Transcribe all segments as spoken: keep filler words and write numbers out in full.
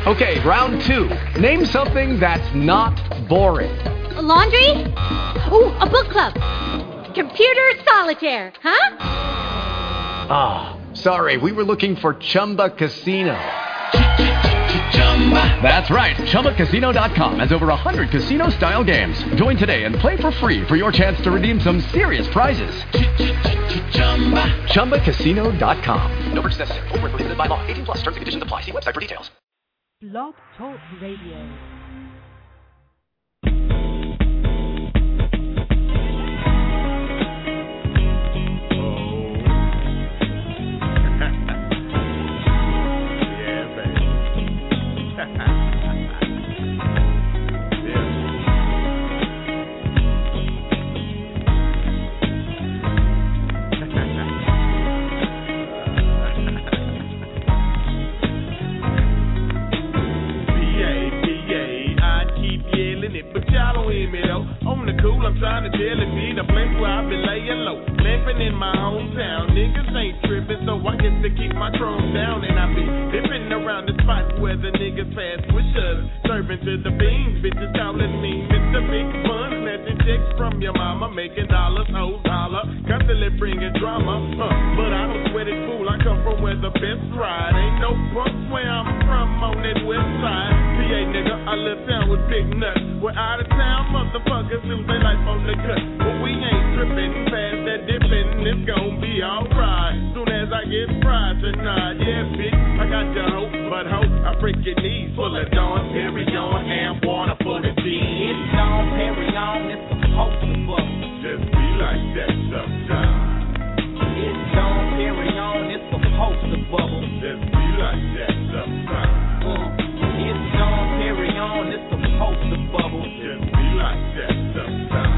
Okay, round two. Name something that's not boring. A laundry? Ooh, a book club. Computer solitaire, huh? Ah, oh, sorry, we were looking for Chumba Casino. That's right, Chumba Casino dot com has over one hundred casino-style games. Join today and play for free for your chance to redeem some serious prizes. Chumba Casino dot com. No purchase necessary. Void where prohibited by law. eighteen plus. Terms and conditions apply. See website for details. Blog Talk Radio. I'm trying to tell it be the place where I've been laying low. Lamping in my hometown. Niggas ain't tripping, so I get to keep my chrome down. And I be dipping around the spot where the niggas pass swishers. Serving to the beans, bitches calling me Mister Big Bun. Snatching checks from your mama, making dollars, hoes holler. Constantly bringing drama, huh. But I don't sweat it, fool. I come from where the best ride. Ain't no punks where I'm from on that west side. P A nigga, I live town with big nuts. We're out of town, motherfuckers lose their life on the cut. But we ain't tripping, past that dipping, it's gon' be alright. Soon as I get fried tonight, yeah, bitch, I got your hope, but hope I break your knees. Full of Dawn Perignon and water for the G. It's Dawn Perignon, it's supposed to bubble. Just be like that sometimes. It's Dawn Perignon, it's supposed to bubble. Just be like that sometimes. Uh, it's Dawn Perignon, it's supposed to bubble. Just be like that sometimes.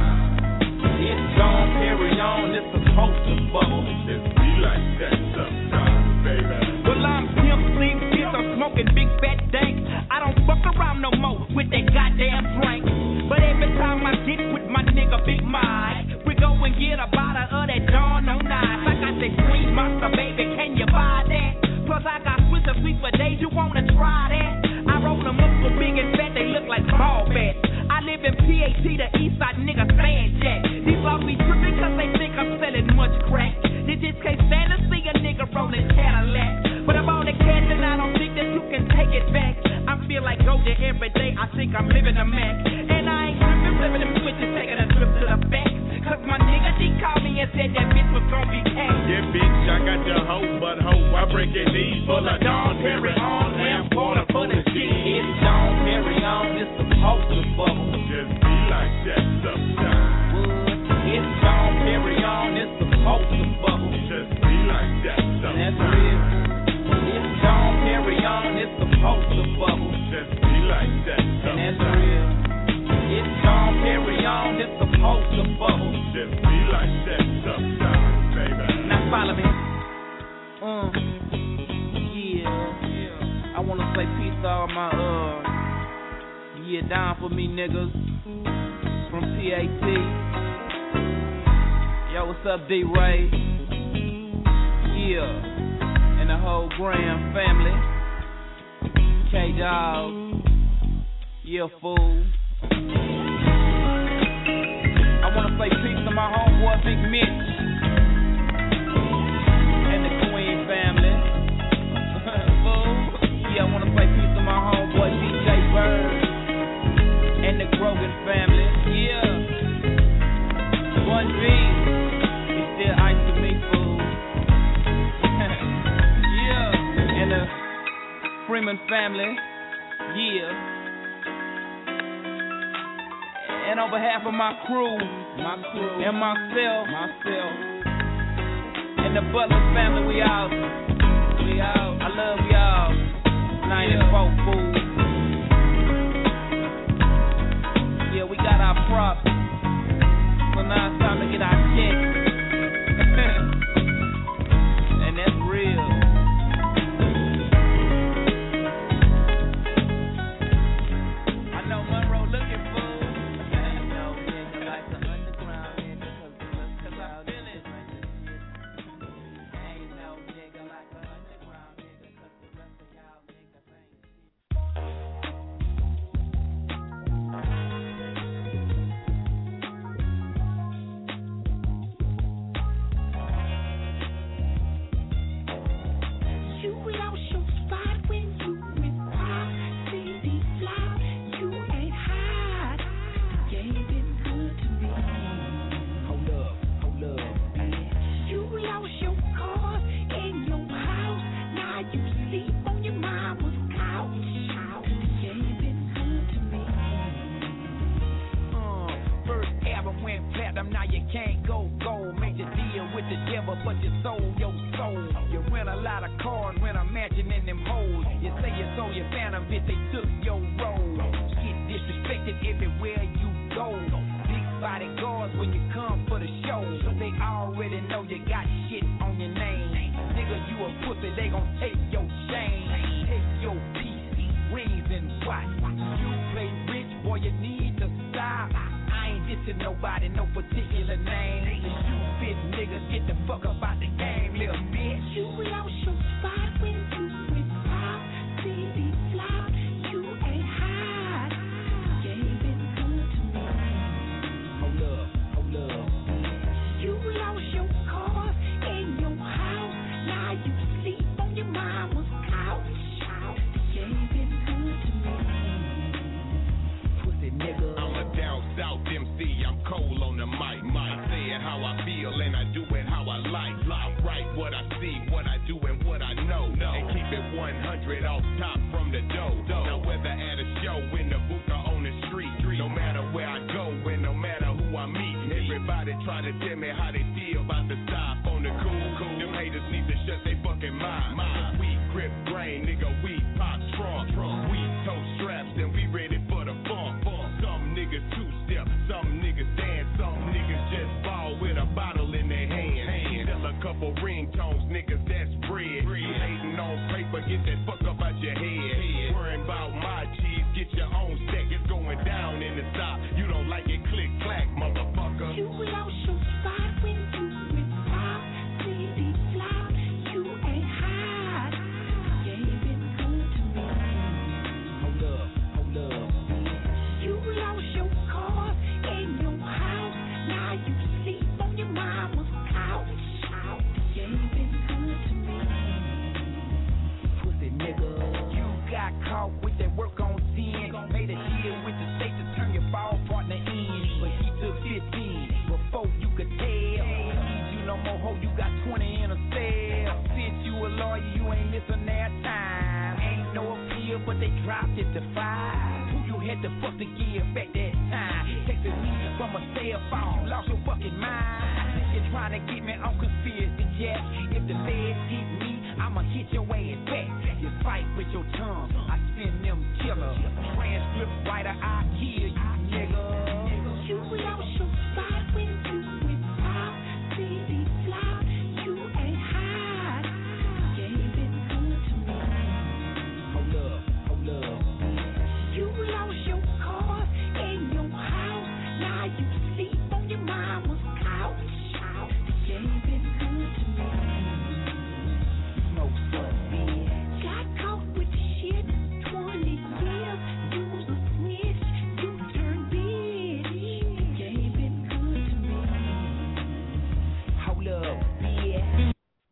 It's Dawn Perignon, it's supposed to bubble. Just be like that sometimes, baby. Well, I'm Pimp Slim, bitch, I'm smoking big fat dank. I don't fuck around no more with that goddamn drink. But every time I get with my nigga Big Mike, we go and get a bottle of that Dawn on Ice. I got that Green Monster, baby, can you buy that? Plus I got Swiss and Sweet for days, you wanna try that? I roll them up so big and fat, they look like ball bats. I live in P A T, the east side nigga fan jack. These laws be tripping cause they think I'm selling much crack. They just can't stand to see a nigga rolling Cadillac. But I'm on the cash and I don't think that you can take it back. I feel like Goja every day, I think I'm living a Mac. And I ain't tripping, flipping them switches, taking a trip to the back. Cause my nigga, he called me and said that bitch was gonna be cash. Yeah, bitch, I got your hoe, but hoe, I break your knees. Full of Dawn Perignon and water for the G. It's Dawn Perignon, it's supposed to bubble. Just be like that sometimes. It's Dawn Perignon, it's supposed to bubble. Just be like that sometimes. That's real. It's Dawn Perignon, it's supposed to bubble. Just be like that sometimes. And that's real. It's Dawn Perignon, it's supposed to bubble. Just be like that sometimes, baby. Now follow me. Uh, yeah. yeah. I wanna say peace to all my uh, yeah, down for me niggas from P A T. Yo, what's up, D-Ray? Yeah, and the whole Graham family. K-Dog. Yeah, fool. I wanna say peace to my homeboy Big Mitch and the Queen family. Fool. Yeah, I wanna say peace to my homeboy D J Bird and the Grogan family. Yeah. One B. He's still ice to me, fool. Yeah. And the Freeman family. Yeah. And on behalf of my crew, my crew, and myself, myself, and the Butler family, we out. We out. I love y'all. ninety-four, fool. Yeah, we got our props. So now it's time to get our checks. And that's real. Rest can't go gold. Make the deal with the devil, but you sold your soul. You rent a lot of cars, rent a mansion in them hoes. You say you sold your phantom, bitch, they took your role. Get disrespected everywhere you go. Big bodyguards when you come for the show. They already know you got shit on your name. Nigga, you a pussy, they gon' take your chain. Take your piece, rings and watch. You play rich, boy, you need to stop. I ain't dissing nobody, no particular name. You fit niggas, get the fuck up out the game, little bitch. You lost your spot when you went pop. Baby flop, you ain't hot. You ain't been good to me. Hold up, hold up. You lost your car in your house. Now you sleep on your mama's couch. You ain't been good to me. Pussy nigga. I'm a down south M C, I'm cold on the mic. Might say it how I feel and I do it how I like. I write what I see, what I do and what I know. And keep it one hundred off top from the dough. Now whether at a show, in the booth or on the street, no matter where I go and no matter who I meet, everybody try to tell me how they feel about the stop on the cool, cool. Them haters need to shut they fucking mind. Mind. We grip grain, nigga, we pop trunk. We tote straps and we ready for the funk. Some niggas two-step, some niggas dance, some niggas just ball with a bottle in their hand. Sell a couple ringtones, niggas, that's bread. You hating on paper, get that fuck up out your head. Worrying about my cheese, get your own stack. It's going down in the top. You don't like it, click, clack, motherfucker. You lost your spot when you went pop. Baby flop, you ain't hot. You ain't been good to me. Hold up, hold up. You lost your car in your house. Now you sleep on your mama's couch. You ain't been good to me. Pussy nigga. You got caught with that work on ten. Made a deal with the state to turn your ball partner in. But he took fifteen before you could tell. Need you no more hoe, you got twenty in a cell. Since you a lawyer, you ain't missing that time. Ain't no appeal, but they dropped it to five. Who you had to fuck to give back that time? Texting me from a cell phone, lost your fucking mind. You're trying to get me on conspiracy, Jack. If the feds hit me, I'ma hit your ass back. You fight with your tongue, I spin them killers. Transcript writer, I kill you, nigga. You lost your spot when you went pop. Baby flop, you ain't hot. You ain't been good to me. Hold up, hold up. You lost your car in your house. Now you sleep on your mama's couch. You ain't been good to me. Smoke some bitch. Got caught with the shit. Twenty years, you was a snitch. You turned bitch. You ain't been good to me. Hold up, yeah.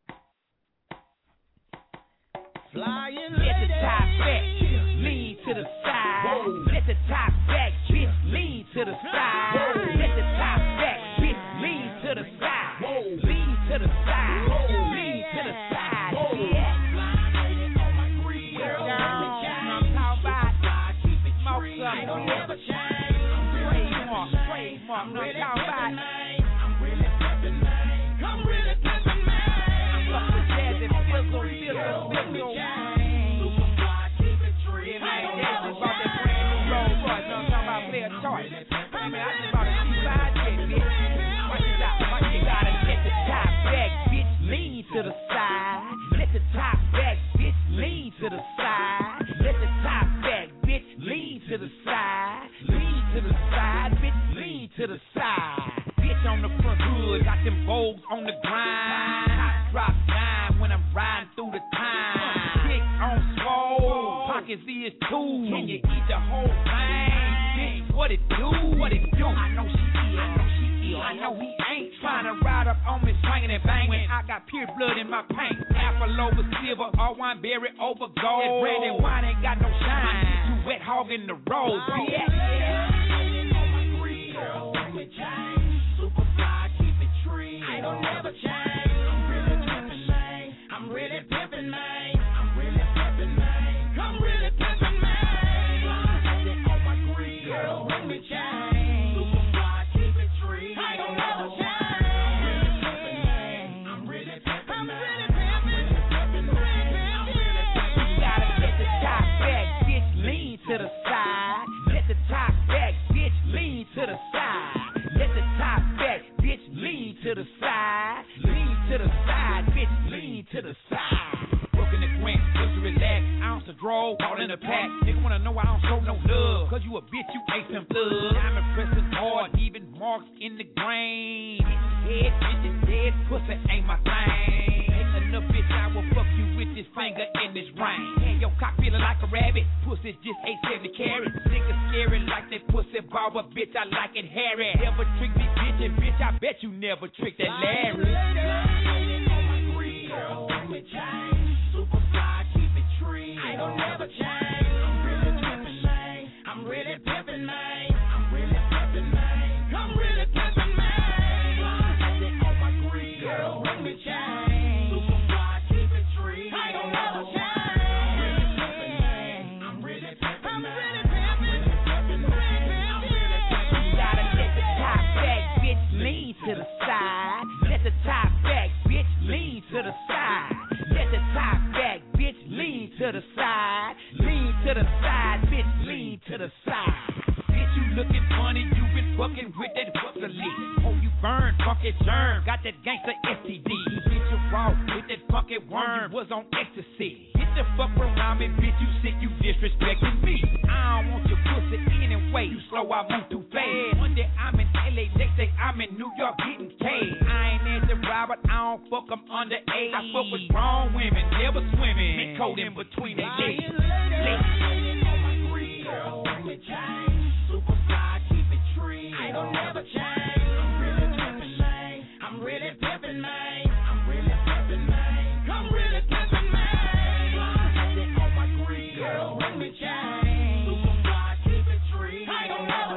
Flying Let the top back, lean to the side. Let the top back, bitch, lean to the side. Let the top back, bitch, lean to the side. Lean to the side, lean to the side, yeah. Girl, I'm talking about smoke some, don't ever change. Trademark, trademark, no talking about. I'm really pimpin', man. I'm really pimpin', man. I'm fucking with Jazzy, Fizzle, Fizzle, Fizzle. Superfly, keep it true. Yeah, man, that's just about that brand new Rolls Royce. I'm talking about player choice. Hey, man, I just bought a G five jet, bitch. Watch it out, watch it out. Let the top back, bitch, lean to the side. Let the top back, bitch, lean to the side. Let the top back, bitch, lean to the side. Lean to the side, bitch, lean to the side. Bitch on the front hood, got them Vogues on the grind. Top drop nine when I'm riding through the time. Dick on swole, pockets is two. Can you eat the whole thing? Bitch, what it do? What it do? I know she is, I know she is. I know he ain't trying to ride up on me swinging and banging. I got pure blood in my paint. Apple over silver, all wine berry over gold. That brandy wine ain't got no shine. You wet hog in the road, bitch. Girl, let me change. Superfly, keep it tree. I don't never change. I'm really pimpin', man. I'm really pimpin', man. I'm really pimpin', man. I'm really pimpin', man. Fly on my green. Girl, let me change. Superfly, keep it tree. I don't never change. pack. Nigga wanna know I don't show no love. Cause you a bitch, you ain't some blood. I'm impressing hard, even marks in the grain. Head, bitches dead, pussy ain't my thing. Ain't enough bitch, I will fuck you with this finger in this ring. Hey, your cock feeling like a rabbit, pussy just eight seventy carats. Niggas scary like that pussy ball, but bitch, I like it hairy. Never trick me, bitch, and bitch, I bet you never trick that Larry. Girl, hold me tight. Super fly, keep it tree. I don't never change. I'm really pimpin', man. I'm really pimpin', man. I'm really pimpin', man. I'm really pimpin', man. Fly on my green. Girl, hold me tight. Super fly, keep it tree. I don't never change. I'm really pimpin', man. I'm really pimpin', man. I'm really pimpin'. Gotta let the top back, bitch, lean to the side. Let the top back, bitch, lean to the side. Let the top back, bitch, lean to the side. Lean to the side, bitch, lean to the side. Bitch, you looking funny, you been fucking with that fuckily. Oh, you burn, funky germ, got that gangsta S T D. Bitch, you raw with that funky worm, was on ecstasy. Get the fuck around me, bitch, you sick, you disrespecting me. I don't want your pussy anyway, you slow, I move too fast. One day I'm in L A, next day I'm in New York getting paid. I ain't Nancy Robert, I don't fuck them under age. I fuck with grown women, never swimming. Big coat in between their legs. Girl, hold me tight. Super fly, keep it tree. I don't never change. I'm really pimpin', man. I'm really pimpin', man. I'm really pimpin', man. I'm really pimpin', man. Fly on my green. Girl, hold me tight. Super fly, keep it tree. I don't never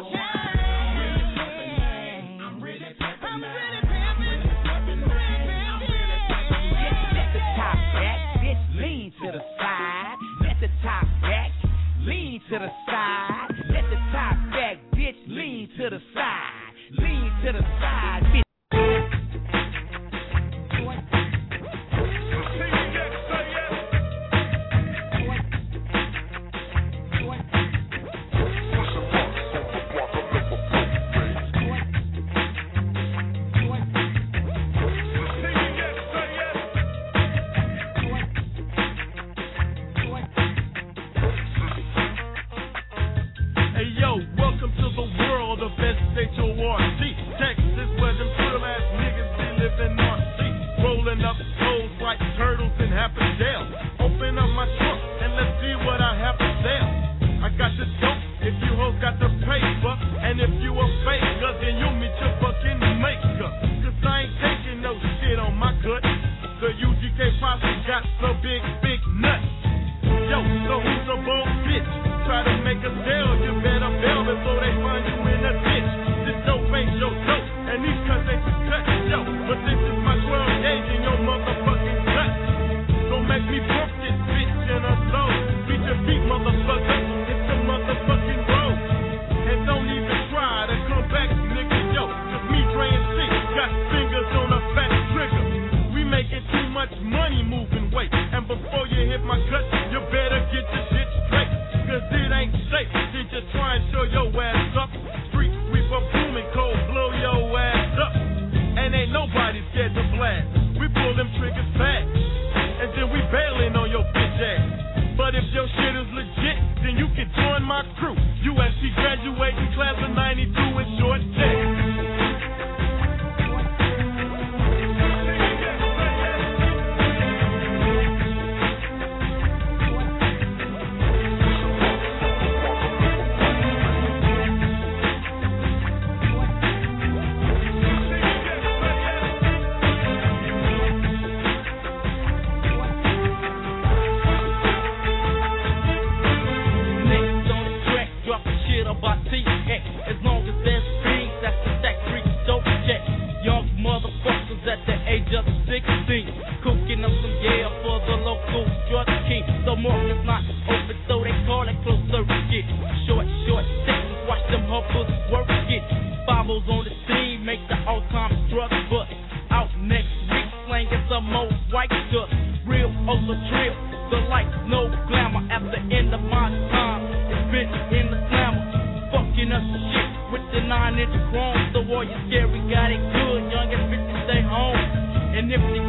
change. I'm really pimpin', man. I'm really pimpin', man. I'm really pimpin', man. Let the top back, bitch, lean to the side. Let the top back, lean to the side. Let the top back, bitch, lean to the side. Lean to the side, bitch.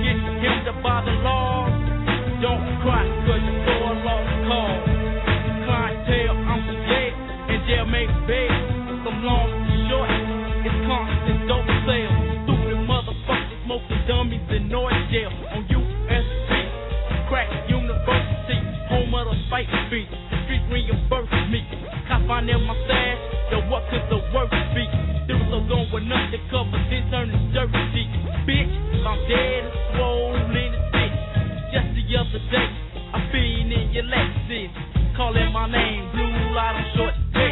Don't cry, cause you're for a lost cause. beat. The streets reimburse me. I find in my stash, yo, what could the worst be? There was a zone with nothing covered, then turn to dirt sheet. Bitch, I'm dead and swollen in the dick. Just the other day, I been in your Lexus, calling my name, blue light on short dick.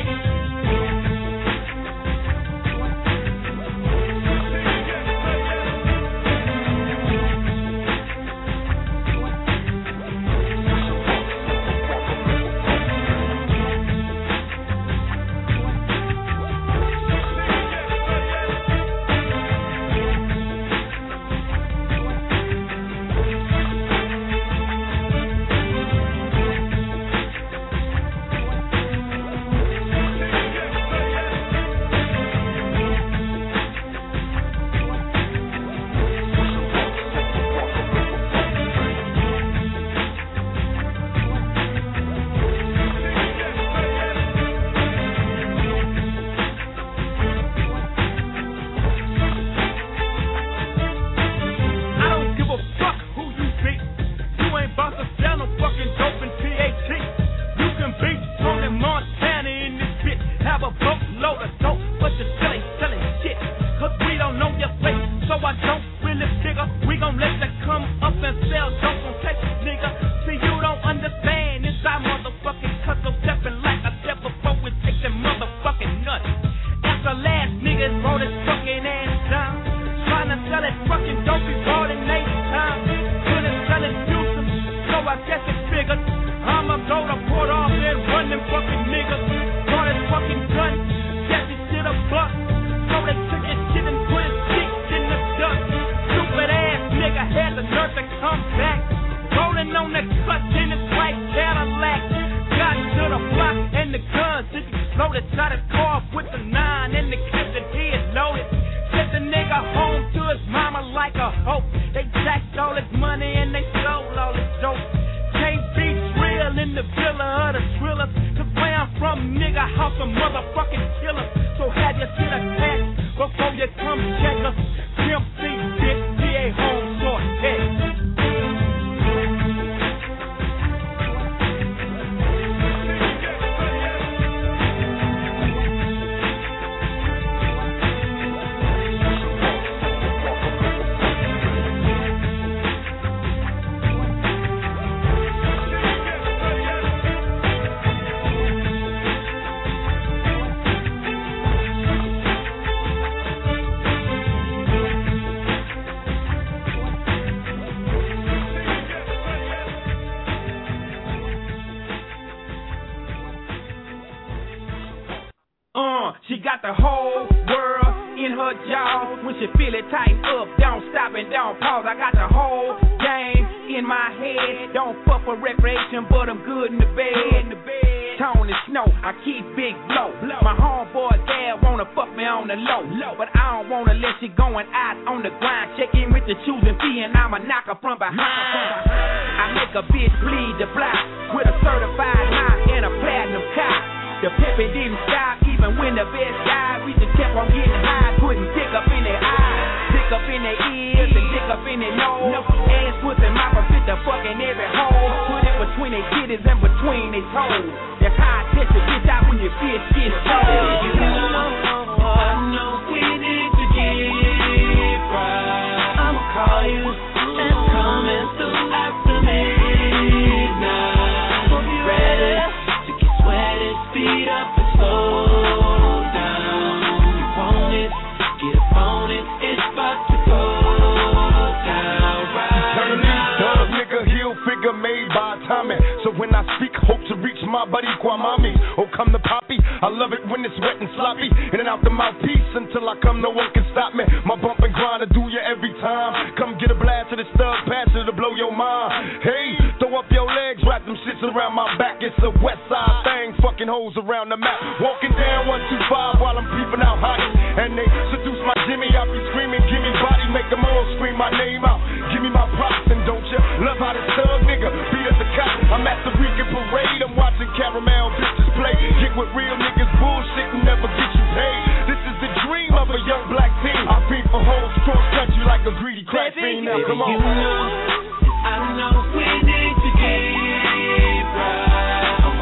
I know we need to get right.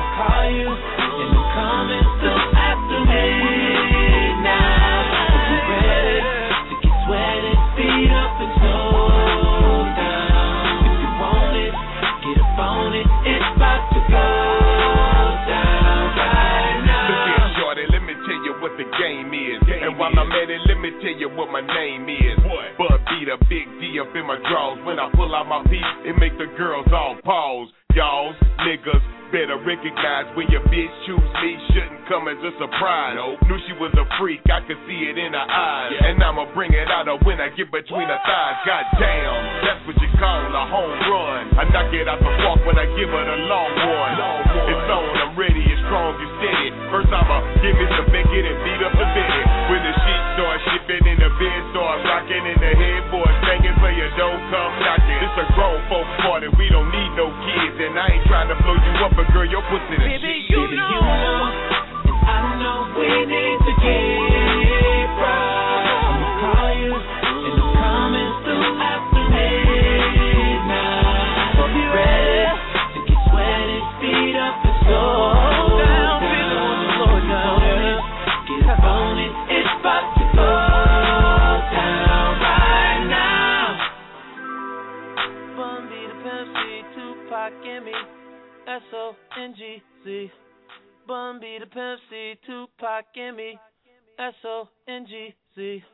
tell you what my name is. What? Bud beat a big D up in my drawers. When I pull out my piece, it make the girls all pause. Y'all niggas better recognize when your bitch choose me, shouldn't come as a surprise. Nope. Knew she was a freak, I could see it in her eyes. Yeah. And I'ma bring it out of when I get between her thighs. Goddamn, that's what you call a home run. I knock it out the park when I give her the long one. Long one. It's on, I'm ready, it's strong, it's steady. First I'ma give me some bacon and beat up a bitty. When the sheets start shipping in the bed, start rocking in the headboard, banging for your dough, come knocking. It's a grown folk party, we don't need no kids. And I ain't trying to blow you up, but girl, your pussy the shit. You Baby, know, you know, and I know we need to get right. I'ma call you, and I'm coming through after midnight. Hope you're ready to get sweaty, feet up and slow down, slow down. Get up on it, it's about to go down right now. Bun B the Pepsi, Tupac and me. S O N G Z. Bun B the Pepsi, Tupac and me. S O N G Z.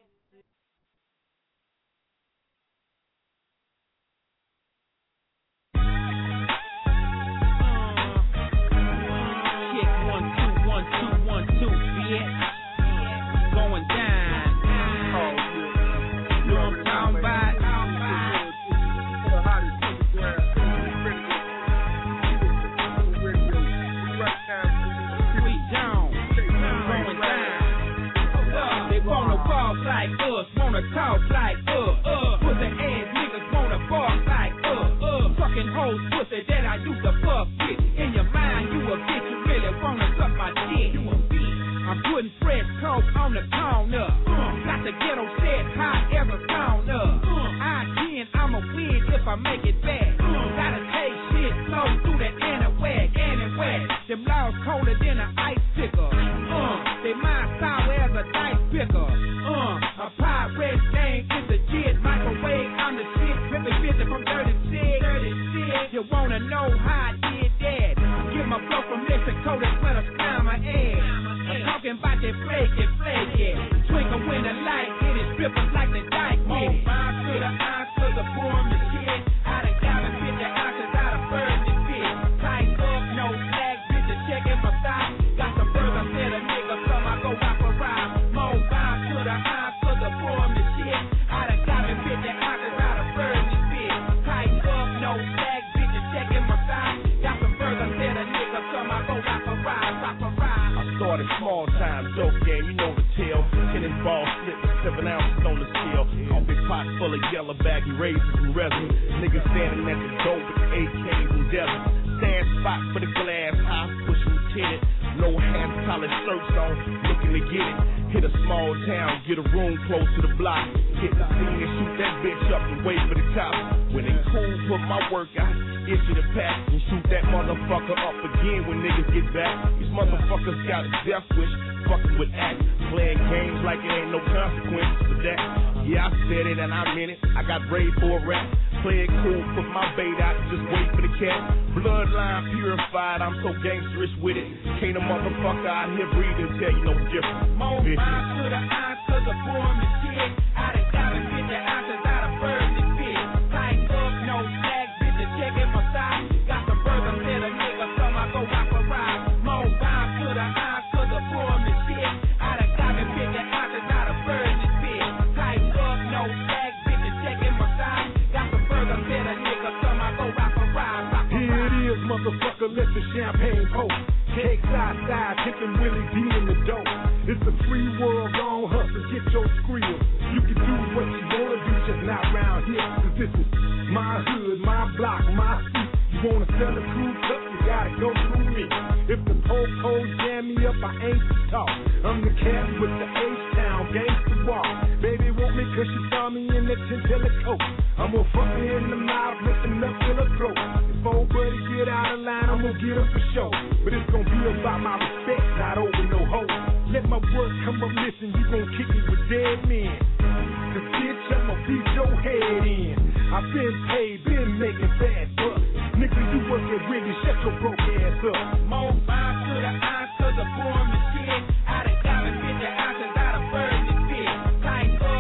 Kick one two one two one two, bitch. Going down. Oh, you know what I'm talking about? Like us, wanna talk like us, uh, pussy ass niggas wanna bark like us, uh, fucking hoes pussy that I used to fuck with. In your mind, you a bitch, you really wanna suck my dick. You a bitch. I'm putting fresh coke on the corner, uh, got the ghetto set high every corner. Uh, I can, I'ma win if I make it back. Uh, gotta take shit slow through the anywhere, anywhere. Them laws colder than an ice picker. Uh, they mind sour as a dice picker. Uh, a pirate thing is a jit, microwave, I'm the shit, ripping business from dirty shit, dirty shit. You wanna know how I did that? Get my flow from Mexico, that's where the sky my ass. I'm talking about that flaky, flaky. Twinkle when the light hit it, rippers like the dike hit it. Mine to the eyes, to the form the shit. I done got it, bitch, the ounces out of bird this bitch. Tight up, no flag, bitch, checking my thigh. Got some burgers, said a nigga, some I go out for ride. More vibe to the eyes, to the form the shit. I done got it, bitch, the ounces out of bird this bitch. Tight up, no flag, bitch, checking my thigh. Got some burgers, said a nigga, some I go out for ride, rock for ride. I started small time, dope game, you know the tale. Tennis ball slip with seven ounces on the scale. All big pot full of yellow baggy razors and resin. Niggas standing at the door with A Ks and deserts. Stand spot for the glass, high pushing tenant. No half collar shirts on, looking to get it. Hit a small town, get a room close to the block. Hit the scene and shoot that bitch up and wait for the cops. When they cool, put my work out, issue the pack, and shoot that motherfucker up again when niggas get back. These motherfuckers got a death wish, fucking with act, playing games like it ain't no consequences for that. Yeah, I said it and I meant it. I got brave for a rap. Play it cool, put my bait out, just wait for the cat. Bloodline purified, I'm so gangsterish with it. Can't a motherfucker out here breathe and tell you no different. More eyes to the eyes, cause the form is shit. I done got it, bitch, the ounces out of bird this bitch. Tight up, no flag, bitch, checking my side. Got some burgers, said a nigga, some I go out for ride. More eyes to the eyes, cause the form is shit. I done got it, bitch, the ounces out of bird this bitch. Tight up, no flag, bitch, checking my side. Got some burgers, said a nigga, some I go out for ride. Here it is, motherfucker, let the champagne pour. Cakes outside, kicking Willie D in the dope. It's a free world, gon' hustle, get your skrill. You can do what you wanna do, just not round here. Cause this is my hood, my block, my street. You wanna sell a crew cup, you gotta go through me. If the po-po jam me up, I ain't to talk. I'm the cat with the H-Town gangsta walk. Baby want me cause she saw me in that chinchilla coat. I'm gonna fuck her in the mouth, lifting up till her throat. If old buddy get out of line, I'm gonna get her for sure. But it's gonna be about my respect, not over no hoe. Let my work come up missing, you gon' kick me with dead men. Cause bitch, I'ma beat your head in. I've been paid, been making bad bucks. Nigga, you work at Wendy, shut your broke ass up. More eyes to the eyes, cause the form is shit. I done got it, bitch, the ounces out of bird this bitch. Tight up,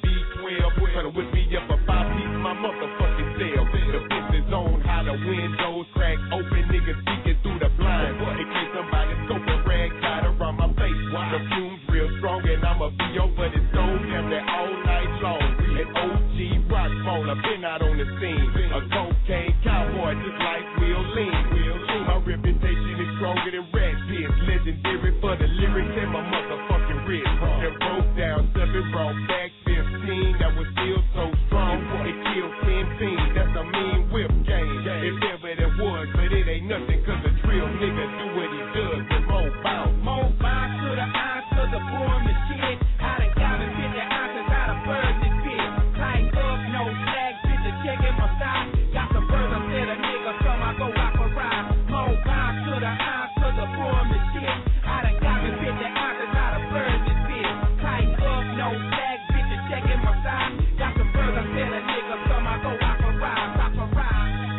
B twelve. Tryna whip me up a five-piece, my motherfucking cell. The business on how the windows crack open, niggas peeking through the blinds. In case somebody scope a rag tied around my face. The fumes real strong and I'ma be over the stove damn that all night long. An O G rock phone, I've been out on the scene. A cocaine cowboy just like Will Lean. My reputation is stronger than rat pits. Legendary for the lyrics and my motherfucking wrist. That broke down seven, brought back fifteen. That was still so strong. It killed ten teams. That's a mean whip game. If ever there was, but it ain't nothing cause a real nigga do what he does. And more bounce. More bounce to the eyes to the form of shit. I done got it fifty ounces out of bird this pit. Tight up, no flag, bitch, checking my style. Got some birds, I said a nigga, so I go out for ride. More bounce to the eyes to the form of shit. I done got it fifty ounces out of bird this pit. Tight up, no flag, bitch, checking my style. Got some birds, I said a nigga, so I go out for ride, out for ride.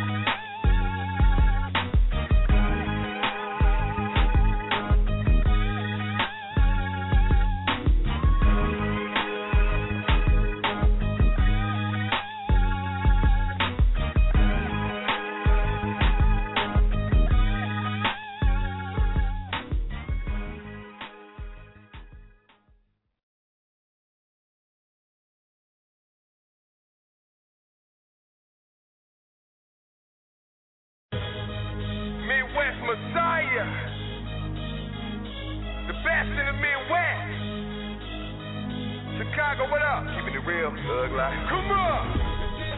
Midwest Messiah, the best in the Midwest. Chicago, what up? Keeping it real, thug life. Come on.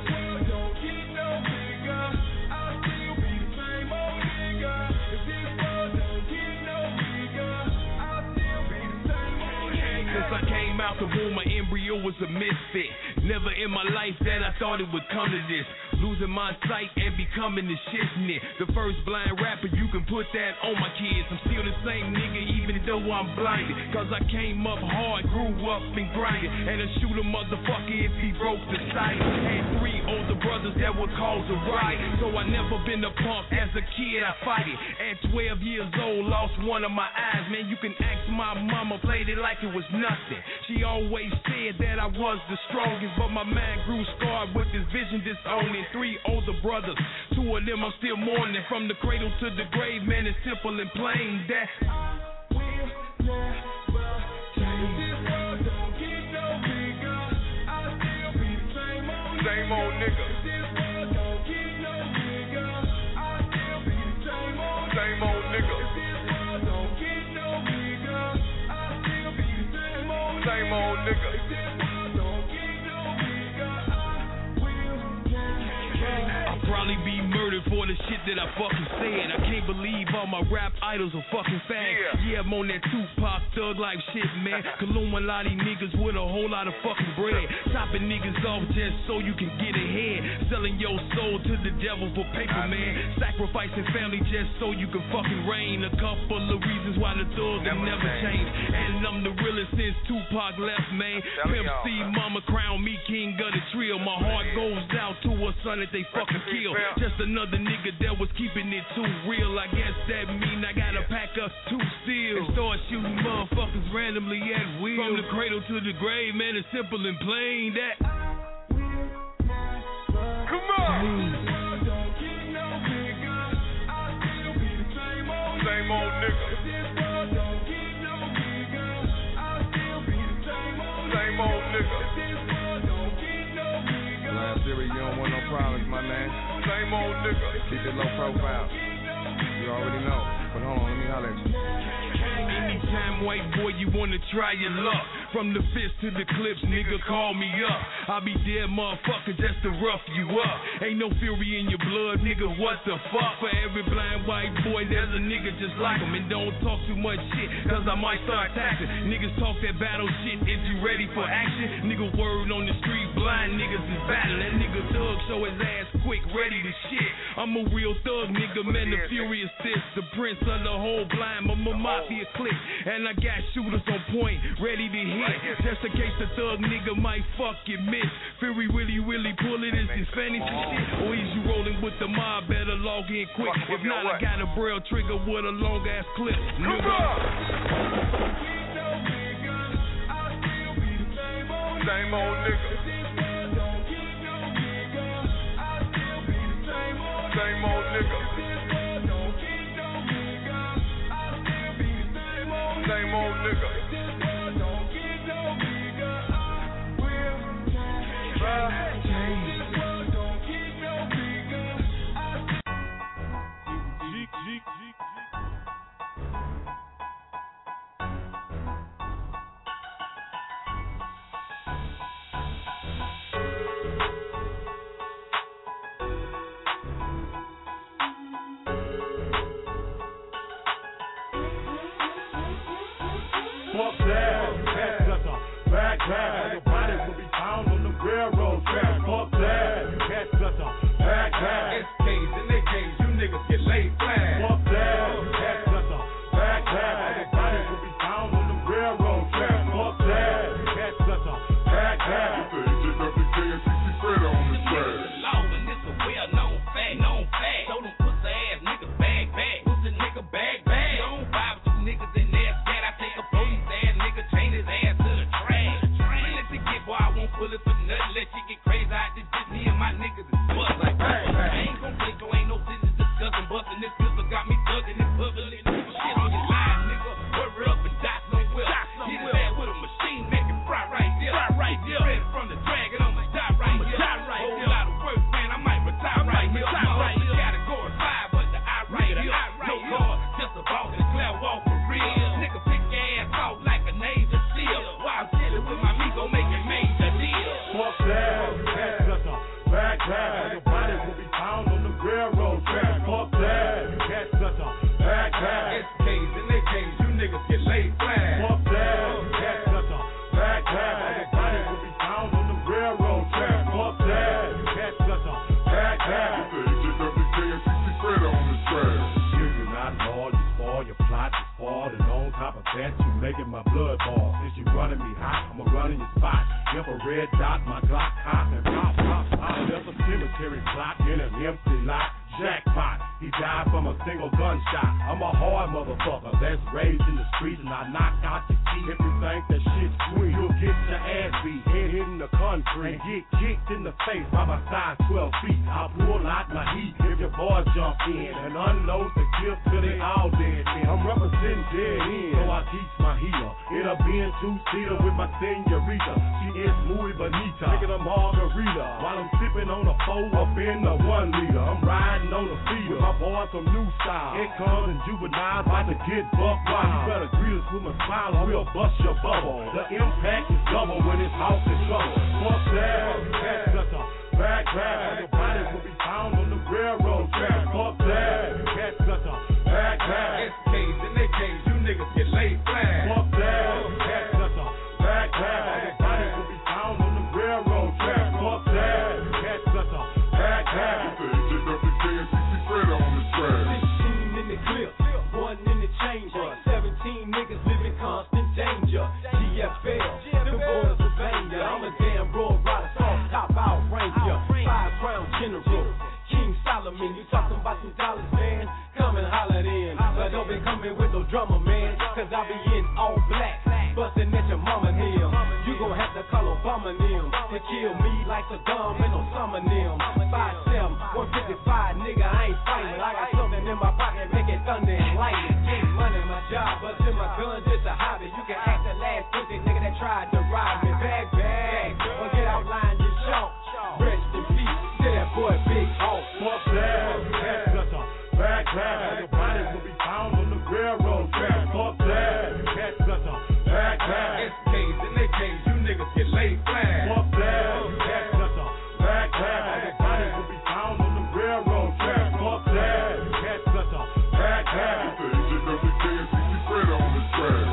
Since I came out the womb, my embryo was a misfit. Never in my life that I thought it would come to this. Losing my sight and becoming the shitnit. The first blind rapper, you can put that on my kids. I'm still the same nigga even though I'm blinded. Cause I came up hard, grew up and grinded. And I shoot a motherfucker if he broke the sight. Had three older brothers that would cause a riot. So I never been a punk. As a kid I fight it. At twelve years old, lost one of my eyes. Man, you can ask my mama, played it like it was nothing. She always said that I was the strongest, but my mind grew scarred with this vision disowning. Three older brothers, two of them I'm still mourning. From the cradle to the grave, man, it's simple and plain that I will never change. This world don't get no bigger. I'll still be the same old nigga. Same old nigga. This world don't get no bigger. I'll still be the same old Same old nigga. This world don't get no bigger. I'll still be the same old Same old nigga. I'll probably be murdered for the shit that I fucking said. I can't believe all my rap idols are fucking fags. Yeah. yeah, I'm on that Tupac thug life shit, man. Illuminati niggas with a whole lot of fucking bread. Chopping niggas off just so you can get ahead. Selling your soul to the devil for paper, man. Sacrificing family just so you can fucking reign. A couple of reasons why the thugs have never changed. And I'm the realest since Tupac left, man. Pimp C, mama crown me king of the trio. My heart goes out to a son that they fucking kill. Just another nigga that was keeping it too real. I guess that mean I gotta pack up two steels and start shooting motherfuckers randomly at will. From the cradle to the grave, man, it's simple and plain that Come on. Same old nigga. Same old nigga. Last series, you don't want no problems, my man. Same old nigga. Keep it low profile. You already know. But hold on, let me holler at you. Anytime, white boy, you wanna try your luck. From the fist to the clips, nigga, call me up. I'll be dead, motherfucker, just to rough you up. Ain't no fury in your blood, nigga, what the fuck? For every blind white boy, there's a nigga just like him. And don't talk too much shit, cause I might start taxing. Niggas talk that battle shit, is you ready for action? Nigga, word on the street, blind niggas is battling. That nigga thug, show his ass quick, ready to shit. I'm a real thug, nigga, man, the furious this. The prince of the whole blind, I'm a mafia clique. And I got shooters on point, ready to hit. Just in case the thug nigga might fucking miss. Fury Willy Willy pull it, is this fantasy shit? Or is you rolling with the mob, better log in quick. If not, I got a braille trigger with a long ass clip. Nigga. Same old nigga. Same old nigga. Same old nigga. Fuck that, that's just a back bag. Your body will be found on the railroad track. Fuck that, you catch just a back bag. S Ks and they games, you niggas get laid flat. Fuck that, you catch just a back bag. Your body will be found on the railroad track. Fuck that, you catch just a back bag. You say you just up the K and C C Fred on the track. Law and it's a well-known fact, known fact. Show them pussy ass niggas bag bag, pussy nigga bag bag. Don't vibe with you niggas in there, scat. I take a police ass nigga, chain his ass to the trash. Bring it to get, boy, I won't pull it for nothing. Let you get crazy out this bitch. Me and my niggas is buzz like that. I ain't gon' blink, so ain't no business discussing. Bustin' this pistol got me thuggin' in public. Shit on your line, nigga. Hurry up and die somewhere. Hit his ass with a machine, make it fry right there. Fry right there. Ready from the dragon, I'ma die right here. Die right here. Whole lot of work, man, I might retire right here. My category five, but the eye right here. No guard, just a ball and clear walk for real. Nigga pick your ass off like a Navy SEAL. While I'm chillin' with my amigo making major deals. Fuck that, you catch just a back bag. Your body will be found on the railroad track. Fuck that, you catch just a back bag. S Ks and they games, you niggas get laid flat. Fuck that, you catch just a back bag. Your body will be found on the railroad track. Fuck that, you catch just a back bag. You say you just up the K and C C Fred on the track. You're not loyal, you spoil your plot, you fall, and on top of that, you making my blood boil. Since you running me hot, I'ma run in your spot. Infrared dot, my Glock hot, and pop, pop, pop. There's a cemetery plot in an empty lot. Jackpot, he died from a single gunshot. I'm a hard motherfucker that's raised in the streets, and I knock out your teeth. If you think that shit's sweet, you'll get your ass beat, head in the country, and get kicked in the face by my size twelve feet. I'll pull out my heat if your boys jump in and unload the clip till they all dead. Man, I'm representing dead end, so I teach my heater. It'll be in two-seater with my senorita. She is muy bonita, taking a margarita while I'm sipping on a four up in the one liter. I'm riding on the feeder, my boy from New Style. It comes and juveniles about to get buck wild. You better greet us with a smile or we'll bust your bubble. The impact is double when it's house in trouble. Fuck that, that's just a back bag. Your body will be found on the railroad track. Fuck that, you catch just a back bag. S Ks and they games, you niggas get laid flat. Fuck that, you catch just a back bag. Your body will be found on the railroad track. Fuck that, you catch just a back bag. You say you just up the K and C C Fred on the track. fifteen in the clip, one in the changer. seventeen niggas living constant danger. G F L, the borders of Pennsylvania. I'm a damn road rider, soft top out ranger. Five crown general, King Solomon. You talking about some dollars, man? Come and holler in. But don't be coming with no drummer, man. Cause I be in all black, bustin' at your mama them. You gon' have to call Obama them to kill me like Saddam and Osama them. five seven, one fifty-five, nigga, I ain't fighting. I got something in my pocket, make it thunder and lightning. Getting money, my job, bustin' my gun, just a hobby. You can ask the last pussy nigga that tried to rob me. Bag, bag, or get outline your chalk. Rest in peace to that boy Big Hawk. Fuck that, that's just a back bag. Your body will be found on the railroad track. Fuck that, you catch just a back bag. S Ks and they games, you niggas get laid flat. Fuck that, you catch just a back bag. Your body will be found on the railroad track. Fuck that, you catch just a back bag. You say you just up the K and C C Fred on the track.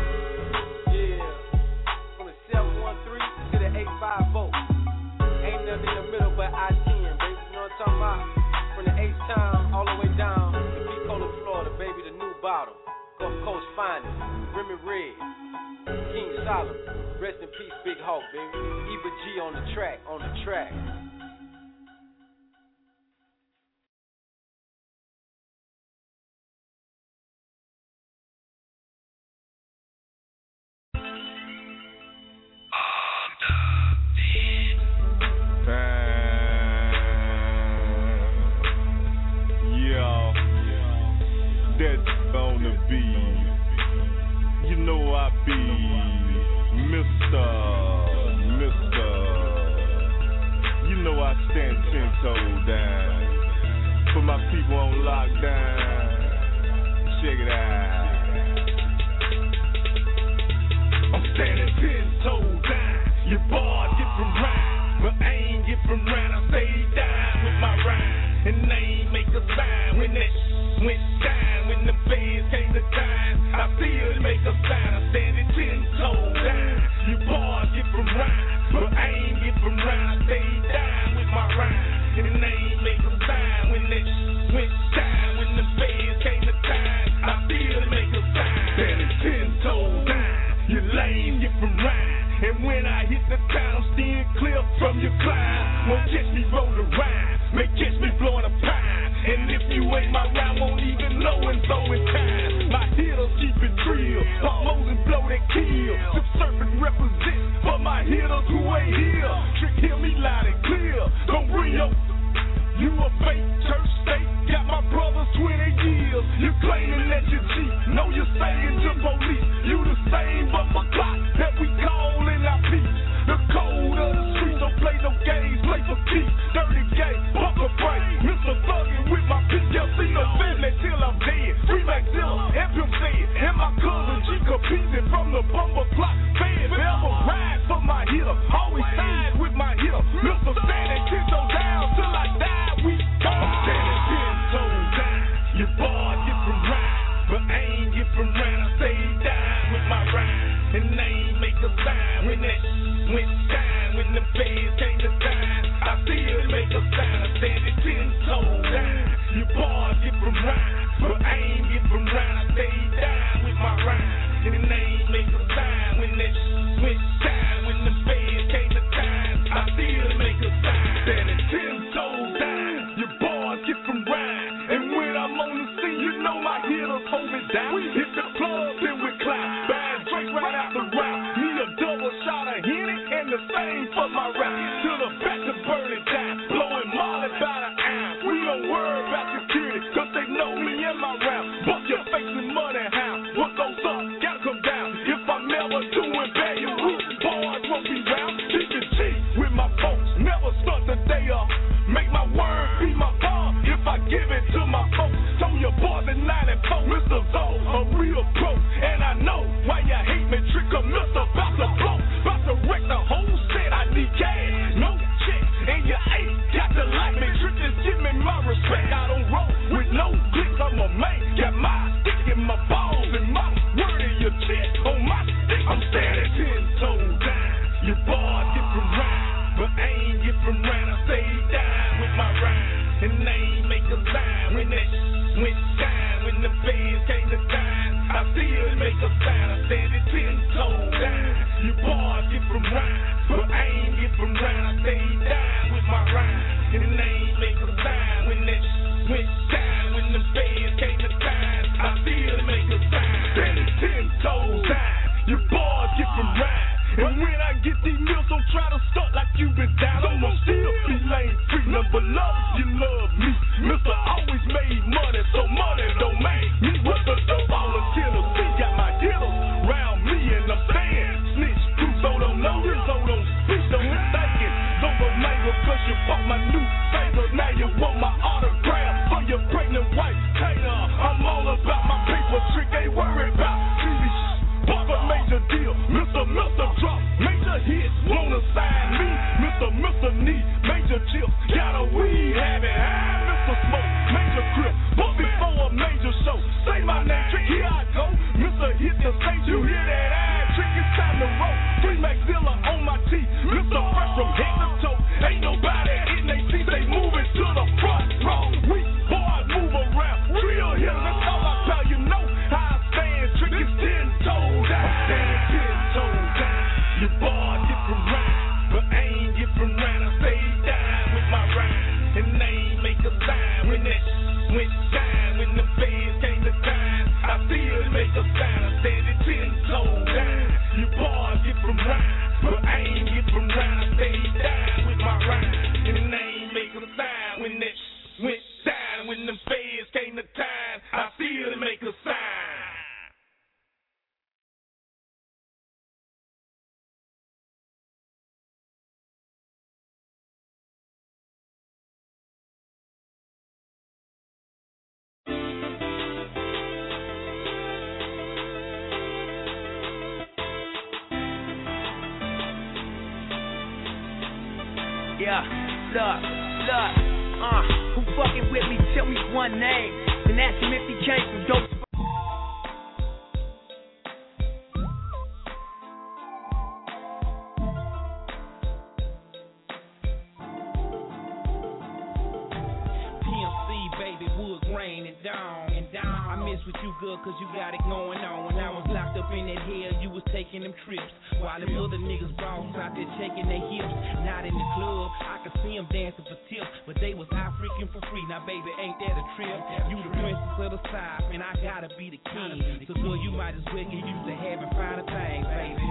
Yeah, from the seven one three to the eight five four. Ain't nothing in the middle but I ten, baby. You know what I'm talking about? From the H-Town all the way down to Pensacola, Florida, baby, the new bottle. Gulf Coast finest, Remy Red, King Solomon. Rest in peace, Big Hawk, baby. Eva G on the track, on the track. I'm done. toes down. Put my people on lockdown. Check it out. I'm standing ten toes down. Your bars get from round, but I ain't get from round. I stay down with my rhyme, and they ain't make a sign when that sh- went down. When the feds came to time, I still make a sign. I'm standing ten toes down. Your bars get from round, but I ain't get from round. I stay down with my rhyme, and they ain't make a sign when that sh- went down. When the feds came to time, I still make a sign. Standing ten toes down. You lame get from round. And when I hit the town, I'm steering clear from your climb. Won't catch me rolling rhyme, may catch me blowing a pine. And if you ain't my rhyme, won't even know and so in time. My hitters keep it real, almost and blow that kill. Subsurfing represent for my hitters who ain't here. Trick, hear me loud and clear. Don't bring your you a fake church state, got my brothers twenty years. You claiming that you cheat, know you're saying to police. You the same bumper clock that we call in our peace. The code of the streets, don't play no games, play for keeps. Dirty game, bumper break, Mister Thuggin' with my P L C, no family till I'm dead. Free Maxilla, and Pimp said, and my cousin G competing from the bumper clock. Fed, never ride for my hitter, always side with my hitter. Mister Standing ten toes down till I die. We go. I'm standing ten toes down. Your bars get from round, but I ain't get from round. I stay down with my rhyme, and they ain't make a sign when that sh- went down. When the feds came to time, I still make a sign. I'm standing ten toes down. Your bars get from round, but I ain't get from round. I stay down with my rhyme, and they ain't make a sign when that sh- went down. When the feds came to time, I still make a sign. Standing ten toes down. Your bars get from round, and when I'm on the scene, you know my hitters hold it down. We hit the club, then we climb, bang Drake right out the round. Need a double shot of Henny, and the same for my rap. To the back to burn it down, blowing Molly by the ounce. We don't worry about security, cause they know me and my rap. Bust your face in money house, what goes up, gotta come down. If I'm never doing bad, your root bars won't be round. Keep it cheap with my folks, never start the day off. Make my word be my bar if I give it to my folks. Told your boys in ninety-four, Mister Zoe, a real pro. And I know why you hate me, trick a Mister about to blow. About to wreck the whole set, I need cash, no check. And you ain't got to like me, trick just give me my respect. I don't roll with no clicks, I'm a man. Got my stick in my balls and my word in your chest on my stick. I'm standing ten toes down. Your bars get from round, but I ain't get from round. I stay down with my rhyme, and they ain't make a sign when that sh- went down. When the feds came to time, I still make a sign. I'm standing ten toes down. Your bars get from round, but I ain't get from round. I stay down with my rhyme, and they ain't make a sign when that sh- went down. When the feds came to time, I still make a sign. Standing ten toes down. Your bars get from round. And when I get these meals, don't try to stunt like you been down. I'm gonna still be lame free. Number love, you love me. Mister always made money, so money don't make me. What the dope all in Tennessee got my hitters round me, and I'm saying snitch proof, so don't know this, so don't speak, don't mistake it. Zobo mango, cause you bought my new favorite. Now you want my autograph for your pregnant wife, Taylor. I'm all about my paper, trick, ain't worried about T V shit. Bought a major deal, Mister Mister drop major hits, wanna sign me, Mister Mister need major chips, got a weed habit, high, Mister Smoke, major grip, but before a major show, say my name, trick, here I go, Mister hit the stage, you hear that eye, trick, it's time to roll, Free Maxilla on my teeth, Mister Fresh from head to toe, ain't nobody hitting they teeth, they moving to the front row, we boys move around, real hitters, that's all I tell you know, how I stand, trick, it's ten toes down, standing ten toes down. Your bars get from round, but I ain't get from round. I stay down with my rhyme, and they ain't make a sign when that sh- went down. When the feds came to time, I still make a sign. I standing ten toes down. Your bars get from round, but I ain't get from round. I stay down. Yeah, look, look, uh, who fucking with me? Tell me one name. Then ask him if he came from dope. With you good cause you got it going on. When I was locked up in that hell, you was taking them trips. While them other niggas boss out there shaking their hips. Not in the club, I could see them dancing for tips. But they was out freaking for free. Now baby, ain't that a trip? You the princess of the South, and I gotta be the king. So girl, you might as well get used to having finer things, baby.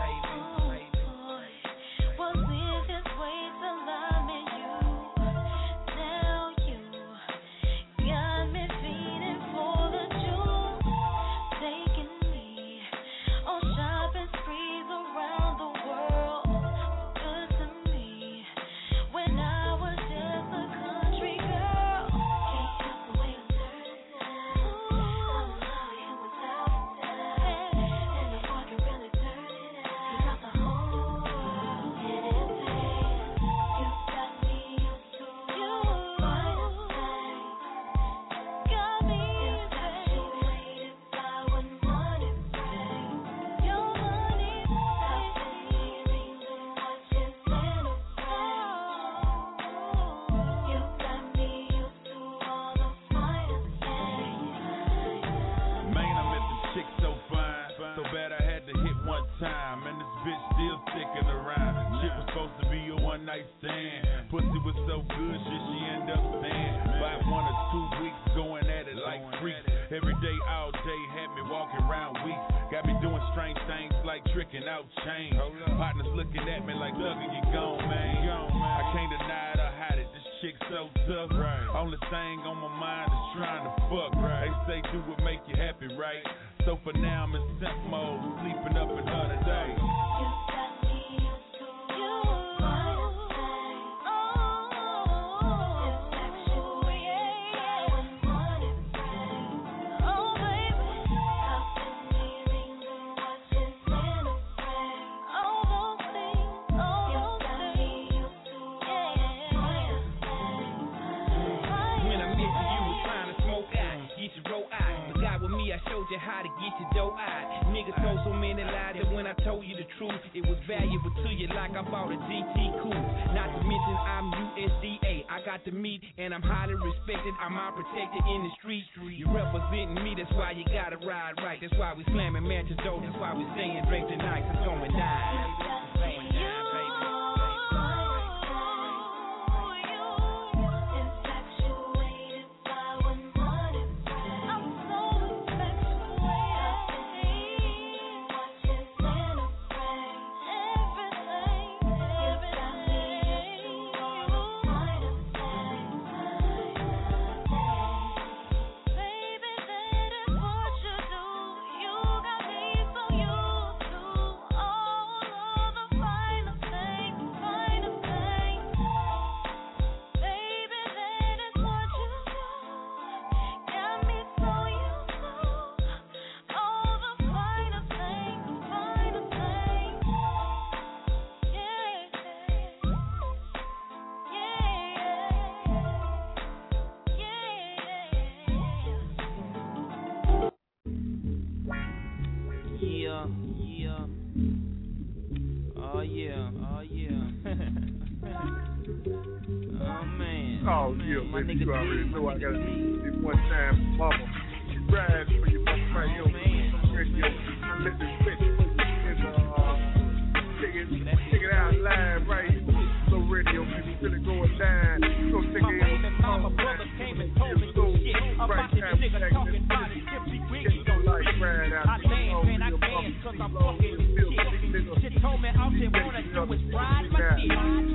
You already know I gotta do this one time, mama. Ride for your mama right here on radio. Let this bitch and uh, check it, check it out live right here. So radio, people really going down. So check it out. Mama, brother came and told me some shit about this nigga talking about it. Get your life right out. I dance, man, I dance cause I'm fucking shit. She told me all she wanna do is ride my shit.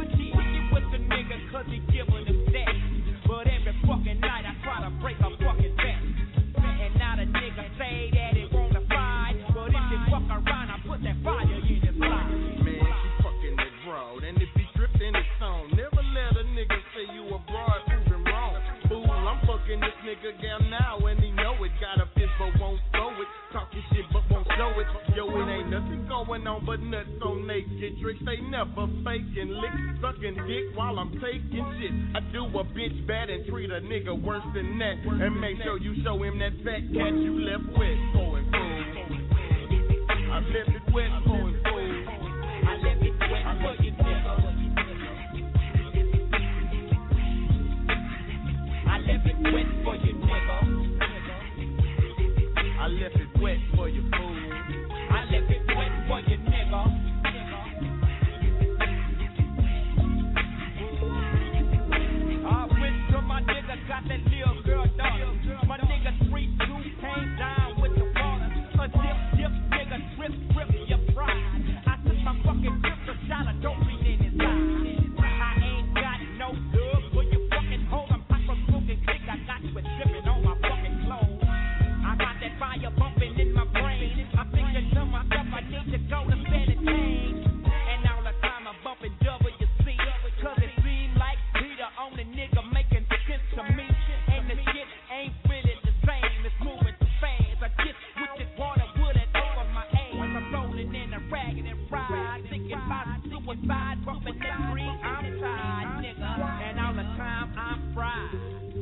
Get with the nigga cause he giving him that. But every fucking night I try to break a fucking back. And now the nigga say that it won't fly. But if it fuck around, I put that fire in his life. Man, she fucking it raw. And if he stripped in his song, never let a nigga say you a broad proving wrong. Fool, I'm fucking this nigga down now. And he know it. Got a fist but won't throw it. Talking talking shit but won't show it. Yo, it ain't nothing going on but nuts on naked tricks. They never faking, lick, sucking dick while I'm taking shit. I do a bitch bad and treat a nigga worse than that. And make sure you show him that fat cat you left wet for and fool. I left it wet for and fool. I left it wet for you, nigga. I left it wet for you, nigga. I left it wet for you, fool. I left it wet for you, nigga. I went to my nigga, got that little girl daughter. My nigga three two came down with the water. A dip dip nigga trip trip your pride. I took my fucking grip, a shot of doping in his eye. I ain't got no love for your fucking hoe. I'm hot from smoking click. I got you dripping on my fucking clothes. I got that fire bumping in my brain. I'm thinking to myself, I need to go to bed and change. And all the time I'm bumping W C, cause it seems like we the only nigga making sense to me. And the shit ain't really the same. It's moving too fast. I just with this water wood and over my ass. I'm rolling in a ragged and ride, thinking about suicide, bumping that tree. I'm tired, nigga. And all the time I'm fried.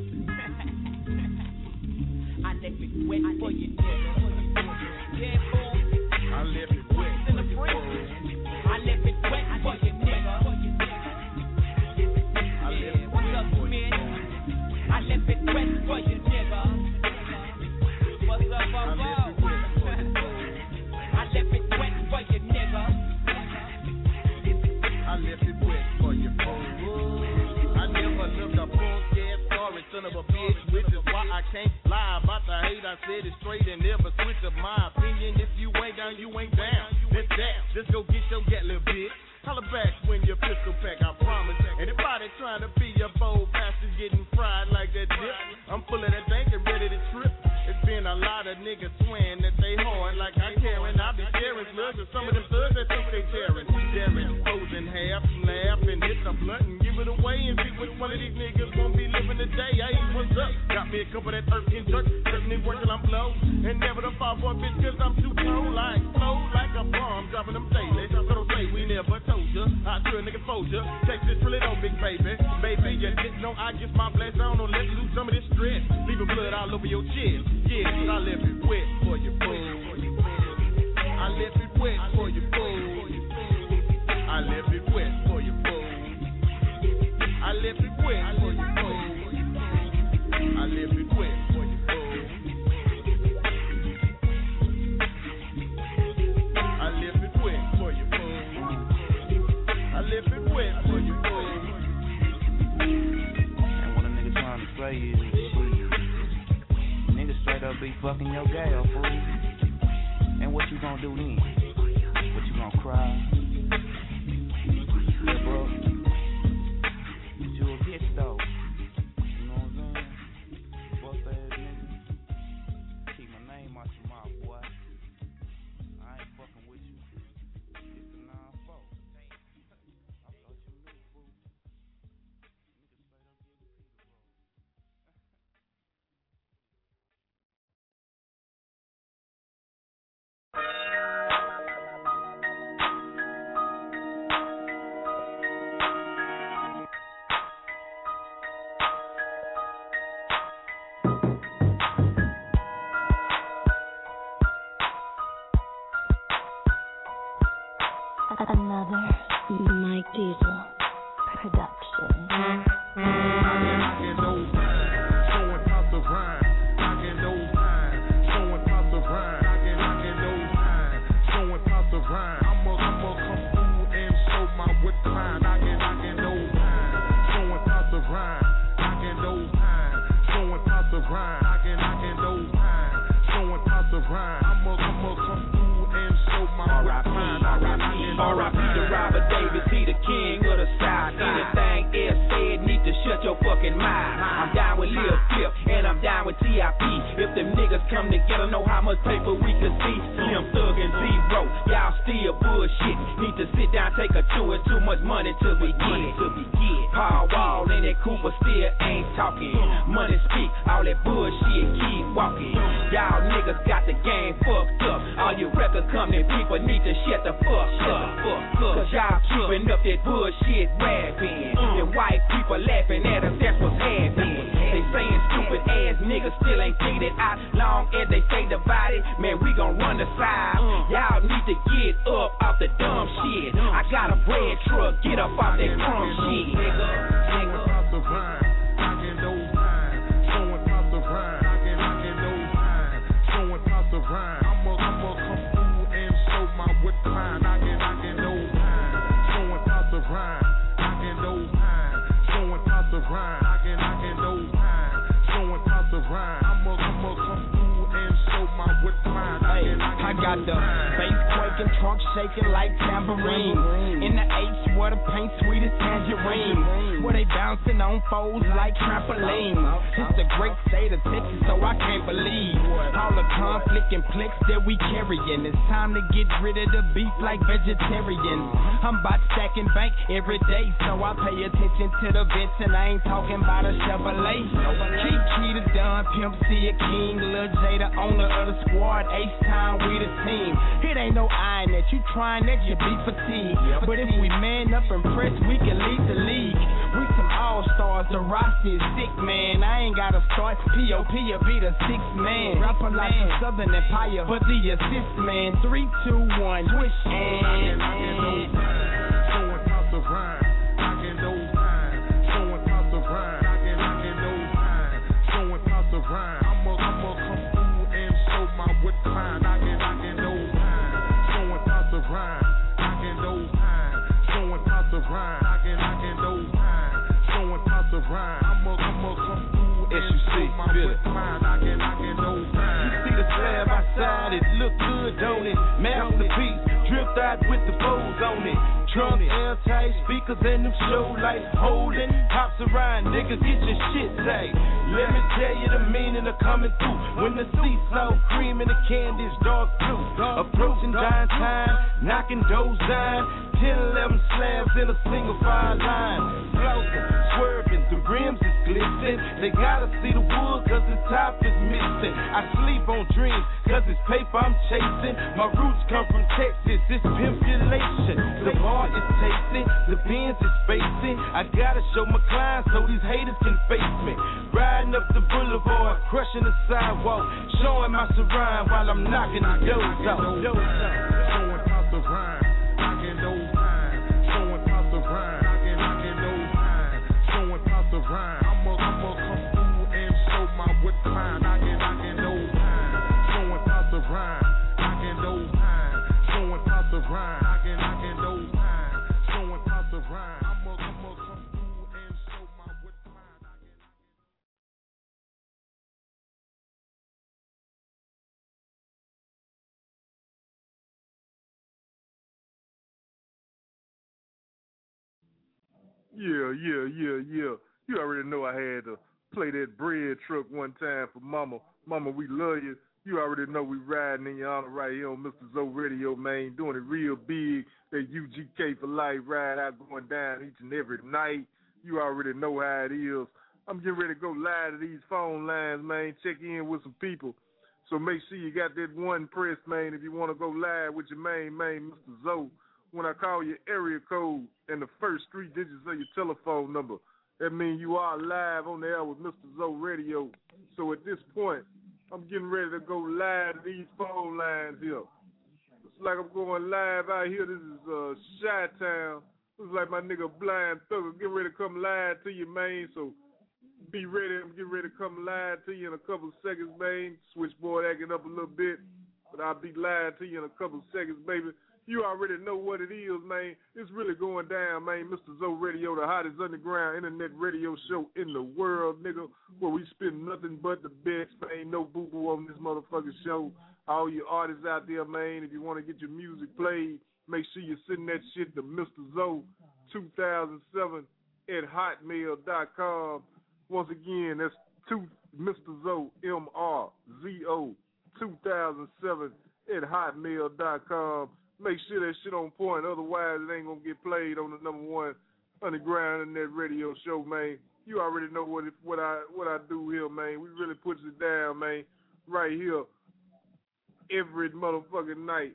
I left it wet for you, nigga. Yeah, boy. I left it wet in the freezer. I left it wet for you, nigga. Yeah, what's up, man? I left it wet for you, nigga. What's up, Bobo? I left it wet for you, nigga. I left it wet for you, fool. I never lived a punk-ass sorry son of a bitch, which is why I can't lie about the hate. I said it straight and never switch up my opinion. If you ain't down, you ain't down. That's that. Just go get your gat, little bitch. Holla back when your pistol pack, I promise. Anybody trying to be a bold bastard getting fried like that dip. I'm full of that dank and ready to trip. It's been a lot of niggas swearing that they hard like I care, and I be sharing slugs with some of them thugs that think they tearing. Daring, closing half, laugh, and hit the blunt and give it away and see which one of these niggas won't be living today. Hey, what's up? Got me a couple of that earth and jerk, certainly work till I'm blow. And never the fall for a bitch cause I'm too cold. I explode like a bomb, dropping them daily. So don't say we never told ya. I sure a nigga fold ya. Texas really don't big baby. Baby, you didn't know I get my blast on. Don't let loose some of this stress. Leaving blood all over your chest. Yeah, I left it wet for you, fool. I left it wet for you, fool. I left it wet for you, fool. I left it wet for you, fool. I left it wet for you, fool. I left it wet for you, fool. I left it wet for you, fool. And what a nigga trying to say is shit. Niggas straight up be fucking your gal, fool. And what you gonna do then? What you gonna cry? Yeah, bro. You a bitch though. You know what I'm saying? Bust ass nigga. Keep my name out your mouth, boy. I ain't fucking with you. It's a nine four. I thought you knew, fool. Niggas straight up getting Peter, bro. Another Mike Diesel production. I get no time, showing pop the rhyme. I get no time, showing pop the rhyme. I get, I get no time, showing pop the rhyme. I'ma, I'ma come through and show my wit line. I get, I get no time, showing pop the rhyme. I get no time, showing pop the rhyme. I get, I get no time, showing pop the rhyme. I'ma, I'ma come through and show my wit line. I get, I get no R I P to Robert Davis, he the king of the South. Anything else said, need to shut your fucking mouth. I'm down with Lil Flip, and I'm down with T I P. If them niggas come together, know how much paper we can see. Slim Thug and Zero, y'all still bullshit. Need to sit down, take a chew, and too much money till we get. Paul Wall in it that Cooper still ain't talking. Money speak, all that bullshit keep walking. Y'all niggas got the game fucked up. All you record company people need to shut the fuck up. Cause y'all keeping up that bullshit rapping. And white people laughing at us, that's what's happening. They saying stupid ass niggas still ain't figured it out. Long as they say divided, man, we gon' run the side. Y'all need to get up off the dumb shit. I got a bread truck, get up off that crumb shit. Nigga, nigga. I'ma, I'ma come through and show my wit line. I can, I can no time. Showing past the rhyme. I can no time. Showing past the rhyme. I can, I can no time. Showing past the rhyme. I'ma, I'ma come through and show my wit line. I can, I can I got the bass quaking, trunk shaking like tambourine. In the H where the paint sweet as tangerine. Where they bouncing on foes like trampolines. It's the great state of Texas, so I can't believe all the conflict and plex that we carrying. It's time to get rid of the beef like vegetarians. I'm about stacking bank every day, so I pay attention to the vets, and I ain't talking about a Chevrolet. Kiki the Don, Pimp C a King, Lil J the owner of the squad, H-Town we the team. It ain't no iron that you trying that you be fatigued. But if we man up and press, we can lead the league. We some all-stars, the roster is sick, man. I ain't gotta start, P O P will be the sixth man. Rapper like a Southern Empire, but the assist man. Three, two, one, twist and showing past the rhyme. I can no time. Showing past the rhyme. I can, I can no time. Showing past the rhyme. I'ma, I'ma come through and show my wit line. I can, I can no time. Showing past the rhyme. I can no time. Showing past the rhyme. I can, I can no time. Showing past the rhyme. I'ma, I'ma come through and show my wit line. I can, I can no time. You see the slab outside, it look good, don't it? Masterpiece, dripped out with the foes on it. Trunk, airtight, speakers and them show lights holding. Hops around, nigga, get your shit tight. Let me tell you the meaning of coming through. When the seats so cream and the candy's dark blue. Approaching dying time, knocking doors down. ten eleven slabs in a single file line. Floating, swerving, the rims is glistening. They gotta see the wood cause the top is missing. I sleep on dreams cause it's paper I'm chasing. My roots come from Texas, it's pimpulation. The bar is tasting, the Benz is spacing. I gotta show my clients so these haters can face me. Riding up the boulevard, crushing the sidewalk, showing my surround while I'm knocking the doors off. Showing past the rhyme. I can no time. Showing past the rhyme. I can, I can no time. Showing past the rhyme. I'ma, I'ma come through and show my wit line. I can, I can no time. Showing past the rhyme. I can no time. Showing past the rhyme. I can, I can no time. Showing past the rhyme. I'ma, I'ma come through and show my wit line. I can, I can. Yeah, yeah, yeah, yeah. You already know I had to play that bread truck one time for Mama. Mama, we love you. You already know we riding in your honor right here on Mister Zoe Radio, man. Doing it real big. That U G K for life ride out going down each and every night. You already know how it is. I'm getting ready to go live to these phone lines, man. Check in with some people. So make sure you got that one press, man, if you want to go live with your main man, Mister Zoe. When I call your area code and the first three digits of your telephone number, that means you are live on the air with Mister Zoe Radio. So at this point, I'm getting ready to go live to these phone lines here. It's like I'm going live out here. This is uh, Chi-Town. This is like my nigga Blind Thugger. Get ready to come live to you, man. So be ready. I'm getting ready to come live to you in a couple of seconds, man. Switchboard acting up a little bit, but I'll be live to you in a couple of seconds, baby. You already know what it is, man. It's really going down, man. Mister Zoe Radio, the hottest underground internet radio show in the world, nigga, where we spend nothing but the best, man. No boo-boo on this motherfucking show. All you artists out there, man, if you want to get your music played, make sure you send that shit to Mister Zoe two thousand seven at hotmail dot com. Once again, that's two, Mister Zoe, M R Z O, two thousand seven at hotmail dot com. Make sure that shit on point, otherwise it ain't gonna get played on the number one underground internet radio show, man. You already know what it, what I what I do here, man. We really puts it down, man. Right here, every motherfucking night.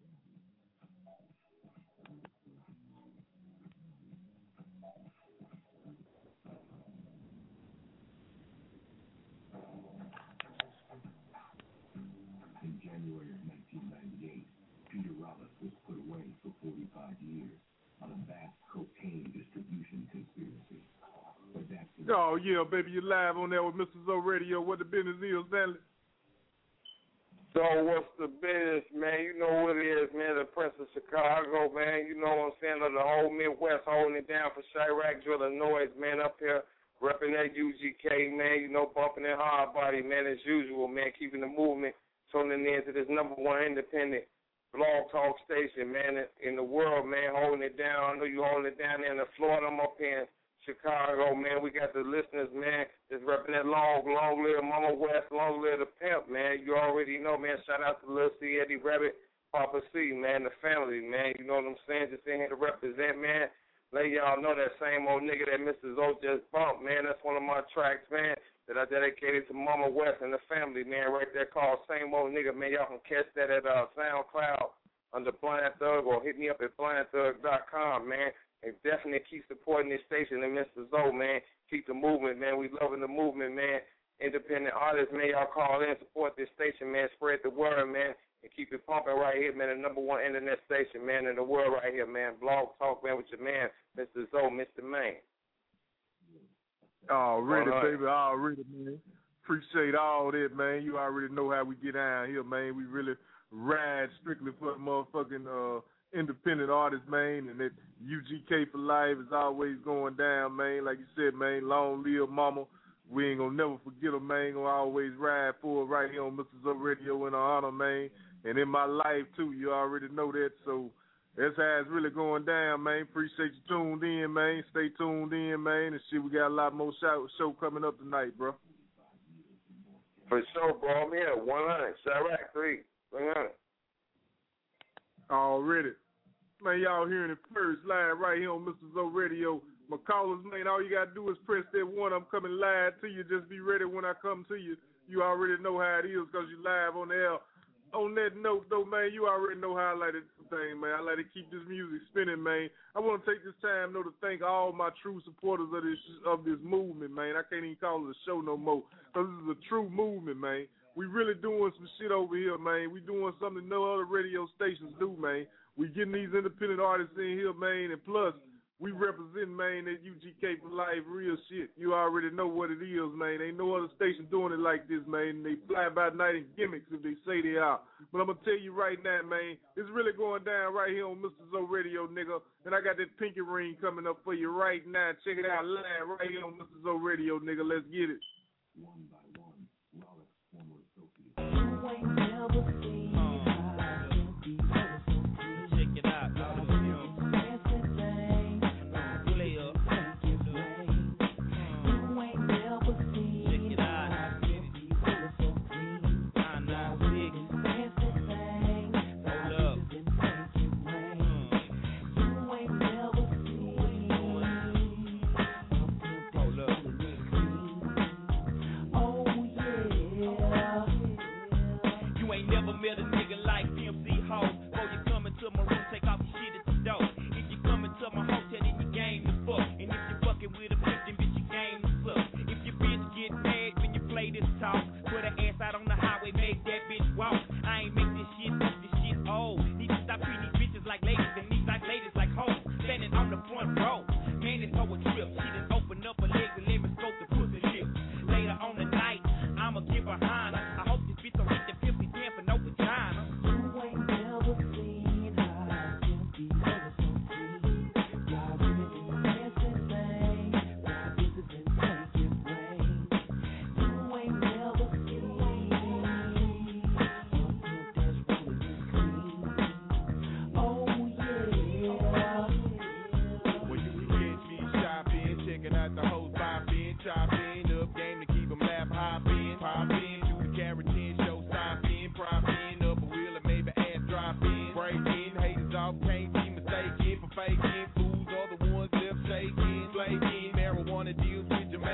In January of nineteen ninety-eight, Peter Roberts was put away for forty-five years on a vast cocaine distribution conspiracy. But that's oh, yeah, baby, you live on there with Mister Zoe Radio. What the business is, Stanley? So what's the business, man? You know what it is, man. The Prince of Chicago, man. You know what I'm saying? Of the whole Midwest holding it down for Chirac, Illinois, man. Up here repping that U G K, man. You know, bumping that hard body, man, as usual, man. Keeping the movement, tuning in to this number one independent blog talk station, man, in the world, man, holding it down. I know you holding it down there in the Florida. I'm up here in Chicago, man. We got the listeners, man, that's repping that long, long live Mama West, long live the pimp, man. You already know, man. Shout out to Lil C, Eddie Rabbit, Papa C, man, the family, man. You know what I'm saying? Just in here to represent, man. Let y'all know that same old nigga that Mister Zoe just bumped, man. That's one of my tracks, man, that I dedicated to Mama West and the family, man, right there called Same Old Nigga, man. Y'all can catch that at uh, SoundCloud under Blind Thug or hit me up at blind thug dot com, man. And definitely keep supporting this station and Mister Zoe, man. Keep the movement, man. We loving the movement, man. Independent artists, man. Y'all call in, support this station, man. Spread the word, man. And keep it pumping right here, man. The number one internet station, man, in the world right here, man. Blog Talk, man, with your man, Mister Zoe, Mister Man. Already, all right. baby. Already, man. Appreciate all that, man. You already know how we get down here, man. We really ride strictly for the motherfucking uh, independent artists, man. And that U G K for life is always going down, man. Like you said, man, long live Mama. We ain't gonna never forget her, man. Gonna always ride for her right here on Mister Zoe Radio in her honor, man. And in my life, too. You already know that. So that's how it's really going down, man. Appreciate you tuned in, man. Stay tuned in, man. And shit, we got a lot more show, show coming up tonight, bro. For sure, bro. I'm here. one hundred. Chirac three. one hundred. Already. Man, y'all hearing it first live right here on Mister Zoe Radio. My callers, man, all you got to do is press that one. I'm coming live to you. Just be ready when I come to you. You already know how it is because you live on the air. On that note, though, man, you already know how I like this thing, man. I like to keep this music spinning, man. I want to take this time, though, to thank all my true supporters of this of this movement, man. I can't even call it a show no more because this is a true movement, man. We really doing some shit over here, man. We doing something no other radio stations do, man. We getting these independent artists in here, man, and plus, we represent, man, that U G K for life, real shit. You already know what it is, man. Ain't no other station doing it like this, man. They fly by night in gimmicks if they say they are. But I'm going to tell you right now, man, it's really going down right here on Mister Zoe Radio, nigga. And I got that pinky ring coming up for you right now. Check it out live right here on Mister Zoe Radio, nigga. Let's get it. one by one, Rolex former associate. You ain't never seen how empty Check it out, y'all. Met a nigga like M C Ho. Before you come into my room, take off your shit at the door. If you come into my hotel, then you game the fuck. And if you fucking with a bitch, then bitch, you game the suck. If your bitch get mad when you play this talk, put her ass out on the highway, make that bitch walk. I ain't make this shit up, this shit old. Need to stop treating these bitches like ladies and these like ladies like hoes. Standing on the front row, man, it's over trip. She done open up her legs and let me scope the pussy lips. Later on the night, I'ma give her Hana. I hope this bitch don't hit the fifty ten for no vagina. You ain't never seen how empty colors so free. Y'all really been dancing thing. Why this has been taking rain. You ain't never seen something that's really clean. Oh yeah. Well, you can catch me shopping, checking out the hoes popping, chopping up game to keep them laugh hopping, popping, do the carotene show stopping, propping up a wheel and maybe ass dropping, breaking, haters off, can't be mistaken for faking, fools are the ones left shaking, flaking, marijuana deals with your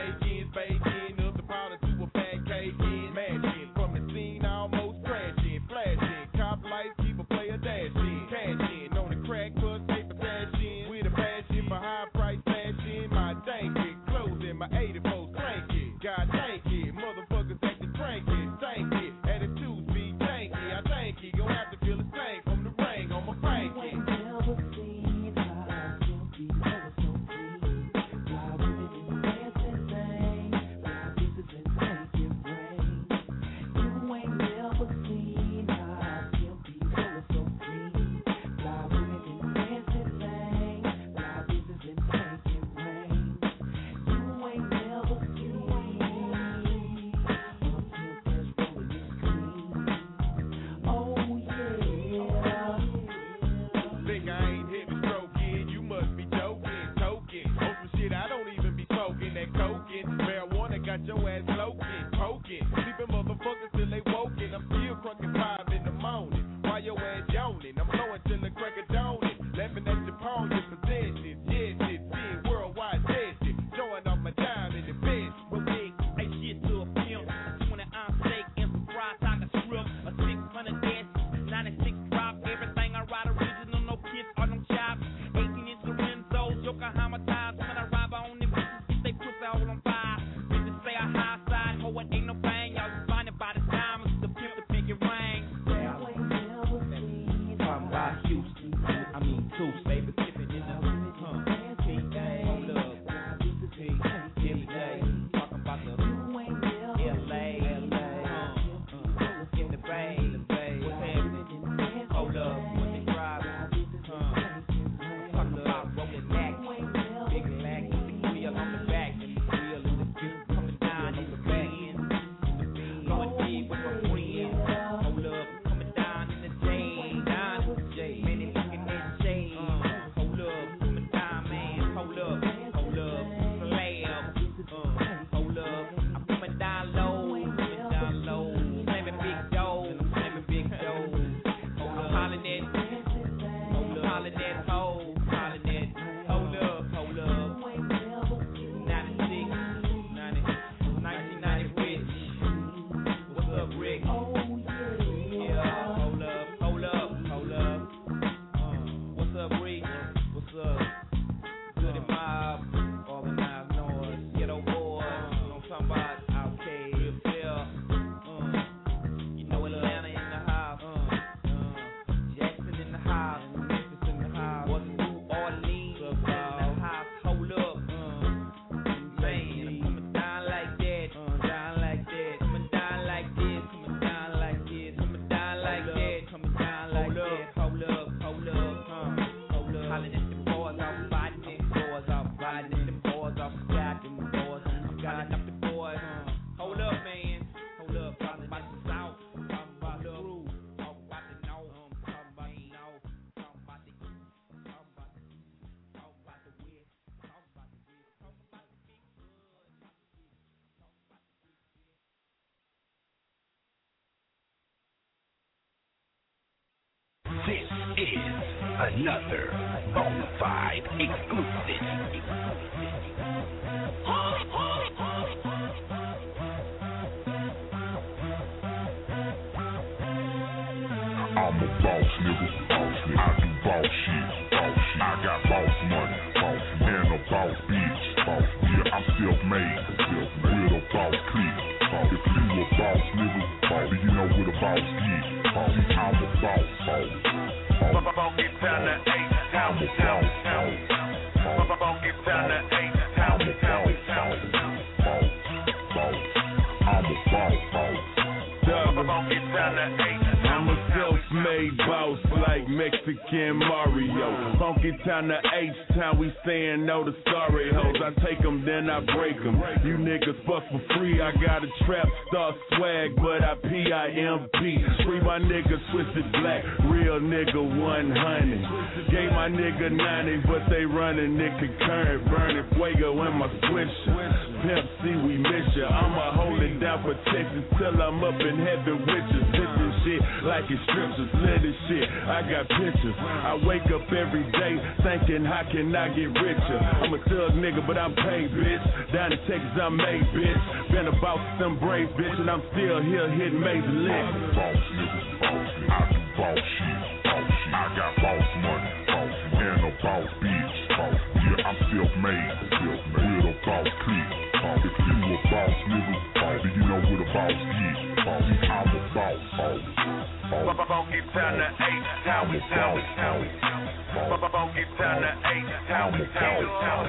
across the sky through my doors. I'm calling up the boys. Hold up, man. Hold up. Talking about the South. Talking about the groove. Talking about the North. Talking about the North. Talking about the East. Talking about the East. Talking about the West. Talking about the West. Talking about the Big Hood. This is another Bonafide exclusive. I'm a boss nigga, boss nigga. I do boss shit, boss shit. I got boss money, boss money. And a boss bitch, boss. Yeah, I'm self-made, self-made. With a boss clique, boss. If you a boss nigga, boss, then you know what a boss is. Boss, I'm a boss, boss. Funky town to eight, town to town, town. Funky town to eight, town to town, town. Boss, boss. I'm a boss, boss. Funky town to eight. I'm a self-made boss like Mexican Mario. Funky town to H-Town, we saying no to sorry hoes. I take them, then I break them. You niggas fuck for free. I got a trap star swag, but I P I M P. Free my niggas Twisted Black, real nigga one hundred. Gave my nigga ninety, but they running it concurrent. Burning Fuego in my switcher. Pimp C, we miss ya. I'ma hold it down for Texas till I'm up in heaven with you. Sipping shit like it's scriptures, little shit. I got pictures. I wake up every day thinking, how can I get richer? I'm a thug nigga, but I'm paid, bitch. Down in Texas, I'm made, bitch. Been about some brave, bitch, and I'm still here hitting major licks. I'm a boss nigga, boss nigga. I do boss shit, boss shit. I got boss money, boss money. And a boss bitch, boss. Yeah, I'm self-made, self-made. With a boss clique, boss. If you a boss nigga, boss, then you know what a boss is. Boss, I'm a boss, boss. Funky town to eight, town to town, town. Funky town to eight, town to town, town.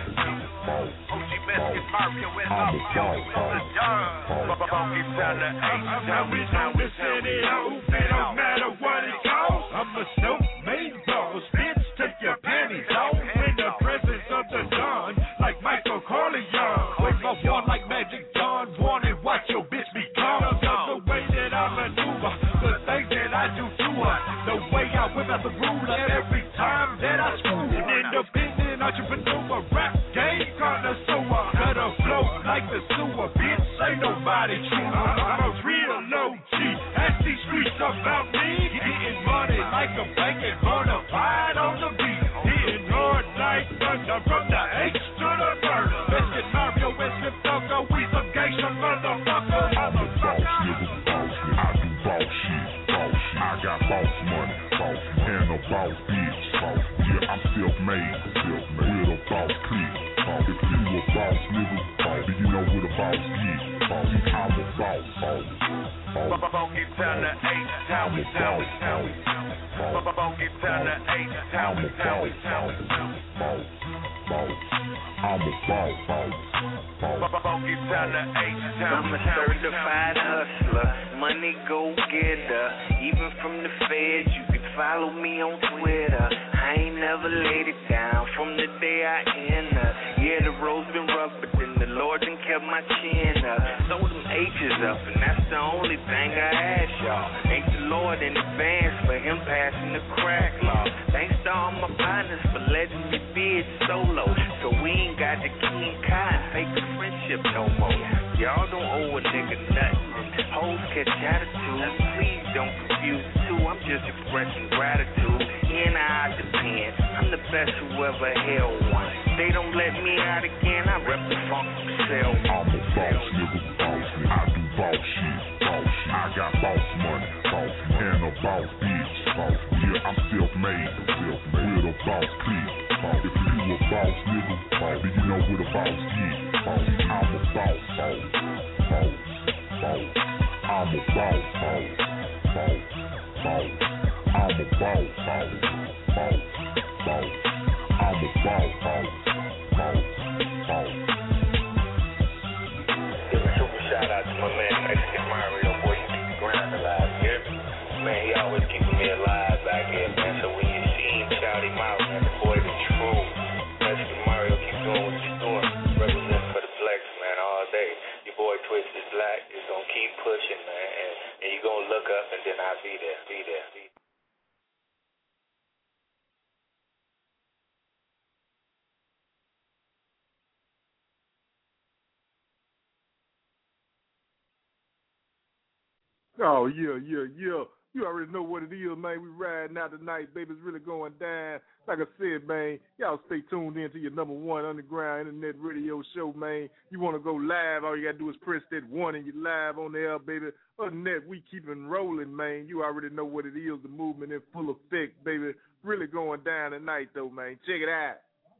O G Biscuit, Mario, and Mario, the John. Funky town to eight, town to town, the city open, it don't matter what it costs. I'm a self-made boss, bitch, take your panties off. In the presence of the Don, like Michael Corleone. Wake up one like Magic John, wanted watch your bitch be gone. The way that I maneuver, the things that I do to her, the way I whip out the ruler every time that I screw. An independent entrepreneur, rap game connoisseur, cut a flow like the sewer, bitch, ain't nobody true. I'm a real low G, ask these streets about me, getting money like a bank and bonafide on the beat, hitting hard like thunder from the H to the burner. Biscuit Mario, Biscuit Thugger, we some gangsta motherfucker. I'm a boss nigga, boss nigga. I do boss shit, boss shit. I got boss money, boss money. And a boss bitch, boss. Yeah, I'm self-made, self-made. With a boss clique, boss. If you a boss nigga, boss, then you know what a boss is. Boss, I'm a boss, boss. Funky town to eight, town to town, town. Funky town to eight, town to town, town. Boss, boss. I'm a boss, boss. Funky town to eight, town I'm to a town. certified hustler, money go getter. Even from the feds, you can follow me on Twitter. I ain't never laid it down from the day I entered. Yeah, the road's been rough, but then the Lord done kept my chin up. Throw them H's up, and that's the only thing I ask y'all. Thank the Lord in advance for him passing the crack law. Thanks to all my partners for letting me be it solo. So we ain't got the King Kai fake the friendship no more. Y'all don't owe a nigga nothing. Hoes catch attitude. Please don't confuse the two. I'm just expressing gratitude. And I depend. I'm the best who ever held one. They don't let me out again. I rep the funk myself. I'm a boss nigga, boss nigga. I do boss shit, boss shit. I got boss money, boss money. And a boss bitch, boss. Yeah, I'm self-made, self-made. With a boss clique, boss. If you a boss nigga, boss, then you know what a boss is. Boss, I'm a boss, boss, boss, boss. I'm a boss, boss, boss, boss. I'm a boss, boss, boss, boss. I'm a boss, boss, boss, boss. Give a super shout out to my man Mexican Mario, boy, you keep the grind alive, you hear me? Man, he always keeping me alive back here, man, so when you see him, shout him out, man, the boy the truth. Mexican Mario, keep doing what you're doing, represent boy Twisted Black is gonna keep pushing, man, and, and you're gonna look up, and then I'll be there, be there, be there. Oh, yeah, yeah, yeah. You already know what it is, man. We riding out tonight, baby. It's really going down. Like I said, man, y'all stay tuned in to your number one underground internet radio show, man. You want to go live, all you got to do is press that one and you're live on the air, baby. Other than that, we keeping rolling, man. You already know what it is, the movement in full effect, baby. Really going down tonight, though, man. Check it out.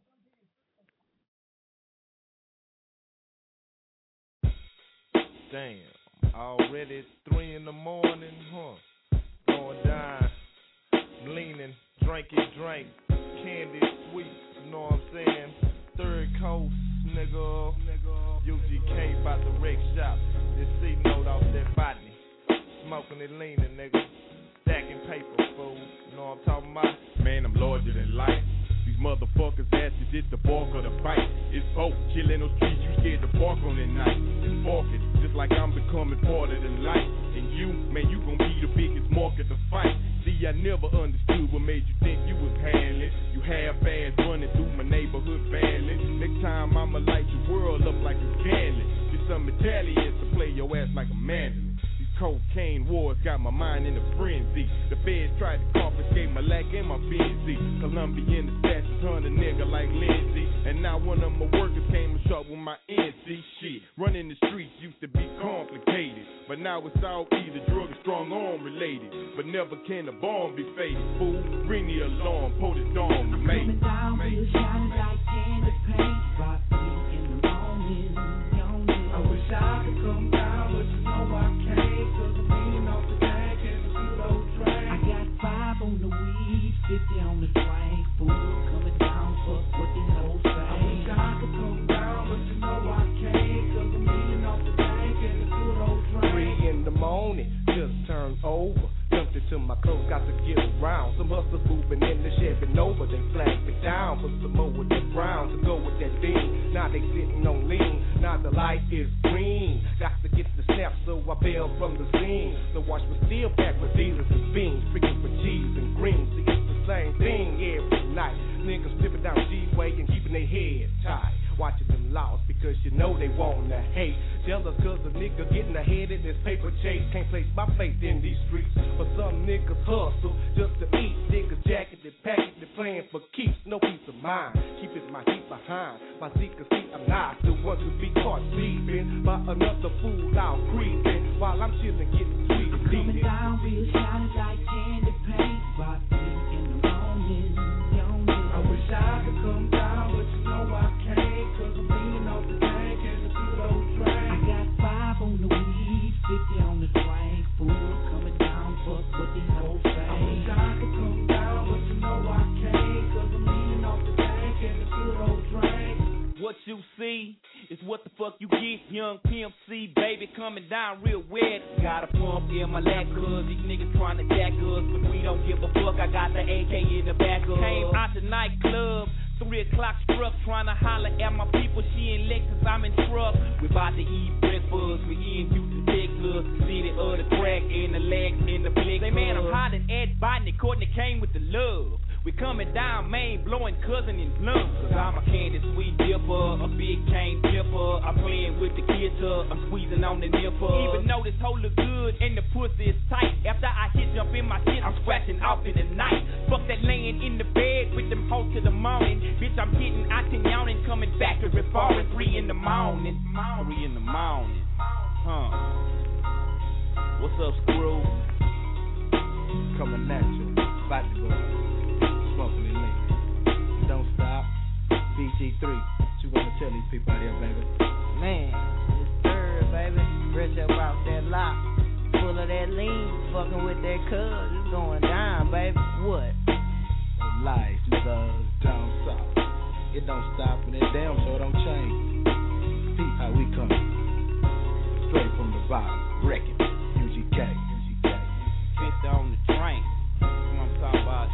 Damn, already it's three in the morning, huh? Going down, leaning, drinking, drink, candy, sweet, you know what I'm saying? Third coast, nigga, nigga. U G K about the wreck shop. This C note off that botany, smoking and leaning, nigga. Stacking paper, fool, you know what I'm talking about? Man, I'm larger than life. These motherfuckers asses hit the bark or the bite. It's both. Chillin' those streets, you scared to bark on at night. And bark it, just like I'm becoming part of the light. And you, man, you gon' be the biggest market to fight. See, I never understood what made you think you was handling. You half-ass running through my neighborhood badly. Next time I'ma light your world up like a candle. Get some Italians to play your ass like a mandolin. Cocaine wars got my mind in a frenzy. The feds tried to confiscate my lack and my Benzie. Colombian assassins hunt a nigga like Lindsay. And now one of my workers came and shot with my N C shit. Running the streets used to be complicated, but now it's all either drug or strong arm related. But never can a bomb be faded. Fool, ring the alarm, pull the dawn, we made it. Down, we're shining like candy paint. Rock me in the morning, yawning. I wish I could come down, but you know I can't. On the weed, fifty on the drink, food coming down, fuck what these hoes say. I wish I could come down, but you know I can't, cause I'm eating off the tank and the good old drink. Three in the morning, just turned over. Jumped into my clothes, got to get around. Some hustlers moving in the Chevy Nova, they flagged me down for some more with that brown to go with that bean. Now they sitting on lean, now the light is green. Got to get the snap, so I bail from the scene. So watch me steal back with dealers and beans, freaking for cheese and green. See, it's the same thing every night. Niggas flipping down G-Way and keeping their head tight. Watching them lost because you know they wanna hate. Jealous cause a nigga getting ahead in this paper chase. Can't place my face in these streets. But some niggas hustle just to eat. Niggas jacket and packet, they playing for keeps. No peace of mind. Keep it my heat behind. My seeker see I'm not the one to be caught sleeping by another fool out creeping while I'm chilling getting sweet and deep. Coming down real shining like candy paint. Rock me in the morning, yawning. I wish I could come down, but you know I can't. Cause I'm leaning off the tank and the good old drink. I got five on the weed, fifty on the drink. Food coming down, fuck what these hoes say. I wish I could come down, but you know I can't. Cause I'm leaning off the tank and the good old drink. What you see is what the fuck you get. Young Pimp C, baby, coming down real wet. Got a pump in my lap, cause these niggas trying to jack us. But we don't give a fuck, I got the A K in the back of. Came out the nightclub. Three o'clock struck, trying to holler at my people. She in Lexus, I'm in truck. We about to eat breakfast. We in Houston, Texas, city of the crack and the legs in the blick. Say, man, I'm hot and Ed Botany. Courtney came with the love. We coming down, Maine, blowing cousin in blunt. Cause I'm a candy sweet dipper, a big cane dipper. I'm playing with the kids up, I'm squeezing on the nipper. Even though this hoe look good and the pussy is tight. After I hit jump in my shit, I'm scratching off in the night. Fuck that laying in the bed with them hoes till the morning. Bitch, I'm getting out and yawning, coming back to reforming. Three in the morning, three in the morning. Huh? What's up, Screw? Coming at you, about to go. Smoking and leaning. Don't stop. B G three. What you wanna tell these people out here, baby? Man, it's third, baby. Fresh up out that lot. Full of that lean. Fucking with that cuz. It's going down, baby. What? Life, niggas, down south. It don't stop and it damn sure don't change. Peep how we coming. Straight from the bottom. Wreck it. U G K. U G K. fifty on the train. That's what I'm talking about.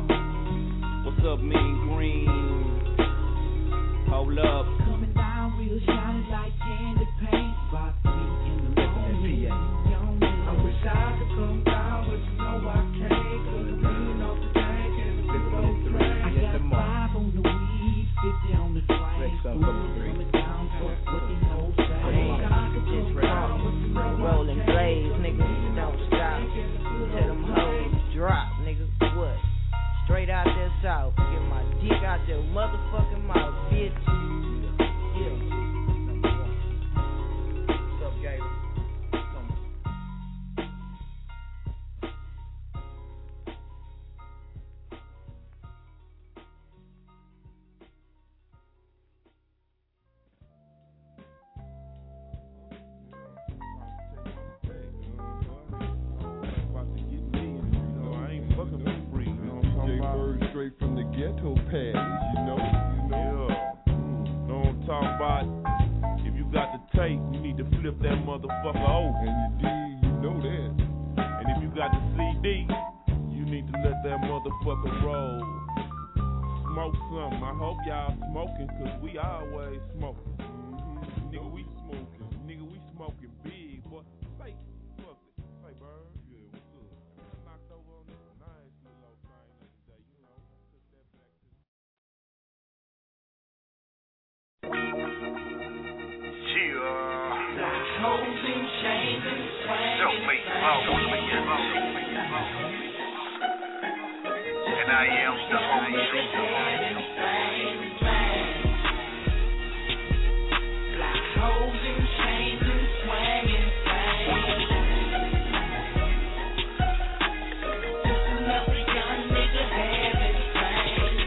What's up, Mean Green? Hold up. Coming down real still shining like candy paint. Rock me in the morning. I wish I could come down, but you know I can't. Cause I'm leaning off the tank and the six oh three. I got five on the weed, fifty on the train. Coming down for what they know say. It's rolling blaze, nigga, don't stop. Tell them hoes drop, nigga, what? Straight out there south, get my dick out your motherfucking mouth, bitch. Yeah. What's up, Gator? Straight from the ghetto pad, you know, you know. Yeah. Know what I'm talking about? If you got the tape, you need to flip that motherfucker over. And you did, you know that. And if you got the C D, you need to let that motherfucker roll. Smoke something. I hope y'all smoking, cause we always smoking. Mm-hmm. Nigga, we smoking. Nigga, we smoking big, boy. Say, fuck it. Say, bird. Yeah, what's up? I knocked over on this nice little old thing the other day, you know. Don't make love with me, and I am the only Black holes and chains and swinging things. Just another young nigga having things.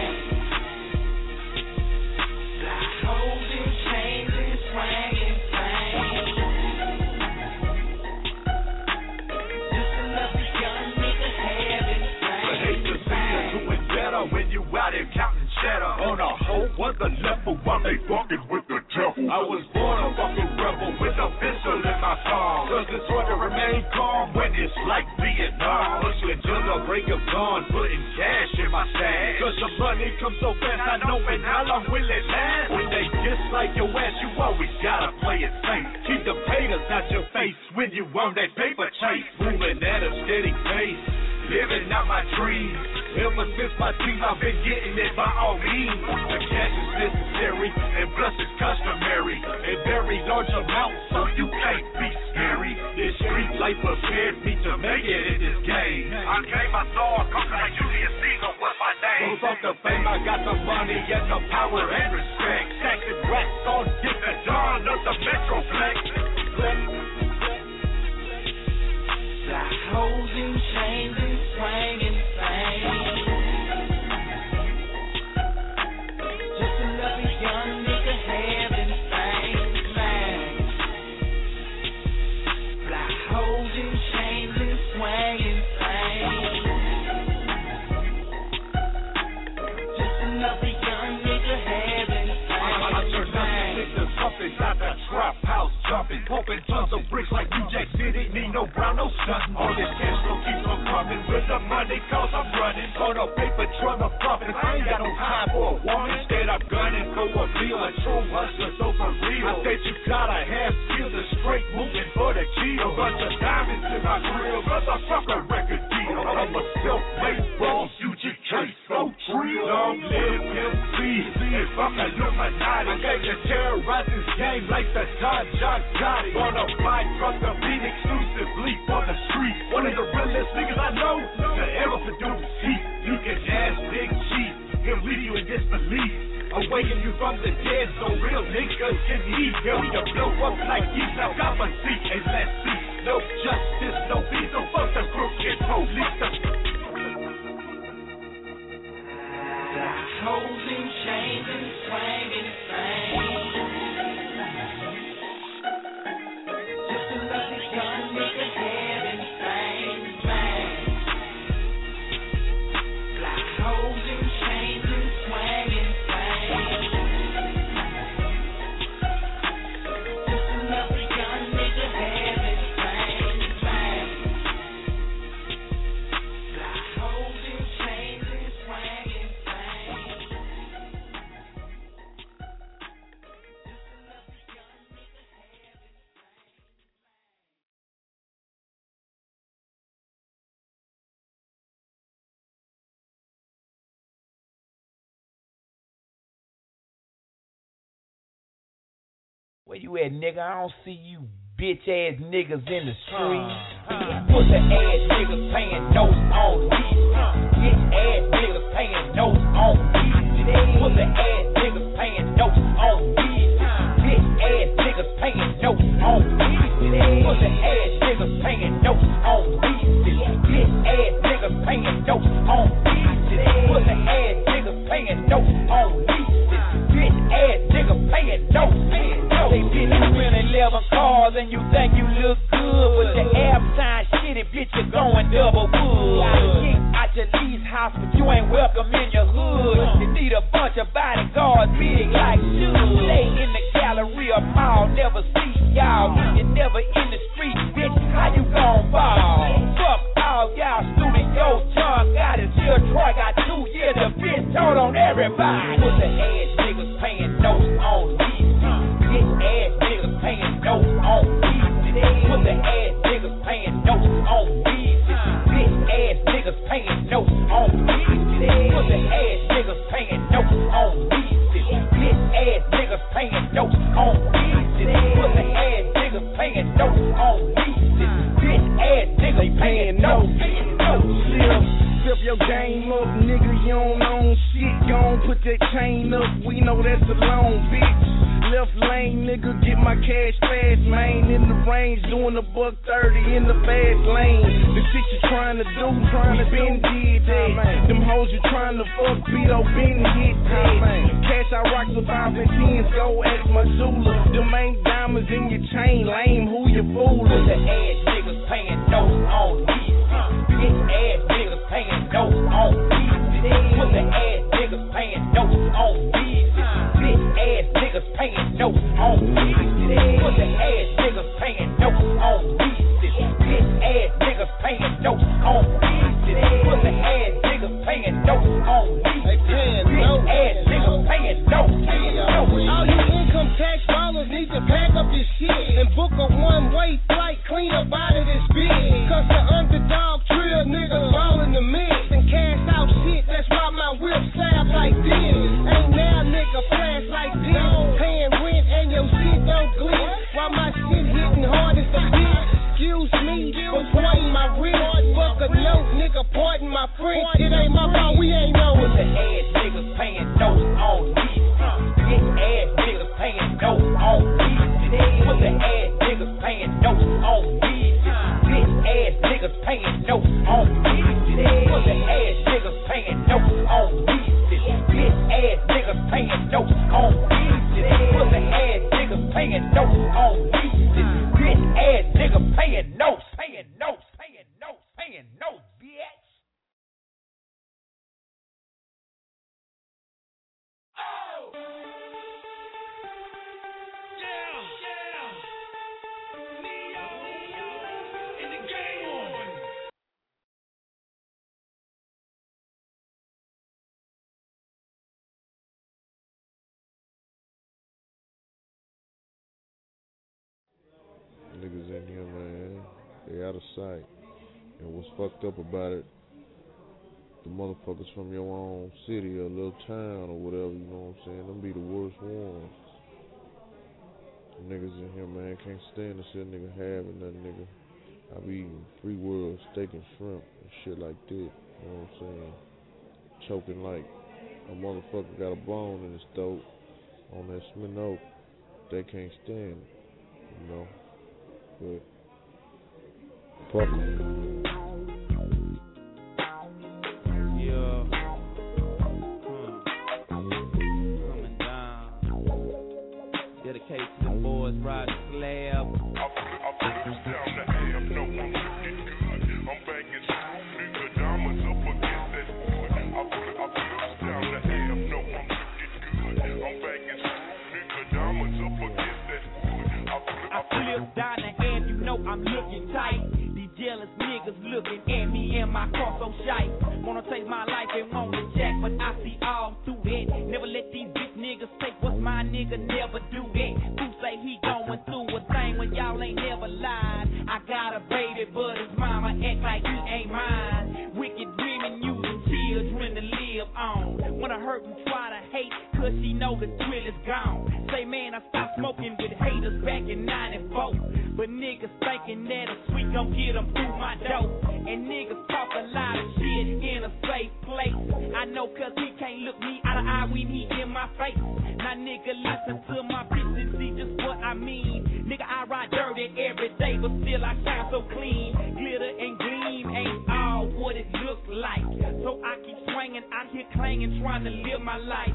Black holes and chains and swinging things. Just another young nigga having things. I hate to see you doing better when you out here counting cheddar. On a whole other level while they fucking with the devil. I was born a fucking rebel with a pistol in my palm. Cause it's hard to remain calm when it's like Vietnam. Pushing to the break of dawn, putting cash in my stash. Cause the money comes so fast, I know it, how long will it last? When they dislike your ass, you always gotta play it safe. Keep the haters out your face when you on that paper chase. Moving at a steady pace, living out my dreams. Ever since my team, I've been getting it by all means. The cash is necessary, and plus it's customary. In very large amounts, so you can't be scary. This street life prepared me to make it in this game. I gave my soul, cause like Julius Caesar was my name. Goes off the fame, I got the money and the power and respect. Stacking racks on dick and dawn of the Metroplex. Black holes and chains and swinging things. Just another young nigga having things, man. Black holes and chains and swinging things. Just another young nigga having things. I turned nothing into something, got that trap house jumping, pumping tons of bricks like New Jack City, need no brown, no sun. All this cash flow keeps on coming with the money, cause I'm running. On a paper trail of profits, I ain't got no time for a woman. Instead I'm gunning for a meal, a true hustler, so for real. I said you gotta have skills and straight moving for the kill. A bunch of diamonds in my grill, cause I fuck a record deal. I'm a self-made boss, U G K, so real. Long live M C, and fuck Illuminati. I came to terrorize this game like the Don John Gotti. On a bike from the beat exclusively on the street. One of the realest niggas I know to ever produce heat. You can ask Big Chief, he'll leave you in disbelief. Awaken you from the dead so real niggas can eat. Yeah, we can blow up like yeast. Now got my seat and let's see. No justice, no peace, so fuck the crooked police. Holes and chains and swinging things. Just another young nigga having things, man. Black holes and chains and swinging things. Just another young nigga having things, man. Black holes and chains and swinging things. Where you at, nigga? I don't see you bitch ass niggas in the street. Pussy ass niggas paying notes on me. Bitch ass niggas paying notes on me. Pussy ass niggas paying notes on me. Bitch ass niggas paying notes on me. Pussy ass niggas paying notes on me. Bitch ass niggas paying notes on me. Pussy ass niggas paying notes on me. Bitch ass niggas paying notes. They bitch you in eleven cars and you think you look good, but the app sign shitty, bitch you going double wood. Gotta kick out your lease house, but you ain't welcome in your hood. You need a bunch of bodyguards big like shoes. Stay in the Galleria Mall, never see y'all. You never in the street, bitch, how you gon' ball? Fuck all y'all studio junk, got his chill Troy, got two years, the bitch told on everybody. Put the ass niggas paying notes on me. Bitch ass niggas paying notes on me. Put the ass niggas paying notes on me. Bitch ass niggas paying notes on me. Put the ass niggas paying notes on me. Bitch ass niggas paying notes on me. Put the ass niggas paying notes on me. Bitch ass niggas paying notes. Step your game up, nigga, you don't own shit. Gon' put that chain up, we know that's a loan, bitch. Left lane, nigga, get my cash fast, man. In the range, doing a buck thirty in the fast lane. The shit you trying to do, trying to been did that. Them hoes you trying to fuck, Beto been hit that. Cash I rock the five and tens, go ask my jeweler. Them ain't diamonds in your chain, lame, who you fooling? Put the ass niggas paying notes on me. Bitch ass niggas paying notes on me. Put the ass niggas paying notes on me. Bitch ass niggas paying notes on me. Put the ass niggas paying notes on me. Bitch ass niggas paying notes on me. Put the ass niggas paying notes on me. Bitch ass niggas paying notes. All you income tax dollars need to pack up your shit and book a one-way flight, clean up out of this bitch. Cause the underdog trill niggas ball in the mix and cash out shit. That's why my whip slap like this. Ain't now nigga flash like this. Paying rent and your shit don't glitch. While my shit hitting hard as a bitch. Excuse me for pointing my wrist. Fuck a note, nigga, pardon my friend. It ain't my fault, we ain't know it. The ass niggas paying notes on me. Bitch ass niggas paying notes on me. Put the ass niggas paying notes on me. Bitch ass niggas paying notes on me. Put the ass niggas paying notes on me. Bitch ass niggas paying notes on me. Put the ass niggas paying notes on me. Bitch ass niggas paying notes, paying notes, paying notes, paying notes, bitch. Oh! Niggas in here, man, they out of sight. And what's fucked up about it, the motherfuckers from your own city or little town or whatever, you know what I'm saying, them be the worst ones. The niggas in here, man, can't stand to see a nigga having nothing, nigga. I be eating free world steak and shrimp and shit like that, you know what I'm saying, choking like a motherfucker got a bone in his throat on that Sminoak. They can't stand it, you know. But fuck em. Yeah. Huh. Coming down. Dedicated to the boys riding slab. I flip down the hand, you know I'm looking tight. These jealous niggas looking at me and my car so shy. Wanna take my life and want to jack, but I see all through that. Never let these these bitch niggas take what's my nigga never do that. Who say he going through a thing when y'all ain't never lied? I got a baby, but his mama act like he ain't mine. Wicked women using children to live on. Wanna hurt and try to hate, cause she know the thrill is gone. Say man, I stopped smoking with haters back in ninety-four. But niggas thinking that a sweet gon' get them through my door. And niggas talk a lot of shit in a safe place. I know cause he can't look me out of eye when he in my face. Now nigga listen to my bitch and see just what I mean. Nigga I ride dirty every day but still I shine so clean. Glitter and gleam ain't all what it looks like. So I keep swinging out here clanging trying to live my life.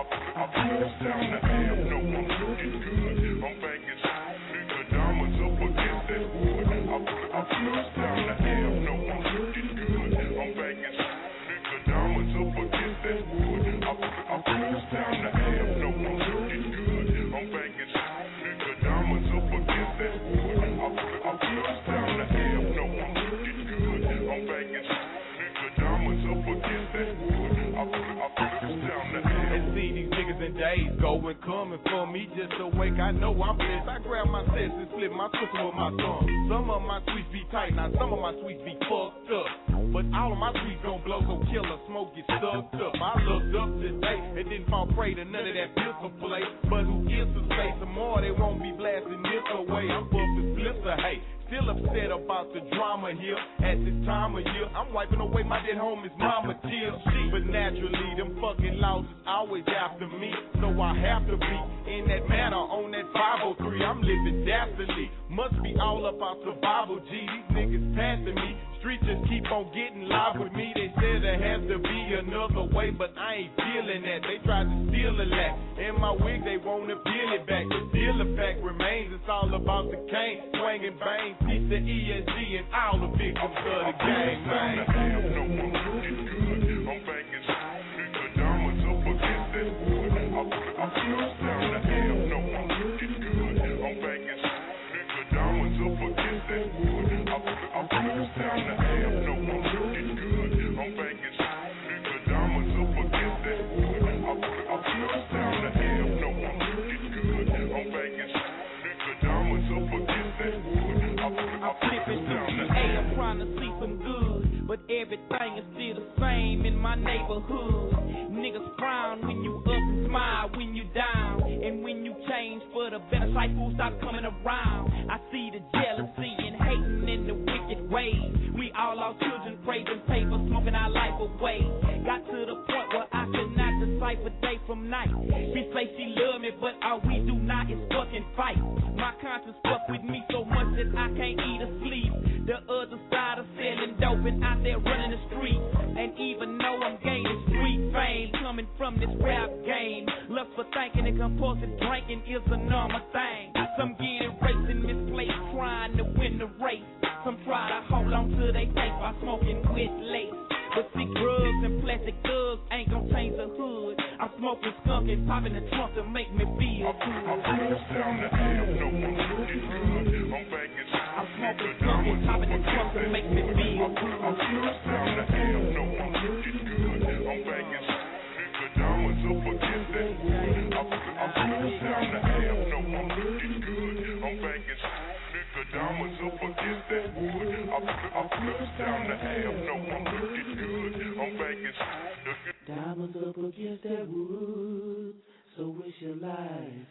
I feel down the air, no I'm looking good. I'm banging nigga diamonds up against that wood. I feel down the air, no I'm looking good. I'm banging nigga diamonds up against that wood. I feel down the air, no I'm looking good. I'm banging nigga diamonds up against that wood. I feel down the air, no I'm looking good. I'm banging nigga diamonds up against that wood. I feel down the air. And see these niggas in days going, coming for me just awake. I know I'm blessed. I grab my sets and split my sister with my thumb. Some of my sweets be tight, now some of my sweets be fucked up. But all of my sweets gon' blow, so killer smoke get stuck up. I looked up today and didn't fall prey to none of that pistol play. But who gives a space some more? They won't be blasting this away. I'm bumping flips of hey. Still upset about the drama here. At this time of year, I'm wiping away my dead homie's mama tears. But naturally, them fucking laws is always after me. So I have to be in that manner on that five oh three. I'm living dastardly. Must be all about survival, G. These niggas passing me. Streets just keep on getting live with me. They said there has to be another way, but I ain't feeling that. They tried to steal a lack. In my wig, they wanna peel it back. But still the fact remains, it's all about the cane. Swing and bang, piece of E S G and all the victims of the game, man. No I'm looking good. I'm banging nigga diamonds up against that wood. I feel down the air, no I'm looking good. I'm banging nigga diamonds up against that wood. I feel down the air, no I'm looking good. I'm banging nigga diamonds up against that wood. I feel down the air, no I'm looking good. I'm banging nigga diamonds up against that wood. I'm flipping down the air, I'm trying to see some good, but everything is still the same in my neighborhood. Niggas frown when you up and smile when you down, and when you change for the better, sight fools stop coming around. I see the jealousy and hating in the wicked ways. We all lost children, praising paper, smoking our life away. Got to the point where I could not decipher day from night. She say she love me, but all we do not is fucking fight. My conscience fuck with me so much that I can't eat or sleep. The other side of selling dope and out there running the streets. And even though I'm gaining street fame, coming from this rap game, lust for thinking and compulsive drinking is a normal thing. Some get erased and misplaced, trying to win the race. Some try to hold on to their faith by smoking with lace. But see, drugs and plastic thugs ain't gon' change the hood. I'm smoking skunk and popping the trunk to make me feel good. I feel down the air, no I'm looking good. I'm banging I'm smoking skunk and popping the trunk to make me feel good. I feel down the air, no I'm looking good. I'm banging nigga diamonds up against that wood. I feel down the air, no I'm looking good. I'm banging nigga diamonds up against that wood. I feel down the air, no I'm looking good. I'm banging diamonds up against that wood. So it's your life.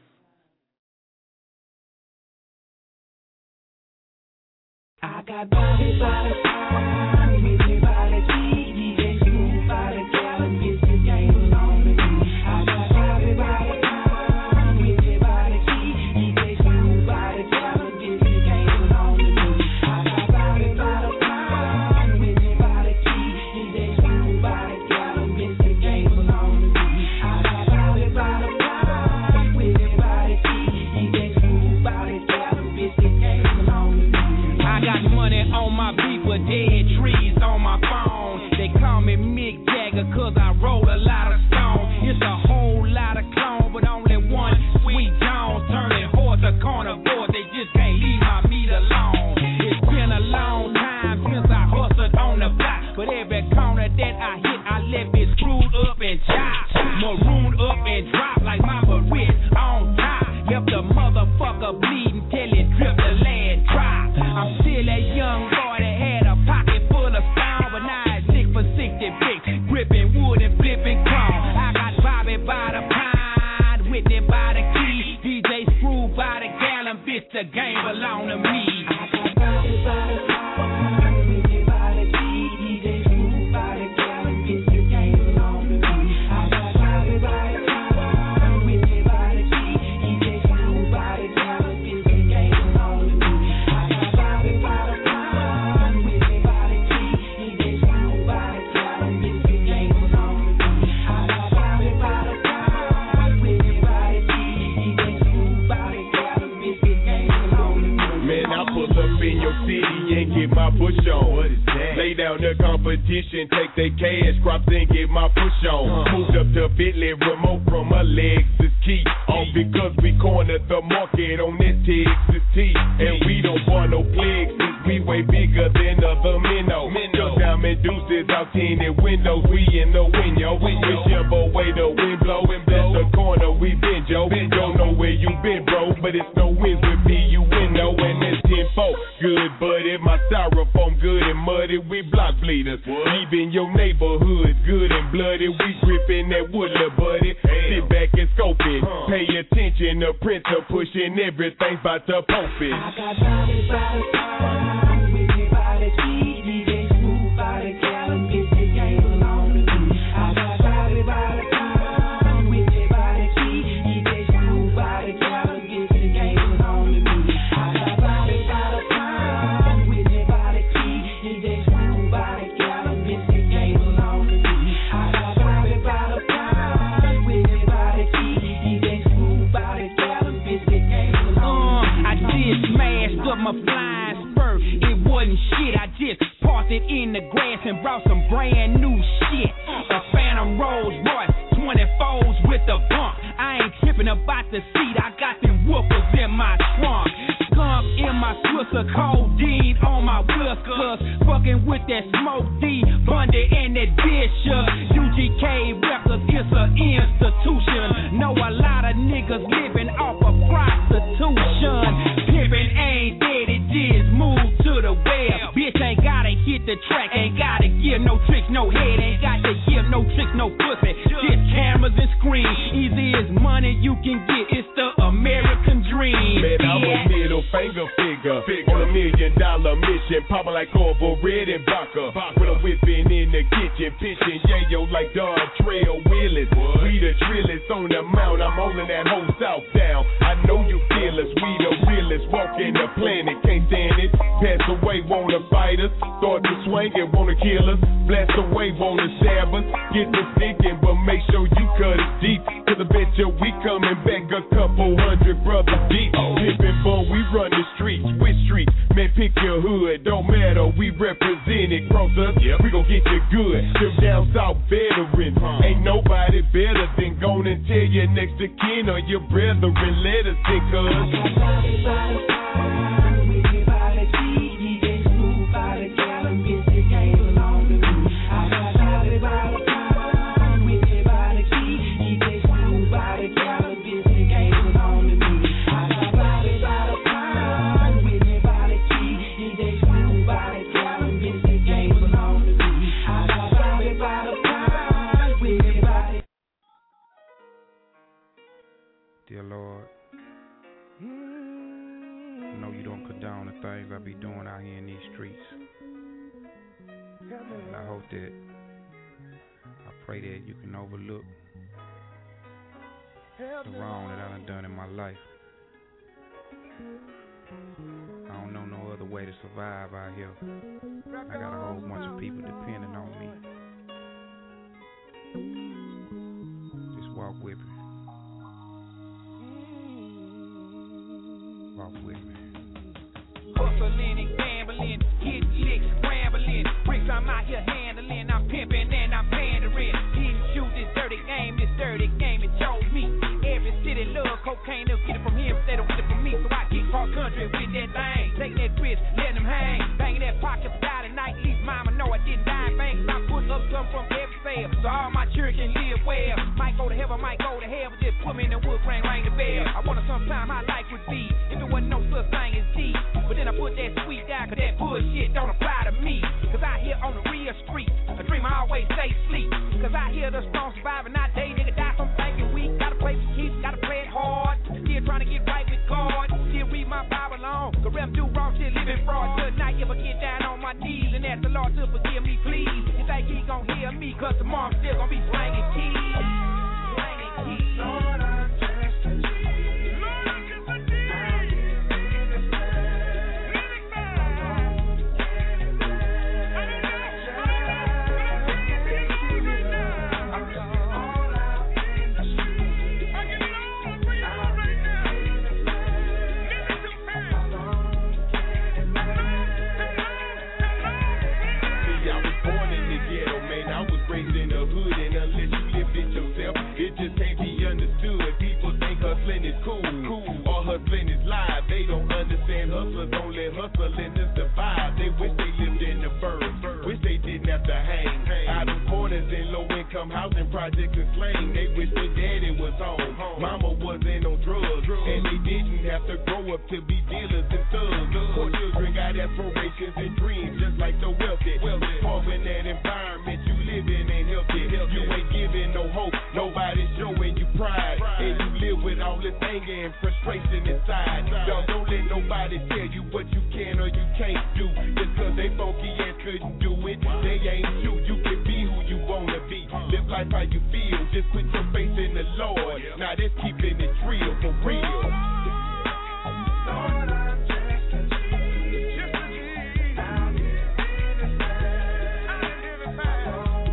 I got body by the time, busy by the key, D J smooth by the gallon, bitch, the game belong to me. I got body by the time, busy by the key, D J smooth by the gallon, bitch, the game belong to me. I got body by the time, busy by the key, D J smooth by the gallon, bitch, the game belong to me. I got body by the time, busy by the key, D J smooth by the gallon, bitch, the game belong to me. I got money on my beat with dead trees. bitch, the game belong to me. Get my push on. What is that? Lay down the competition, take their cash crops and get my push on. Uh. Moved up to Bentley, remote from my legs is key. All because we cornered the market on this Texas T. And we don't want no plagues, since we way bigger than other minnows. Just diamond deuces out tinted windows, we in the window. Whichever way the wind blow, and bless the corner we been, Joe. Don't know where you been, bro, but it's no wins with me, you win, no, and it's ten four. Good buddy, my styrofoam good and muddy, we block bleeders. Leaving your neighborhood good and bloody, we gripping that wood, little buddy. Hey. Sit back and scope it, huh. Pay attention, the printer pushing everything about to pope it. I got body, body, body, with your body, D J Smooth, body, Callum, it's the game along with me. I got body, body, body, with your body, D J Smooth, body, Callum, it's the game along with me. I got body, body, body, with your body, D J Smooth, body, Callum, it's the game along with me. I got body, body, body, with your body, D J Smooth, body, Callum, it's the game along with me. I did smash up my flying spur, it wasn't shit, I just parked it in the grass and brought some brand new shit. A Phantom Rolls Royce, twenty-fours with a bump. I ain't tripping about the seat, I got them whoopers in my trunk. Skunk in my Swisher, codeine on my whiskers. Fucking with that Smoke D, Bundy and that Bishop. U G K Records is an institution. Know a lot of niggas living off of prostitution. Pimpin' ain't dead, it just moved to the web. Bitch ain't gotta hit the track, ain't gotta give no tricks, no head, ain't got to give no tricks, no pussy. Just cameras and screens, easy as money you can get. It's the American dream. Man, I'm a middle finger figure, on a million dollar mission, popping like Corvo, Red and Vodka. When I'm whipping in the kitchen, pitching yayo like Dog Trail Willis. We the trillers on the mount, I'm holding that whole South down. I know you feel us, we the realest, walking the planet, can't stand it. Pass away, wanna fight us, start to swing and wanna kill us. Blast away, wanna stab us, get to thinking, but make sure you cut it deep. Cause I bet you we coming back a couple hundred brothers deep. Pimpin' bone, we run the streets, which streets? Man, pick your hood, don't matter, we represent it. Cross us, yep. We gon' get you good. Them down south veterans, huh. Ain't nobody better than gon' and tell your next to kin or your brethren. Let us think cuz. Dear Lord, I know you don't condone the things I be doing out here in these streets. And I hope that, I pray that you can overlook the wrong that I done done in my life. I don't know no other way to survive out here. I got a whole bunch of people depending on me. Just walk with me. Walk with me. Hustling and gambling, hitting licks, rambling. Bricks I'm out here handling, I'm pimping and I'm pandering. Didn't choose this dirty game, this dirty game it chose me. Every city love cocaine, they'll get it from him, they don't get it from me. So I get cross country with that thing, taking that risk, letting them hang. Banging that pocket for die tonight, leave mama know I didn't die. Bang, I put up some from every sale, so all my children live well. Might go to heaven, might go to hell, but just put me in the wood grain, ring the bell. I wonder sometime how life would be if it wasn't no such thing as deep. But then I put that sweet down, cause that bullshit don't apply to me. Cause out here on the real street, a dream I always stay sleep. Cause out here the strong surviving, not day nigga die from thinking weak. Gotta play for keeps, gotta play it hard. Still trying to get right with God. Still read my me, cause tomorrow I'm still gonna be slanging keys. Slanging keys. Lord, I'm just a G. It just can't be understood. People think hustling is cool, cool, or hustling is live. They don't understand hustlers don't let hustling just survive. They wish they lived in the burbs, wish they didn't have to hang out of corners in low-income housing projects and slang. They wish their daddy was home, mama wasn't on drugs, and they didn't have to grow up to be dealers and thugs. Poor children got aspirations and dreams just like the wealthy. Caught in that environment you live in ain't healthy. You ain't giving no hope, nobody's showing you pride, and you live with all this anger and frustration inside. Y'all don't let nobody tell you what you can or you can't do. Just cause they funky and couldn't do it, they ain't you. You can be who you wanna be, live life how you feel. Just put your faith in the Lord. Now that's keeping it real, for real. Lord, I'm just a G, just a G. Out here in this land, I live in my home.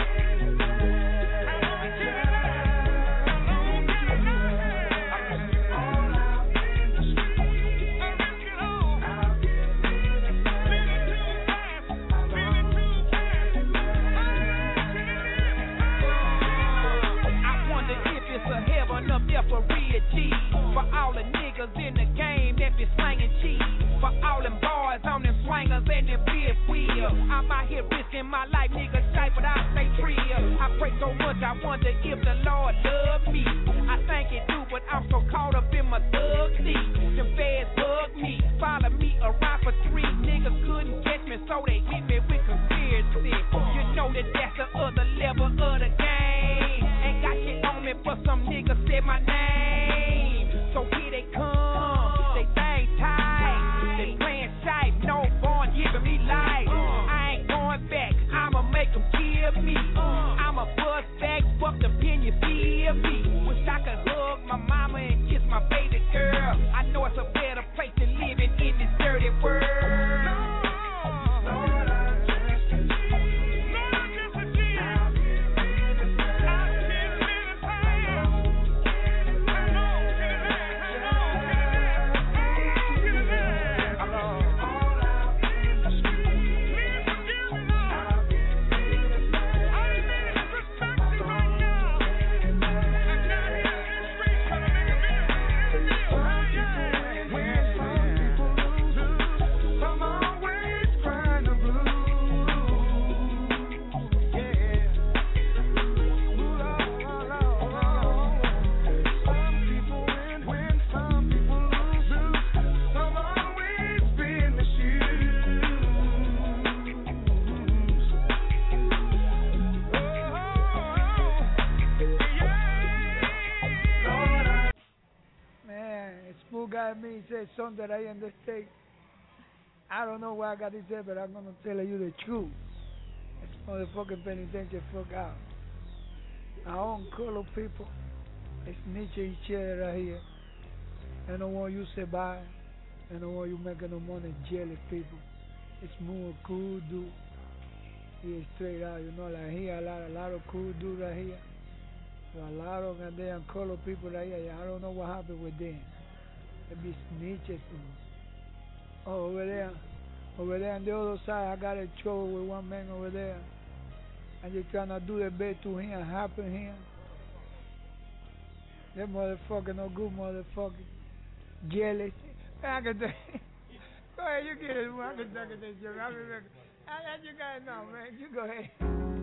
Up there for real G, for all the niggas in the game that be slanging cheese, for all them boys on them swangers and them big wheels. I'm out here risking my life, niggas tight, but I stay real. I pray so much, I wonder if the Lord love me. I think it do, but I'm so caught up in my thug seat. Them feds bug me, follow me around for three. Niggas couldn't catch me, so they hit me with conspiracy. You know that that's the other level of the game. Ain't got shit on me, but some niggas said my name. So here they come, they thing tight, they playing shape, no born giving me life. I ain't going back, I'ma make them kill me. I'ma bust back, fuck the pin, you feel me. Wish I could hug my mama and kiss my baby girl. I know it's a better place to live in in this dirty world. Guy me said something that I understand. I don't know why I got this there, but I'm gonna tell you the truth. It's motherfucking penitentiary fuck out. Our own color people, it's Nietzsche each other right here. I don't want you to buy. I don't want you making no money, jealous people. It's more cool dude. He straight out, you know, like here a lot, a lot of cool dudes right here. So a lot of goddamn color people right here. I don't know what happened with them. They be snitches. Oh, over there, over there on the other side, I got in trouble with one man over there. And they trying to do the best to him, happen him. That motherfucker, no good motherfucker. Jealous. I can tell you. Go ahead, you get it. I can talk to this joke. I remember. I let you guys know, man. You go ahead.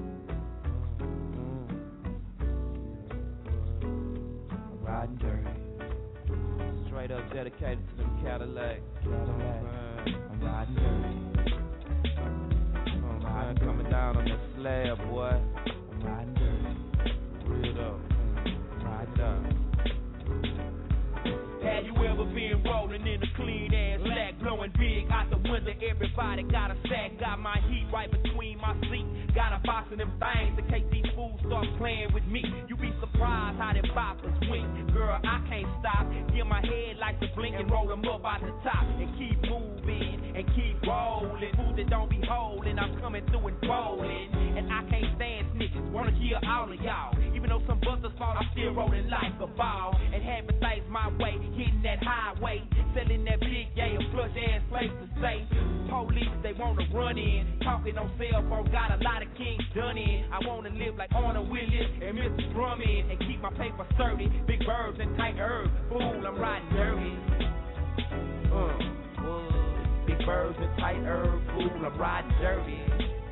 Riding dirty. Straight up dedicated to them Cadillac. Cadillac. I'm riding dirty. I'm riding coming down on that slab, boy. I'm riding dirty. Real though. I'm riding down. Have you ever been rolling in a clean ass black, blowing blowing big out the window. Everybody got a sack, got my heat right between my seats. Got a box of them things in case these fools start playing with me. You be surprised how them boppers wink. Girl, I can't stop. Give my head like the blink and roll them up out the top. And keep moving and keep rolling. Fools that don't be holding, I'm coming through and rolling. And I can't stand snitches, wanna kill all of y'all. Even though some busters fall, I'm still rolling like a ball. And having things my way, hitting that highway. Selling that big yay, a flush ass place to stay. Police, they wanna run in. Talking on cell phone, got a lot of kings done in. I wanna live like Arnold Williams and Mister Drummond. And keep my paper sturdy. Big birds and tight herbs. Fool, I'm riding dirty. Uh, what? Big birds and tight herbs. Fool, I'm riding dirty.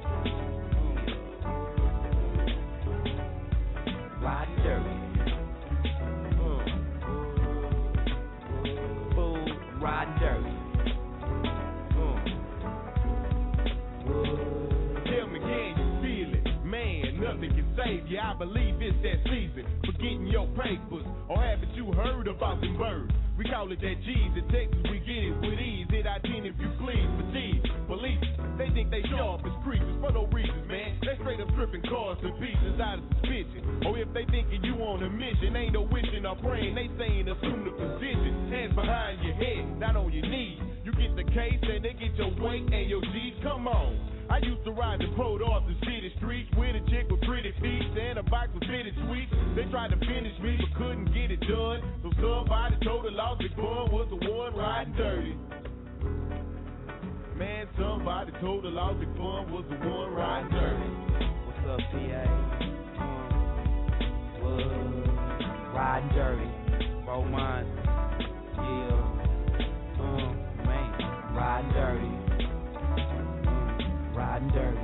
Riding dirty. Uh, fool, I'm riding dirty. Tell me, can you feel it? Man, nothing can save you. I believe it's that season for getting your papers. Or haven't you heard about them birds? We call it that G's. In Texas, we get it with ease. Hit I ten if you please. Fatigue. Police, they think they sharp as creatures for no reasons, man. They straight up stripping cars to pieces out of suspension. Or if they thinking you on a mission, ain't no wishing or praying. They saying assume the position. Hands behind your head, not on your knees. You get the case and they get your weight and your G's. Come on. I used to ride the Port Arthur city streets with a chick with pretty feet and a bike with fitted sweets. They tried to finish me but couldn't get it done. So somebody told the lost big bun was the one riding dirty. Man, somebody told the lost big bun was the one riding dirty. What's up, P A? Um, what? Riding dirty. Four months. Yeah. Um, man, riding dirty. Riding dirty,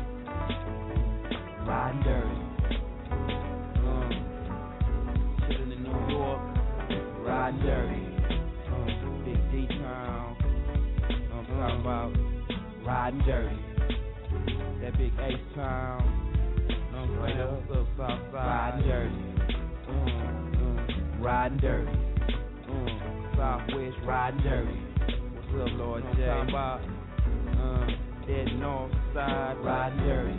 riding dirty, um, chillin' in New York, riding dirty, um, Big D-Town, I'm talking about, riding dirty, that Big H-Town, I'm straight up, up south side, riding dirty, um, um, riding dirty, um, Southwest, riding dirty, what's up, Lord J? I'm talking about, um, that north side riding dirty.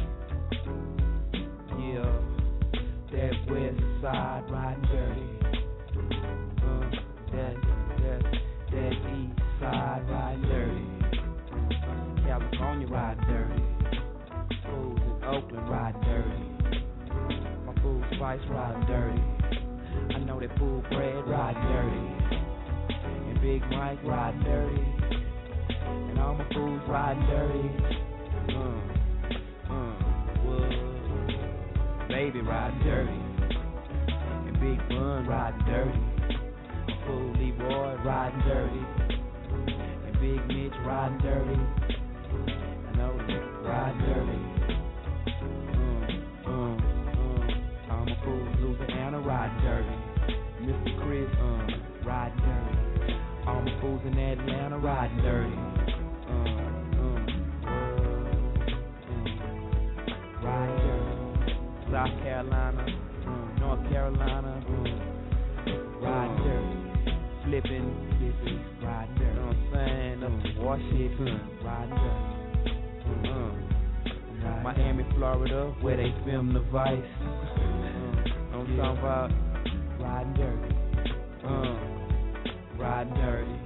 Yeah, that west side riding dirty. Uh, that, that, that east side riding dirty. California riding dirty. Fools in Oakland riding dirty. My fool Spice riding dirty. I know that fool Brad riding dirty. And Big Mike riding dirty. And all my fools riding dirty. Uh, uh, what? Baby riding dirty. And Big Bun riding dirty. My fool Leroy riding dirty. And Big Mitch riding dirty. I know that riding dirty. Uh, uh, uh, all my fools Louisiana riding dirty. Mister Chris, uh, riding dirty. All my fools in Atlanta riding dirty. Uh, uh, uh, uh, riding dirty. South Carolina, uh, North Carolina, uh, riding dirty. Flipping, flipping, riding dirty. You know what I'm saying? Up to Washington, riding dirty. Uh, Miami, Florida, where they film the Vice. Uh, you know what I'm talking about? Riding dirty. Uh, riding dirty.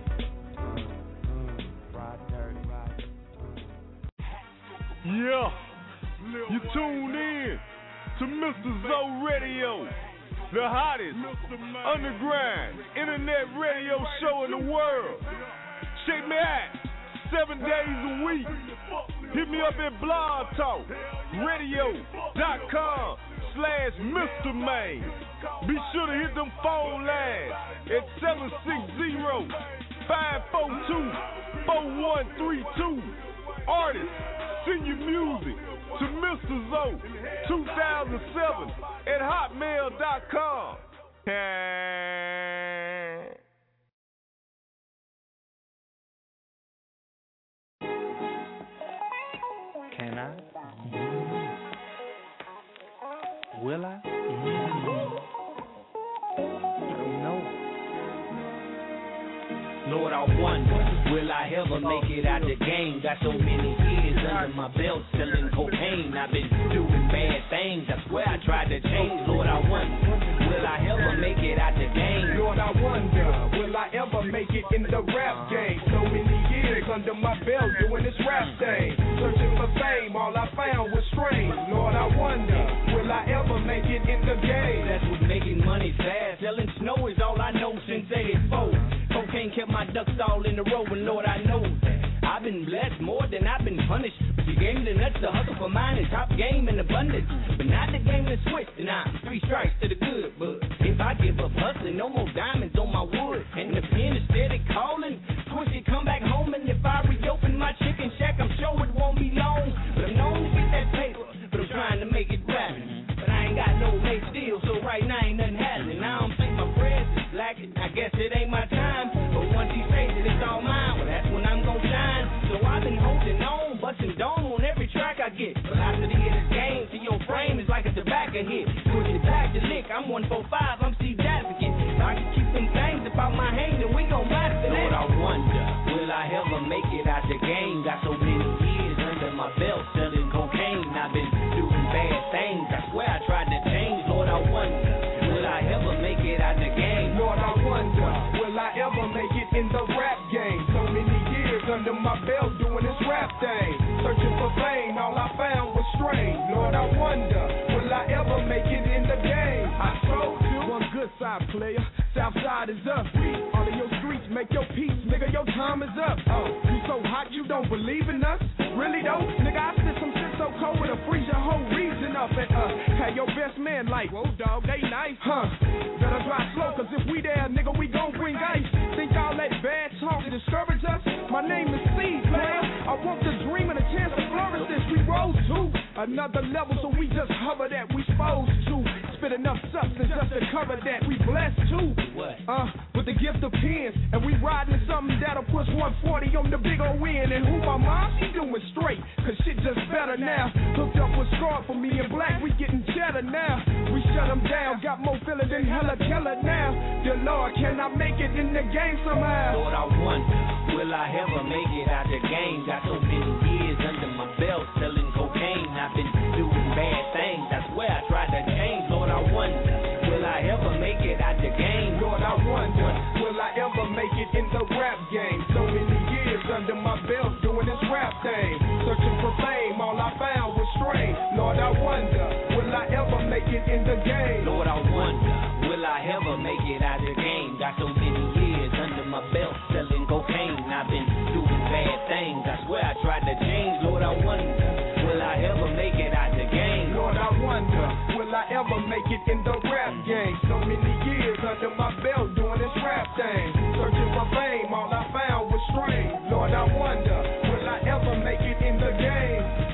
Yeah, you tune in to Mister Zoe Radio, the hottest underground internet radio show in the world. Check me out seven days a week. Hit me up at blog talk radio dot com slash Mister Main. Be sure to hit them phone lines at seven six zero, five four two, four one three two. Artists, send your music to Mister Zoe two thousand seven at hotmail dot com. Can I? Will I? I don't know. Lord, I wonder, will I ever make it out the game? Got so many years under my belt selling cocaine. I've been doing bad things, I swear I tried to change. Lord, I wonder, will I ever make it out the game? Lord, I wonder, will I ever make it in the rap game? So many years under my belt doing this rap thing. Searching for fame, all I found was strange. Lord, I wonder, will I ever make it in the game? That's what making money fast. Selling snow is all I know since eighty-four. Cocaine kept my ducks all in a row, and Lord, I know that I've been blessed more than I've been punished. But you gave me the nuts to hustle for mine and top game in abundance. But not the game that's switched, and I'm three strikes to the good. But if I give up hustling, no more diamonds on my wood. And the pen is steady calling. Twist it, come back home, and if I reopen my chicken shack, I'm sure it won't be long. But I'm known to get that paper, but I'm trying to make it rapping. But I ain't got no mate still, so right now ain't nothing happening. I don't think my bread is black, I guess it ain't my time. But once he says that it's all mine, well that's when I'm gonna shine. So I've been holding on, busting dome on every track I get. But after the hit of this game, to your frame is like a tobacco hit. Push it back to lick, I'm one four five, I'm Steve Advocate. I can keep them things about my hand and we gon' master that. Lord, I wonder, will I ever make it out the game? Got so many years under my belt selling cocaine. I've been doing bad things, I swear I tried to change. Lord, I wonder, will I ever make it out the game? Lord, I wonder, will I ever make it in the rap game? So many years under my belt doing this rap thing. Searching for fame, all I found was strange. Lord, I wonder, will I ever make it in the game? I told you, one good side player, south side is up. All of your streets make your peace, nigga, your time is up. Oh, you so hot you don't believe in us? Really though? Nigga, I spit some shit so cold it'll freeze your whole region up. And uh, have your best man like, whoa dog, they nice, huh? Better drive slow, cause if we there, nigga, we gon' bring ice. Think all that bad talk to discourage us? My name is Steve, player. I want the dream and a chance to flourish this. We rose to another level, so we just hover that we supposed to. Spit enough substance just to cover that. We blessed too. What? Uh, with the gift of pens, and we riding something that'll push one forty on the big old end. And who my mom? She doing straight, cause shit just better now. Hooked up with Scar for me and Black, we getting cheddar now. We shut them down, got more feeling than hella killer now. Dear Lord, can I make it in the game somehow? Lord, I wonder, will I ever make it out the game? Got so many years under my belt selling cocaine. I've been doing bad things, I swear I tried to change. Lord, I wonder, will I ever make it out the game? Lord, I wonder, will I ever make it in the rap game? So many years under my belt doing this rap thing. Searching for fame, all I found was strange. Lord, I wonder, will I ever make it in the game? Lord, I wonder, will I ever make it out the game? Got so many years under my belt selling cocaine. I've been doing bad things, I swear I tried to change. Lord, I wonder, will I ever make it out the game? Lord, I wonder, will I ever make it in the rap game? So many years under my belt doing this rap thing. Searching for fame, all I found was strange. Lord, I wonder, will I ever make it in the game?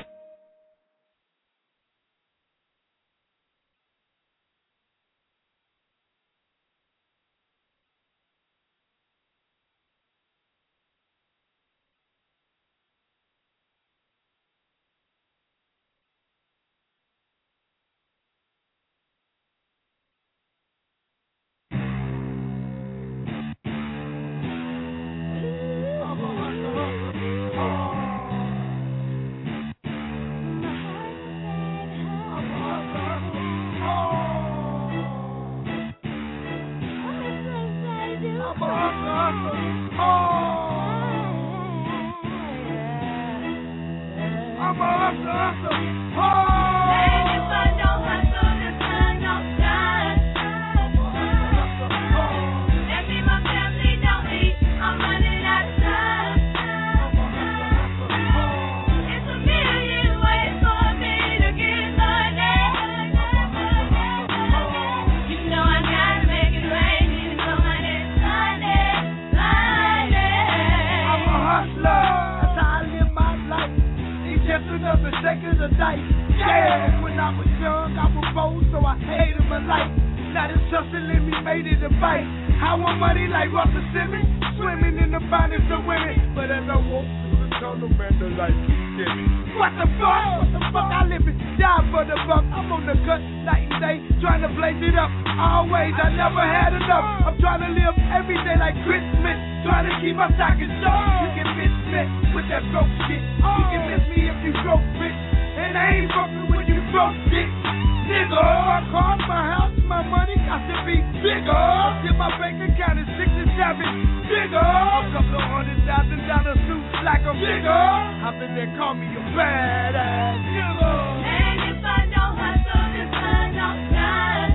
Like get it. What the fuck? What the fuck? I live and die for the buck. I'm on the cut night and day, trying to blaze it up. Always, I never had enough. I'm trying to live every day like Christmas, trying to keep my stockings short. You can miss me with that broke shit. You can miss me if you broke rich, and I ain't fucking with you broke dick. Nigga, my car, my house, my money got to be bigger. Till my bank account is six and seven bigger. A couple of hundred thousand dollar suits like a bigger. I bet they call me a badass nigga. And if I don't hustle, this sun don't shine.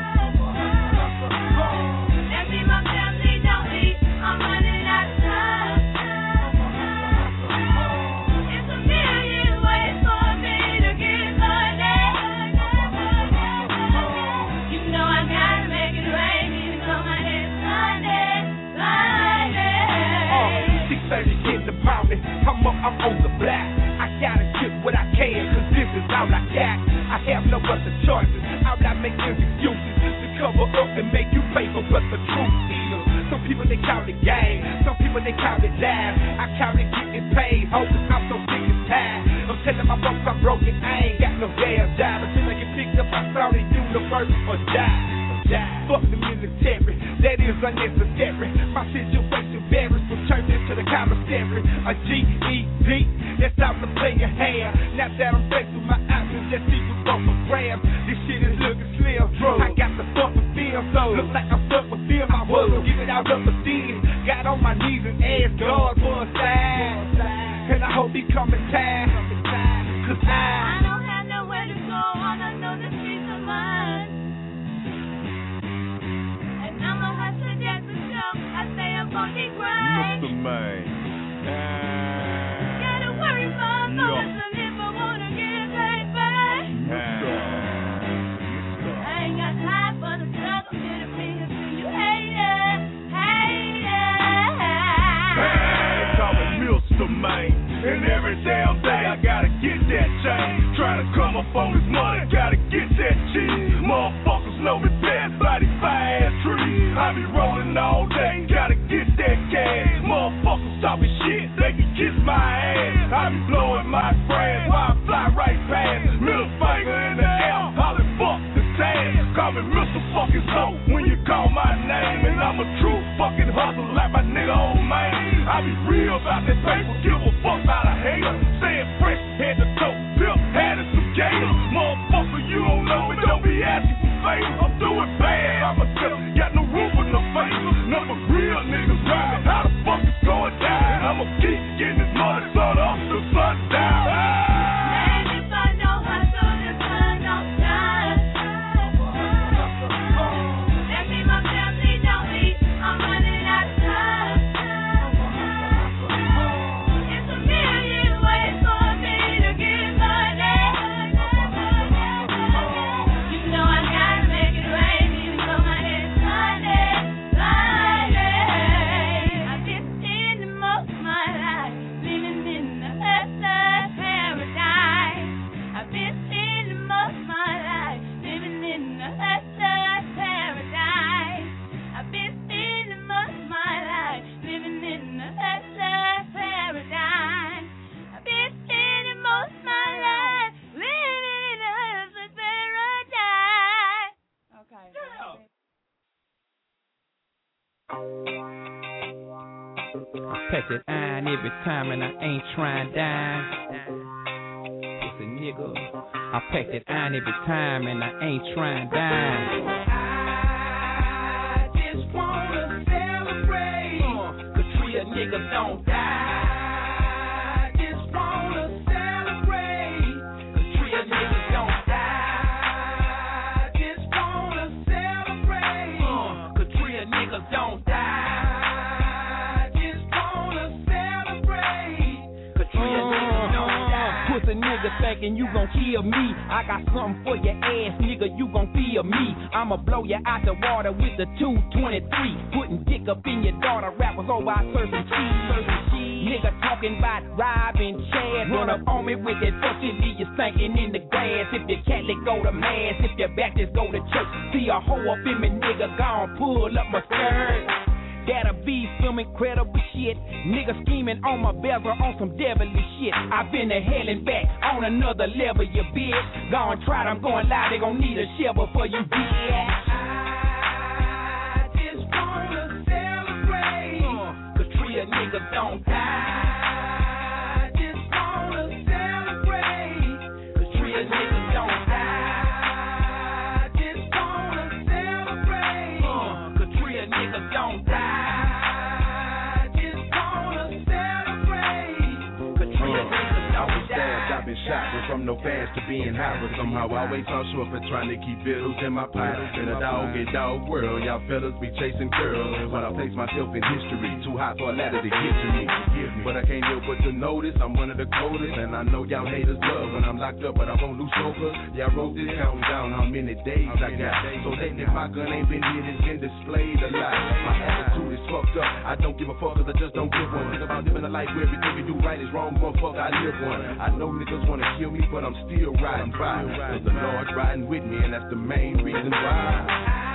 That mean my family don't eat. I'm running out of time. It's a million ways for me to get money. You know I gotta make it rain, even though my head's Sunday, Sunday. six thirty in the morning, I'm up, I'm on the block. I gotta get what I can, cause this is all I got. I have no other choices, all I make is excuses just to cover up and make you pay for what the truth is. Some people they call it game, some people they call it live. I call it getting paid, oh, cause I'm so sick and tired. I'm telling my folks I'm broken, I ain't got no damn job. Until I get picked up, I saw the universe or die. Fuck the military, that is unnecessary. My situation varies from churches to the commissary. A G E D, that's all the player have. Now that I'm faced with my options, just see what's up for grabs. This shit is looking slim. I got the fuck with film, so look like I'm stuck with film. I was give it out up a steam. Got on my knees and asked God for a sign. And I hope he coming time. Cause I, I don't have nowhere to go, all I know the streets of mine. I'm a hustler, that's for sure. I stay up on the grind. Mister Man. Gotta worry for a moment to live, I wanna get paid back. I ain't got time for the struggle, get a finger to you haters, haters. They call me Mister Man. And every damn day I gotta get that change. Trying to come up on this money, gotta get that cheese. Motherfuckers know me best by these fire ass trees. I be rolling all day, gotta get that cash. Motherfuckers talking shit, they can kiss my ass. I be blowing my grass while I fly right past. Middle finger in the air, hollering fuck the tag. Call me Mister Fucking Soap when you call my name. And I'm a true fucking hustler like my nigga old man. I be real about that paper, give a fuck about a hater. Staying fresh, head to toe, pimp, had it some gator. Motherfucker, you don't know me, don't be asking for favors. I'm doing bad by myself, got no room for no favor. Number real niggas rhyming, how the fuck it's going down? I'ma keep getting this money, sun up to sundown. And if I don't hustle, the sun don't shine. That mean my family don't eat, I'm running out of time. It's a million ways for me to get money. You know I gotta make it rain, even though my head's Sunday, Sunday. I've been spending most of my life living in the hustler's paradise. I've been spending most of my life living in the hustler's paradise. I've been spending most of my life living in the hustler's paradise. I've been spending most of my life living in the hustler's paradise. Okay. I pack that iron every time and I ain't trying to die. Pussy nigga. I pack that iron every time and I ain't trying to die. I just wanna celebrate. Cause three niggas don't die. Just wanna celebrate. Cause three niggas don't die. Just wanna celebrate. Cause three niggas don't die. Just wanna celebrate. Cause three niggas don't die. Pussy nigga thinking you gon' kill me. I got something for your ass, nigga, you gon' feel me. I'ma blow you out the water with the two twenty-three. Putting dick up in your daughter, rappers over I serving cheese. Nigga talking about robbing Chad. Run up on me with that fuck shit, leave you stinking in the grass. If your Catholic go to mass, if your Baptist go to church. See a hoe up in me, nigga, gon' pull up my skirt. That'll V, some incredible shit. Niggas scheming on my bezel on some devilish shit. I've been to hell and back on another level, you bitch. Go and try it, I'm going live, they gon' need a shovel for you, bitch. I just wanna celebrate, uh, cause Tria niggas don't die. I just wanna celebrate, cause Tria niggas don't die. I just wanna celebrate, uh, cause Tria niggas don't die. I just wanna celebrate, cause Tria niggas don't die. I've been shot, went from no fans to being hot, but somehow always on short for trying to keep bills in my pot. In a dog eat dog world, y'all fellas be chasing girls, but I place myself in history, too hot for a ladder to get to me. But I can't help but to notice I'm one of the coldest, and I know y'all haters love when I'm locked up, but I won't lose focus. Y'all wrote this counting down how many days I got, so lately my gun ain't been hit, it's been displayed a lot. My attitude is fucked up, I don't give a fuck cause I just don't give one. Think about living a life where everything you do right is wrong, motherfucker, I live one. I know niggas wanna kill me, but I'm still riding by, cause the Lord's riding with me, and that's the main reason why.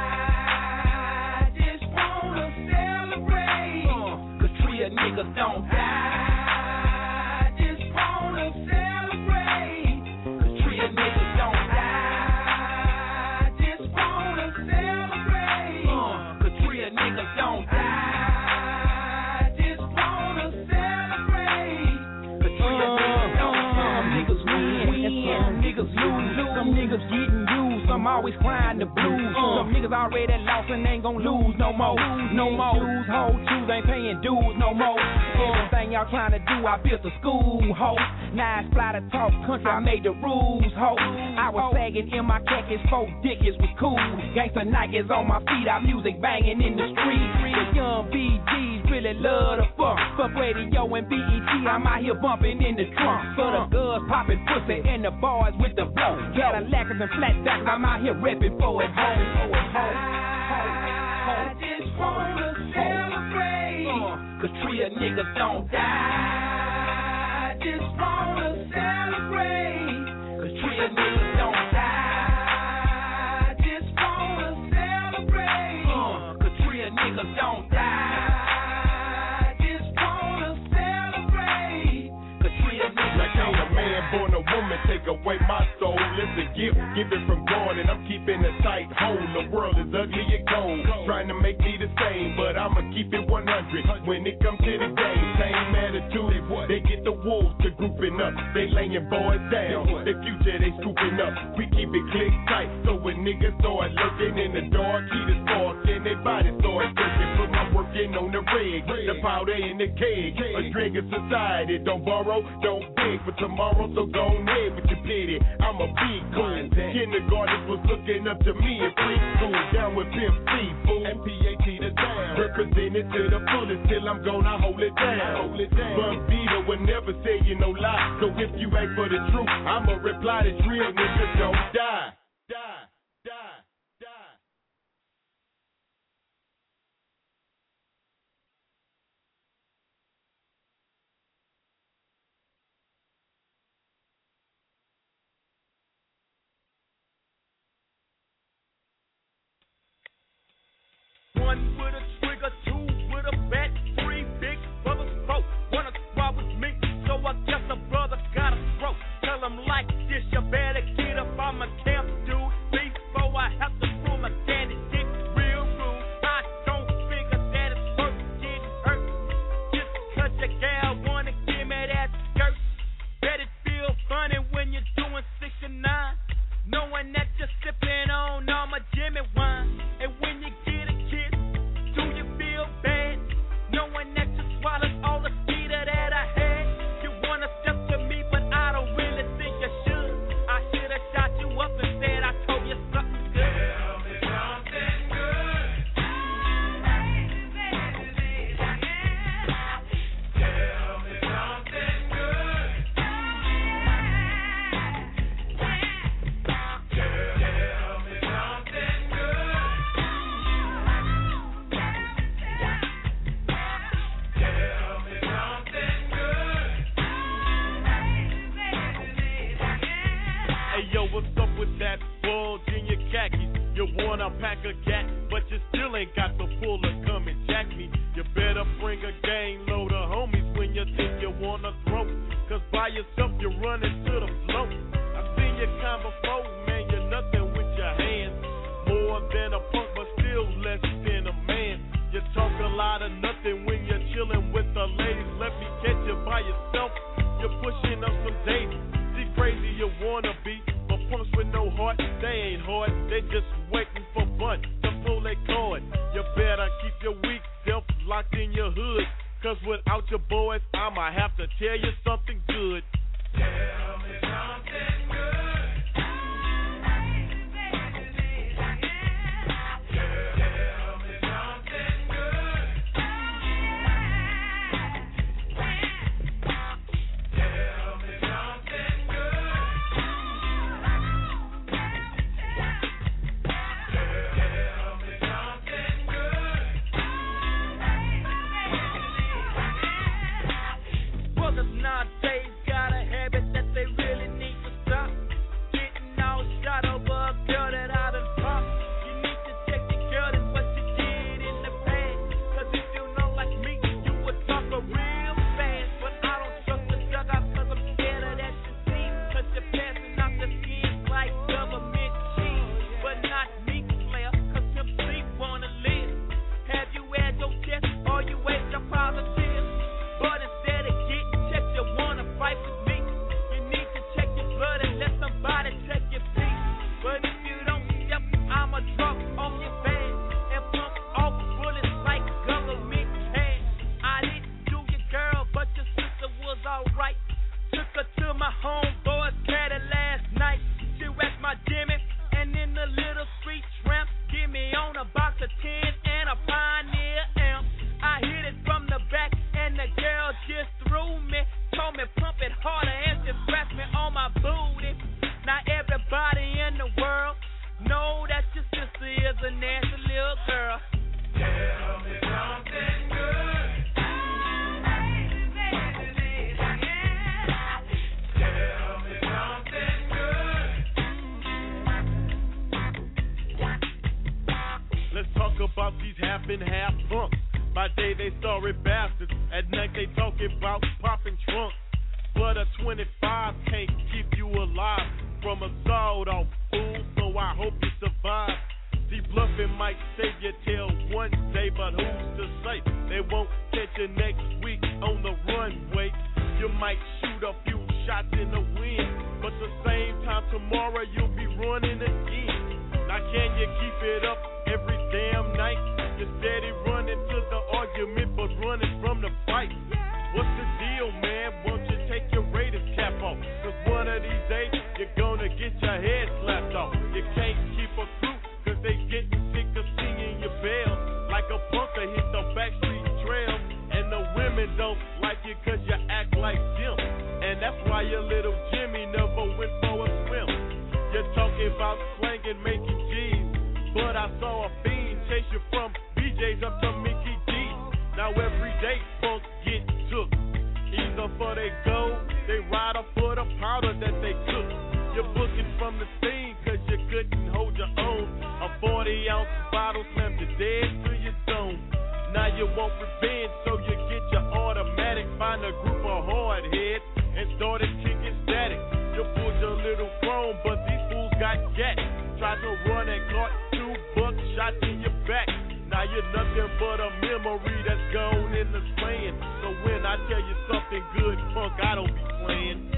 I just wanna celebrate, uh, cause Tria niggas don't die. I just wanna celebrate, cause Tria niggas don't die. I just wanna celebrate, uh, cause Tria niggas don't die. I just wanna celebrate, cause Tria niggas don't die. Some niggas win, and some niggas lose. Some niggas getting used, some always crying the blues. Some niggas already lost and ain't gon' lose no more. No more. Dudes, whole shoes ain't paying dues no more. Everything y'all trying to do, I built a school, ho. Now it's fly to talk country, I made the rules, ho. I was sagging in my khakis, four dickies was cool. Gangsta Nikes on my feet, our music banging in the street. The young B Gs really love the fuck. Fuck radio and B E T, I'm out here bumping in the trunk. For the girls popping pussy and the boys with the blow. Cadillacs and flatbacks, I'm out here repping for it, ho. I just wanna celebrate, uh, cause Tria niggas don't die. I just wanna celebrate, cause Tria niggas don't die. I just wanna celebrate, uh, cause Tria niggas don't die. I just wanna celebrate, cause Tria niggas like don't ain't a man born a woman take away my soul. It's a gift given from God, and I'm keeping it tight hold. The world is ugly and cold, trying to make me the same, but I'ma keep it one hundred when it comes to the game. Same attitude, they get the wolves to grouping up, they laying boys down. The future they scooping up, we keep it click tight. So when niggas start lurking in the dark, heat is sparks and their body start searching. Put my working on the rig, the powder in the keg. A drink of society, don't borrow, don't beg for tomorrow. So go ahead with your pity, I'ma be cool. Kindergartens was looking up to me in preschool. Down with Pimp C, fool. And P A T the down. Represent it to the fullest till I'm gonna hold it down. Hold it down. Bun Vita will never say you no lie. So if you ask for the truth, I'ma reply that real niggas don't die. Die, die, die. One with a trigger, two with a bat, three big brothers, four. Wanna squad with me, so I guess a brother got a throat. Tell him like this, you better get up on my camp, dude. Before I have to pull my daddy dick real rude. I don't figure that it's worth getting hurt. Just cause your gal wanna give me that skirt. Bet it feel funny when you're doing sixty-nine. Knowing that you're sipping on all my Jimmy wine. And when you get a kiss, do you feel bad? Knowing that you swallowed all the cedar that I had. You wanna step with me, but I don't really think you should. I should have shot you up and said I told you something good. Tell me something good. Tell me something good. Yo, what's up with that bulge in your khakis? You wanna pack a gat, but you still ain't got the pull to come and jack me. You You better bring a gang load of homies when you think you wanna throw. Cause by yourself you're running to the flow. I seen you kind before, man, you're nothing with your hands. More than a punk, but still less than a man. You talk a lot of nothing when you're chilling with the ladies. Let me catch you by yourself. You're pushing up some dates. See crazy you wanna be, but punks with no heart, they ain't hard. They just waiting for fun to pull their cord. You better keep your weak self locked in your hood. Cause without your boys, I'ma have to tell you something good. Tell me something good. Nowadays got a habit that they really need to stop. Getting all shot over a girl that I done popped. You need to check your girl, that's what you did in the past. Cause if you know like me, you would talk a real fast. But I don't trust the dugout cause I'm scared of that disease. Cause you're passing out the skin like government cheese. But not me, player, cause Pimp C wanna live. Have you had your chest or you wait your positive? But instead of getting checked, you wanna fight with me. You need to check your blood and let somebody check your feet. But if you don't step, I'ma drop off your bed and pump off bullets like government cash. I didn't do your girl, but your sister was alright. Took her to my homeboy's caddy last night. She whacked my Jimmy, and in the little street tramp, give me on a box of ten and a Pioneer amp. I hit it from the back, and the girl just threw me. Told me pump it harder, and she scratched me on my booty. Now everybody in the world know that your sister is a nasty little girl. Tell me something good. Tell me something good. Let's talk about these half and half punks. By day they sorry bastards, at night they talking about popping trunks. But a twenty-five can't keep you alive from a sawed-off fool, so I hope you survive. See, bluffing might save your tail one day, but who's to say they won't catch you next week on the runway? You might shoot a few shots in the wind, but the same time tomorrow you'll be running again. Now can you keep it up every damn night? You're steady running to the argument, but running from the fight. What's the deal, man? Won't you take your Raiders cap off? Cause one of these days, you're gonna get your head slapped off. You can't keep a crew, cause they getting sick of singing your bell. Like a bunker hit the backstreet trail. And the women don't like you cause you act like them. And that's why your little Jimmy never went for a swim. You're talking about slang and making G's, but I saw a fiend chase you from B J's up to Mickey D's. Now every day folks get took, either for their gold, they ride or for the powder that they took. You're booking from the scene cause you couldn't hold your own. A forty ounce bottle slammed you dead to your dome. Now you want revenge, so you get your automatic, find a group of hard heads and started kicking static. You pulled your little chrome, but these fools got gat. Tried to run and caught two buck shots in your back. Now you're nothing but a memory that's gone in the sand. So when I tell you something good, funk, I don't be playing.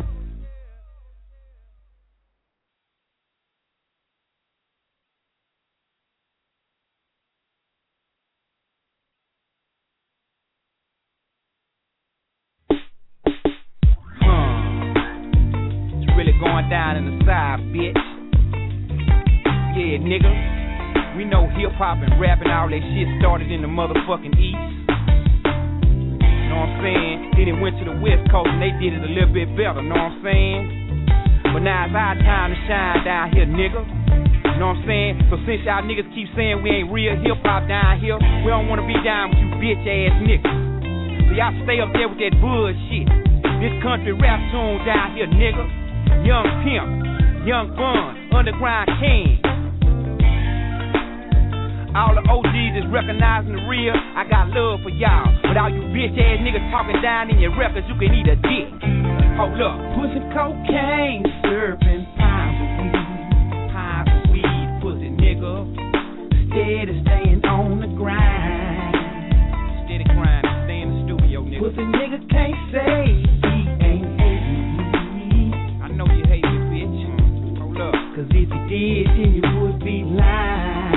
Going down in the side, bitch. Yeah, nigga. We know hip hop and rap and all that shit started in the motherfucking East. Know what I'm saying? Then it went to the West Coast and they did it a little bit better. Know what I'm saying? But now it's our time to shine down here, nigga. Know what I'm saying? So since y'all niggas keep saying we ain't real hip hop down here, we don't wanna be down with you bitch ass niggas. So y'all stay up there with that bullshit. This country rap tune down here, nigga. Young Pimp, Young Bun, Underground King. All the O Gs is recognizing the real. I got love for y'all. But all you bitch ass niggas talking down in your records, you can eat a dick. Hold up. Pussy, cocaine, serpent, pies of weed. Pies of weed, pussy nigga. Steady staying on the grind. Steady grinding, stay in the studio, nigga. Pussy nigga can't say he ain't hating me. I know you hate me, bitch. Hold up. Cause if you did, then you would be lying.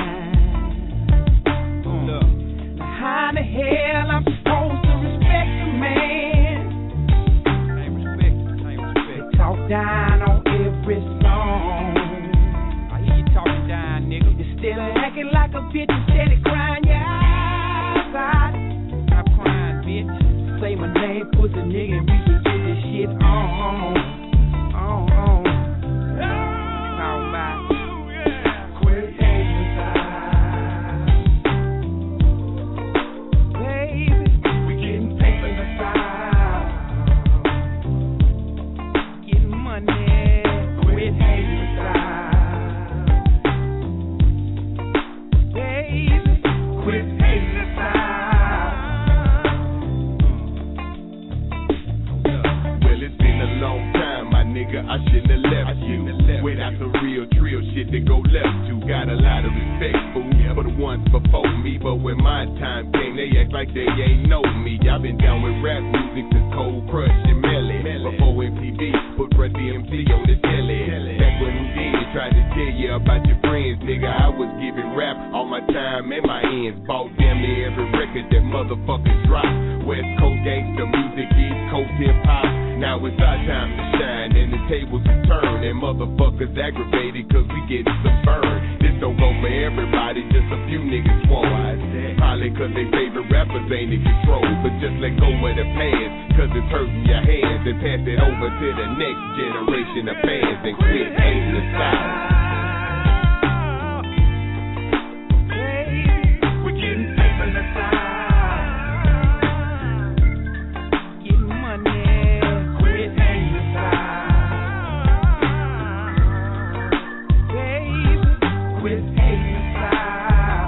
Hold up. Now how the hell I'm supposed to respect a man? I ain't respect, I ain't respect. They talk down on every song. I hear you talking down, nigga. You still acting like a bitch instead of crying your eyes out. Stop crying, bitch. Say my name, pussy nigga, and we can get this shit on. On, on. Talking about. Quit hating aside. Baby, we getting paper aside. Getting money. Quit hating aside. Baby, quit hating aside. Well, it's been a long time, my nigga. I shouldn't have left you. Without the real drill shit that go left you. Got a lot of respect, fool, for the ones before me. But when my time came, they act like they ain't know me. I've been down with rap music since Cold Crush and Melly. Before M T V put Run D M C on the telly. Back when Houdini tried to tell you about your friends, nigga, I was giving rap all my time and my ends. Bought damn near every record that motherfuckers dropped. West Coast gangsta music, East Coast hip hop. Now it's our time to shine and the tables will turn. And motherfuckers aggravated cause we getting some burn. This don't go for everybody, just a few niggas won't. Probably cause they favorite rappers ain't in control. But just let go of the past cause it's hurting your hands. And pass it over to the next generation of fans. And quit hating the style. We're getting paper aside. Getting money. Quit hating aside. Baby, quit hating aside.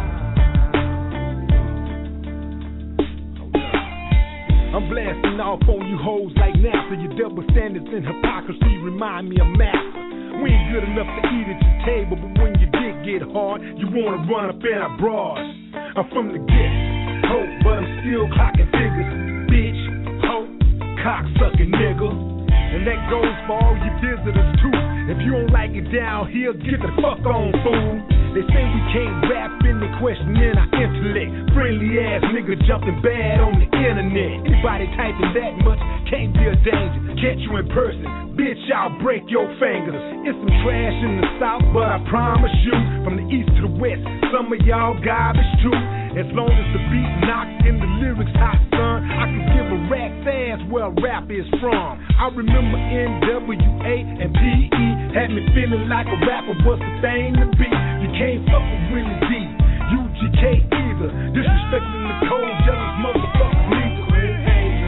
I'm blasting off on you hoes like NASA. Your double standards and hypocrisy remind me of Master. We ain't good enough to eat at your table, but when your dick get hard, you wanna run up in our bras. I'm from the get, hope, but I'm still clocking figures. Bitch, hope, cocksucking nigga. And that goes for all you visitors too. If you don't like it down here, get the fuck on, fool. They say we can't rap in the questioning our intellect. Friendly ass nigga jumping bad on the internet. Anybody typing that much can't be a danger. Catch you in person, bitch, I'll break your fingers. It's some trash in the south, but I promise you, from the east to the west, some of y'all garbage too. As long as the beat knocks and the lyrics hot, son, I can give a rat's ass where rap is from. I remember N W A and P E had me feeling like a rapper was the thing to be. You can't fuck with Willie D, U G K either. Disrespecting the cold, jealous motherfuckers neither. Quit hating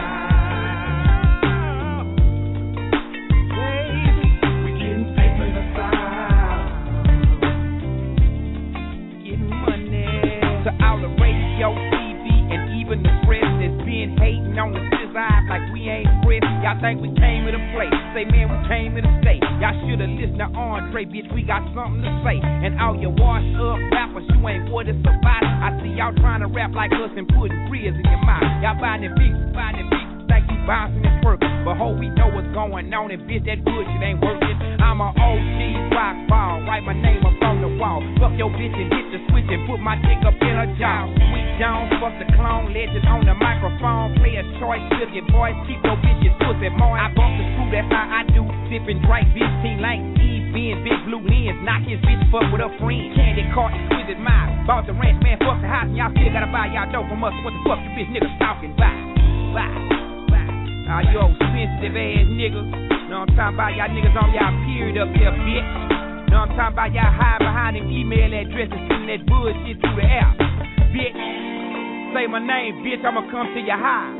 aside. Baby, we getting paper aside. Getting money. To all the radio, T V, and even the press that's been hating on the side like we ain't friends. Y'all think we came to the play. Say, man, we came to the state. Y'all should've listened to Andre, bitch, we got something to say. And all your washed up rappers, you ain't what it's about. I see y'all trying to rap like us and putting grills in your mouth. Y'all buying them beats, buying them beats, think you bouncing and twerking. But ho, we know what's going on, and bitch, that bullshit ain't working. I'm a O G rock ball, write my name up on the wall. Fuck your bitch and hit the switch and put my dick up in her jaw. Sweet Jones, fuck the clone, legend on the microphone. Play a choice, flip your boys, keep your bitches pussy more. I bump the screw, that's how I do. Sipping Drake, fifteen like Eve, being big blue lens. Knock his bitch fuck with a friend. Candy cart, exquisite mind. Bought the ranch, man, fuck the house, and y'all still gotta buy y'all dope from us. What the fuck you bitch niggas talking about? Bye, bye. All you old sensitive ass niggas. Know what I'm talking about? Y'all niggas on y'all period up there, bitch. Know what I'm talking about? Y'all hide behind them email addresses, sending that bullshit through the app. Bitch, say my name, bitch, I'ma come to your house.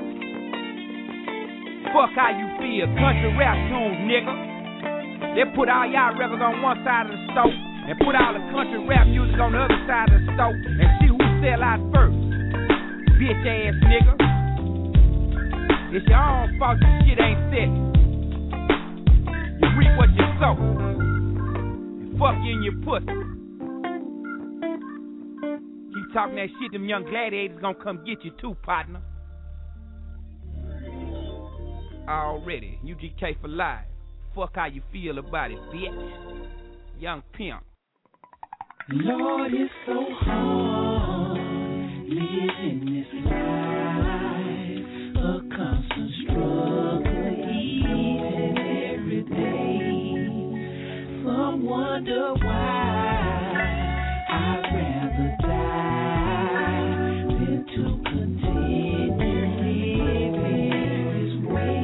Fuck how you feel, country rap tunes, nigga. They put all y'all records on one side of the stove, and put all the country rap music on the other side of the stove and see who sell out first. Bitch ass nigga. It's your own fault your shit ain't set. You reap what you sow. And fuck you in your pussy. Keep talking that shit, them young gladiators gonna come get you too, partner. Already, U G K for life. Fuck how you feel about it, bitch. Young pimp. Lord, it's so hard living this life, a constant struggle each and every day. Some wonder why I'd rather die than to continue living this way.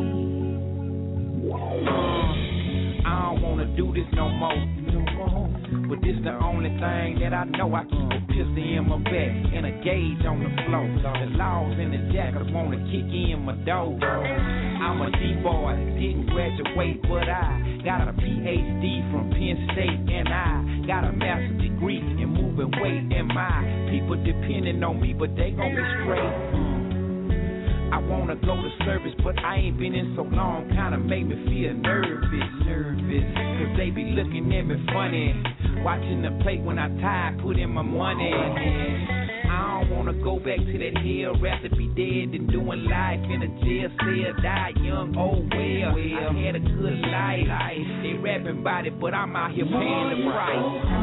I don't wanna do this no more. But this the only thing that I know. I keep a pistol in my back and a gauge on the floor. The laws in the jackets wanna kick in my door. I'm a D-boy, didn't graduate, but I got a P H D from Penn State, and I got a master's degree in moving weight. And my people depending on me, but they gon' be straight. I wanna go to service, but I ain't been in so long. Kinda make me feel nervous, nervous. Cause they be looking at me funny. Watching the plate when I tie, put in my money. And I don't wanna go back to that hell. Rather be dead than doing life in a jail cell. Die young, oh well. I had a good life. They rapping about it, but I'm out here paying the price.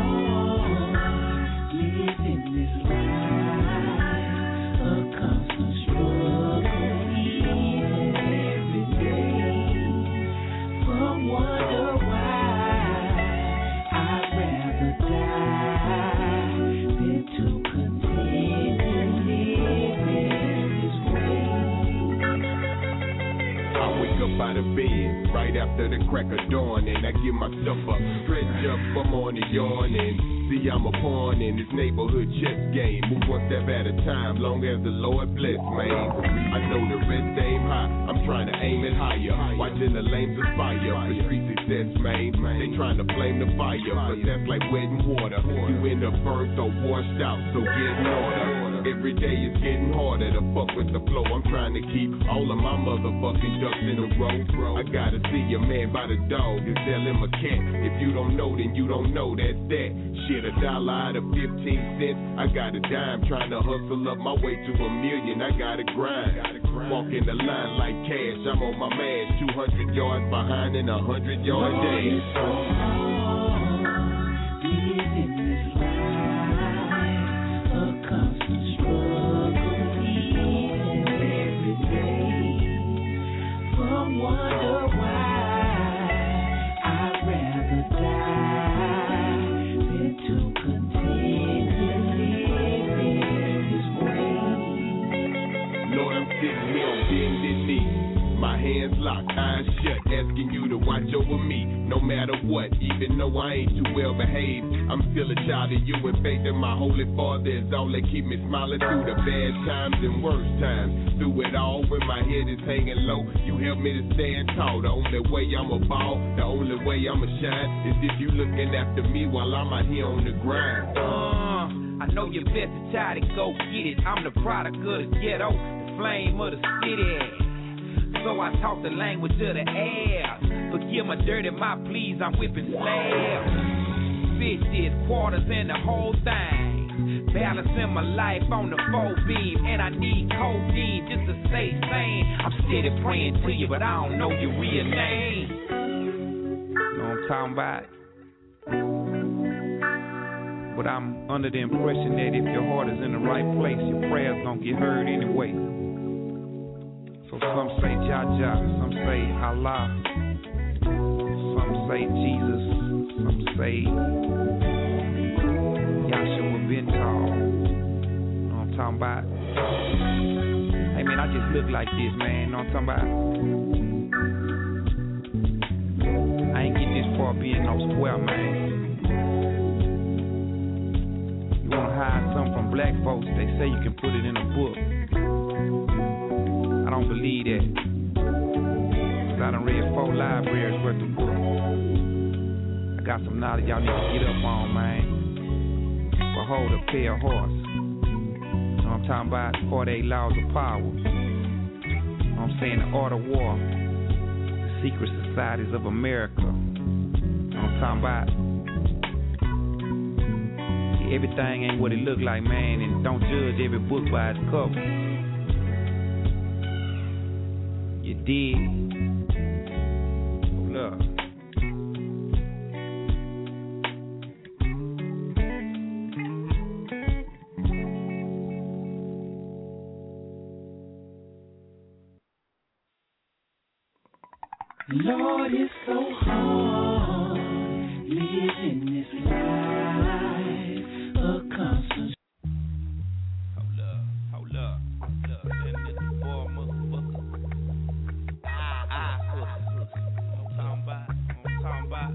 Living this life, a constant struggle each and every day. Some wonder why I'd rather die than to continue living this way. I wake up out of bed right after the crack of dawn, and I get myself up, stretch up, I'm on the yawn, and see I'm a pawn in this neighborhood chess game. Move one step at a time, long as the Lord bless, man. I know the rest aim high, I'm trying to aim it higher. Watching the lanes aspire for street success, man. They trying to flame the fire, but that's like wet and water. You end up burnt or washed out, so get in order. Every day it's getting harder to fuck with the flow. I'm trying to keep all of my motherfucking ducks in a row. I gotta see a man by the dog and tell him a cat. If you don't know, then you don't know, that's that. Shit, a dollar out of fifteen cents. I got a dime trying to hustle up my way to a million. I gotta grind. Walking the line like cash. I'm on my mash. two hundred yards behind and a hundred yard days. Living this life, a constant struggle each and every day. Some wonder why I'd rather die than to continue living this way. Lord, I'm sitting here on bended knee. My hands locked, eyes shut, asking you to watch over me, no matter what. Even though I ain't too well behaved, I'm still a child of you, and faith in my holy Father is all that keep me smiling through the bad times and worst times. Through it all, when my head is hanging low, you help me to stand tall. The only way I'ma ball, the only way I'ma shine, is if you looking after me while I'm out here on the grind. Uh, I know you're best to try to go get it. I'm the product of the ghetto, the flame of the city. So I talk the language of the air. Forgive my dirty mouth, please, I'm whipping slabs. Fishes, quarters, and the whole thing. Balancing my life on the four beam, and I need codeine just to stay sane. I'm steady praying to you, but I don't know your real name. You know what I'm talking about? But I'm under the impression that if your heart is in the right place, your prayers gonna get heard anyway. So some say Jah Jah, some say Allah, some say Jesus, some say Yahshua Ben Tall. You know what I'm talking about? Hey man, I just look like this, man. You know what I'm talking about? I ain't get this far being no square, man. You wanna hide something from black folks, they say you can put it in a book. I don't believe that. Cause I done read four libraries worth of books. I got some knowledge y'all need to get up on, man. Behold a pale horse. You know what I'm talking about? forty-eight laws of power. You know what I'm saying? The art of war. The secret societies of America. You know what I'm talking about? See, everything ain't what it look like, man, and don't judge every book by its cover. You dig? Love. Lord, it's so hard living this life of constant. Hold up, hold up, hold up. That nigga boy, motherfucker. Ah, ah, pussy, pussy. I'm talking about, I'm talking about.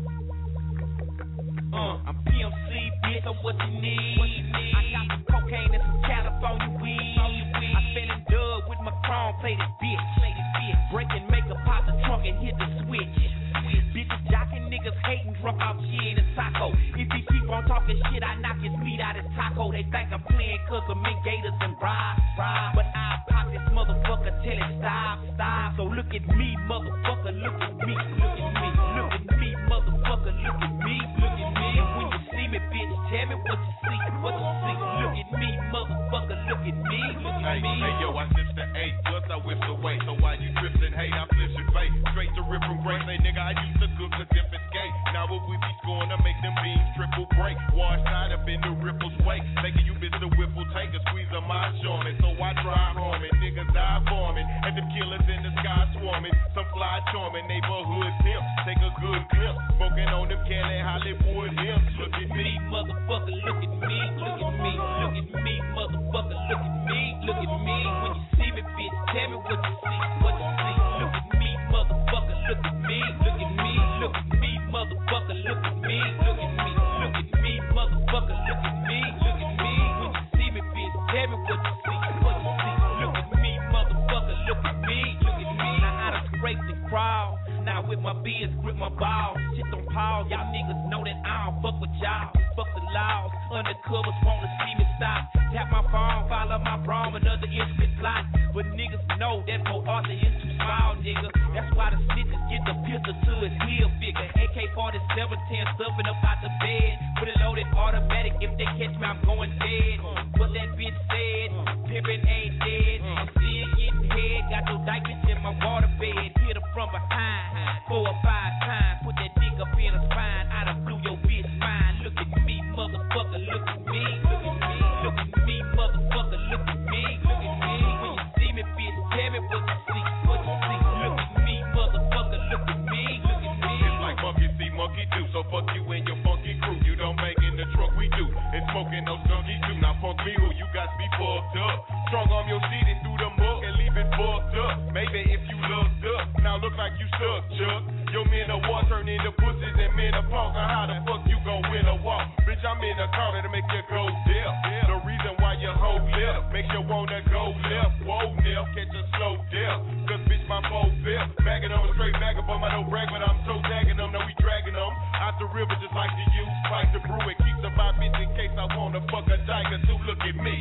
Uh, I'm P M C, bitch, so what you need? What you need? I got some cocaine and some California weed. I fell in love with my chrome, play this bitch. Play this bitch. Break and make a pop the trunk and hit the switch. Bitches jocking, niggas hating, drunk off shit and taco. If he keep on talking shit, I knock his meat out his taco. They think I'm playing cause I'm in gators and bribes. But I pop this motherfucker till it stop, stop. So look at me, motherfucker, look at me, look at me, look at me, motherfucker, look at me, look at me. And when you see me, bitch, tell me what you see, what you see. Look at me, motherfucker, look at me, look at hey, me. Hey, yo, I sipped the eight, plus I whipped away. So while you drifting hate, I flip your face. Straight to rip from grace. Say, nigga, I used to cook a dip and skate. Now what we be scoring to make them beans triple break. Wash side up in the ripples way. Thinking you Mister Whipple, take a squeeze of my shorty. So I drive home and niggas die forming. And them killers in the sky swarming. Some fly charming neighborhood pimp. Take a good clip. Smoking on them Cali Hollywood hips. Look at me, motherfucker, look at me, look at me, look at me, motherfucker, look at me, look at me. When you see me, bitch, tell me what you see, what you see. Look at me, motherfucker, look at me, look at me, look at me, motherfucker, look at me, look at me, look at me, motherfucker, look at me, look at me. When you see me, bitch, tell me what you see, what you see. Look at me, motherfucker, look at me, look at me. Now I done scraped and crawl. Now with my beers, grip my balls. Shit don't pause, y'all niggas know that I don't fuck with y'all. Fuck the laws, undercovers wanna see me stop. Tap my phone, follow my prom, another instrument plot. But niggas know that Bo Arthur is too small, nigga. That's why the snitches get the pistol to his heel figure. A K forty-seven, ten, stuffing up out the bed. Put it loaded automatic, if they catch me, I'm going dead. What that bitch said, pimpin' ain't dead. I'm still getting head, got no dyke bitch in my water bed. Hit her from behind. Four or five times, put that dick up in her spine. I done blew your bitch mind. Look at me, motherfucker, look at me. Look at me, look at me, motherfucker, look at me. Look at me, when you see me, bitch, tell me what you see, what you see. Look at me, motherfucker, look at me. Look at me. It's like monkey see, monkey do. So fuck you and your funky crew. You don't make in the truck, we do. And smoking no skunky too. Now punk me who you got me fucked up. Strong on your seat and through the mug and leave it fucked up. Maybe if you looked up, now look like you stuck, Chuck. Your men of war turn into pussies and men of punk. How the fuck you gon' win a walk? Bitch, I'm in a corner to make you go deaf. The reason why you hold left makes you wanna go left. Whoa, Nell, catch a slow death. Cause bitch, my foe fell. Bagging them, straight bagging, but I don't brag, but I'm so tagging them. Now we dragging them out the river just like the use. Fight the brew and keep the five bitch in case I wanna fuck a tiger too. Look at me.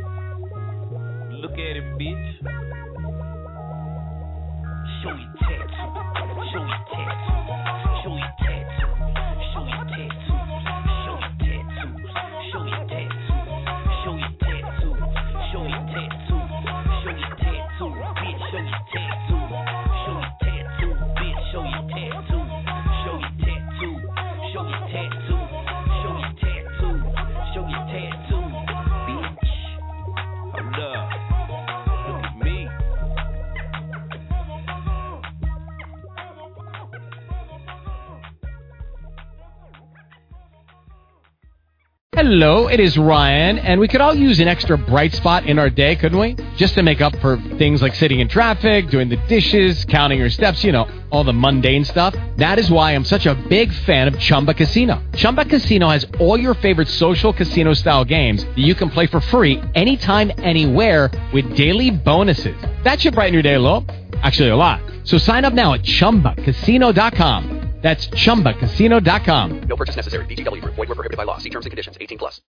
Look at it, bitch. Show your tattoo, show your tattoo, show your tattoo, show your tattoo, show your tattoo, show your tattoo, show your tattoo, show your tattoo, show your tattoo, bitch, show your tattoo, show your tattoo, bitch, show your tattoo, show your tattoo, show your tattoo, show your tattoo, show your tattoo, bitch. Hold up. Look at me. Hello, it is Ryan, and we could all use an extra bright spot in our day, couldn't we? Just to make up for things like sitting in traffic, doing the dishes, counting your steps, you know, all the mundane stuff. That is why I'm such a big fan of Chumba Casino. Chumba Casino has all your favorite social casino-style games that you can play for free anytime, anywhere with daily bonuses. That should brighten your day a little. Actually, a lot. So sign up now at chumba casino dot com. That's chumba casino dot com. No purchase necessary. V G W Group. Void where prohibited by law. See terms and conditions. eighteen plus.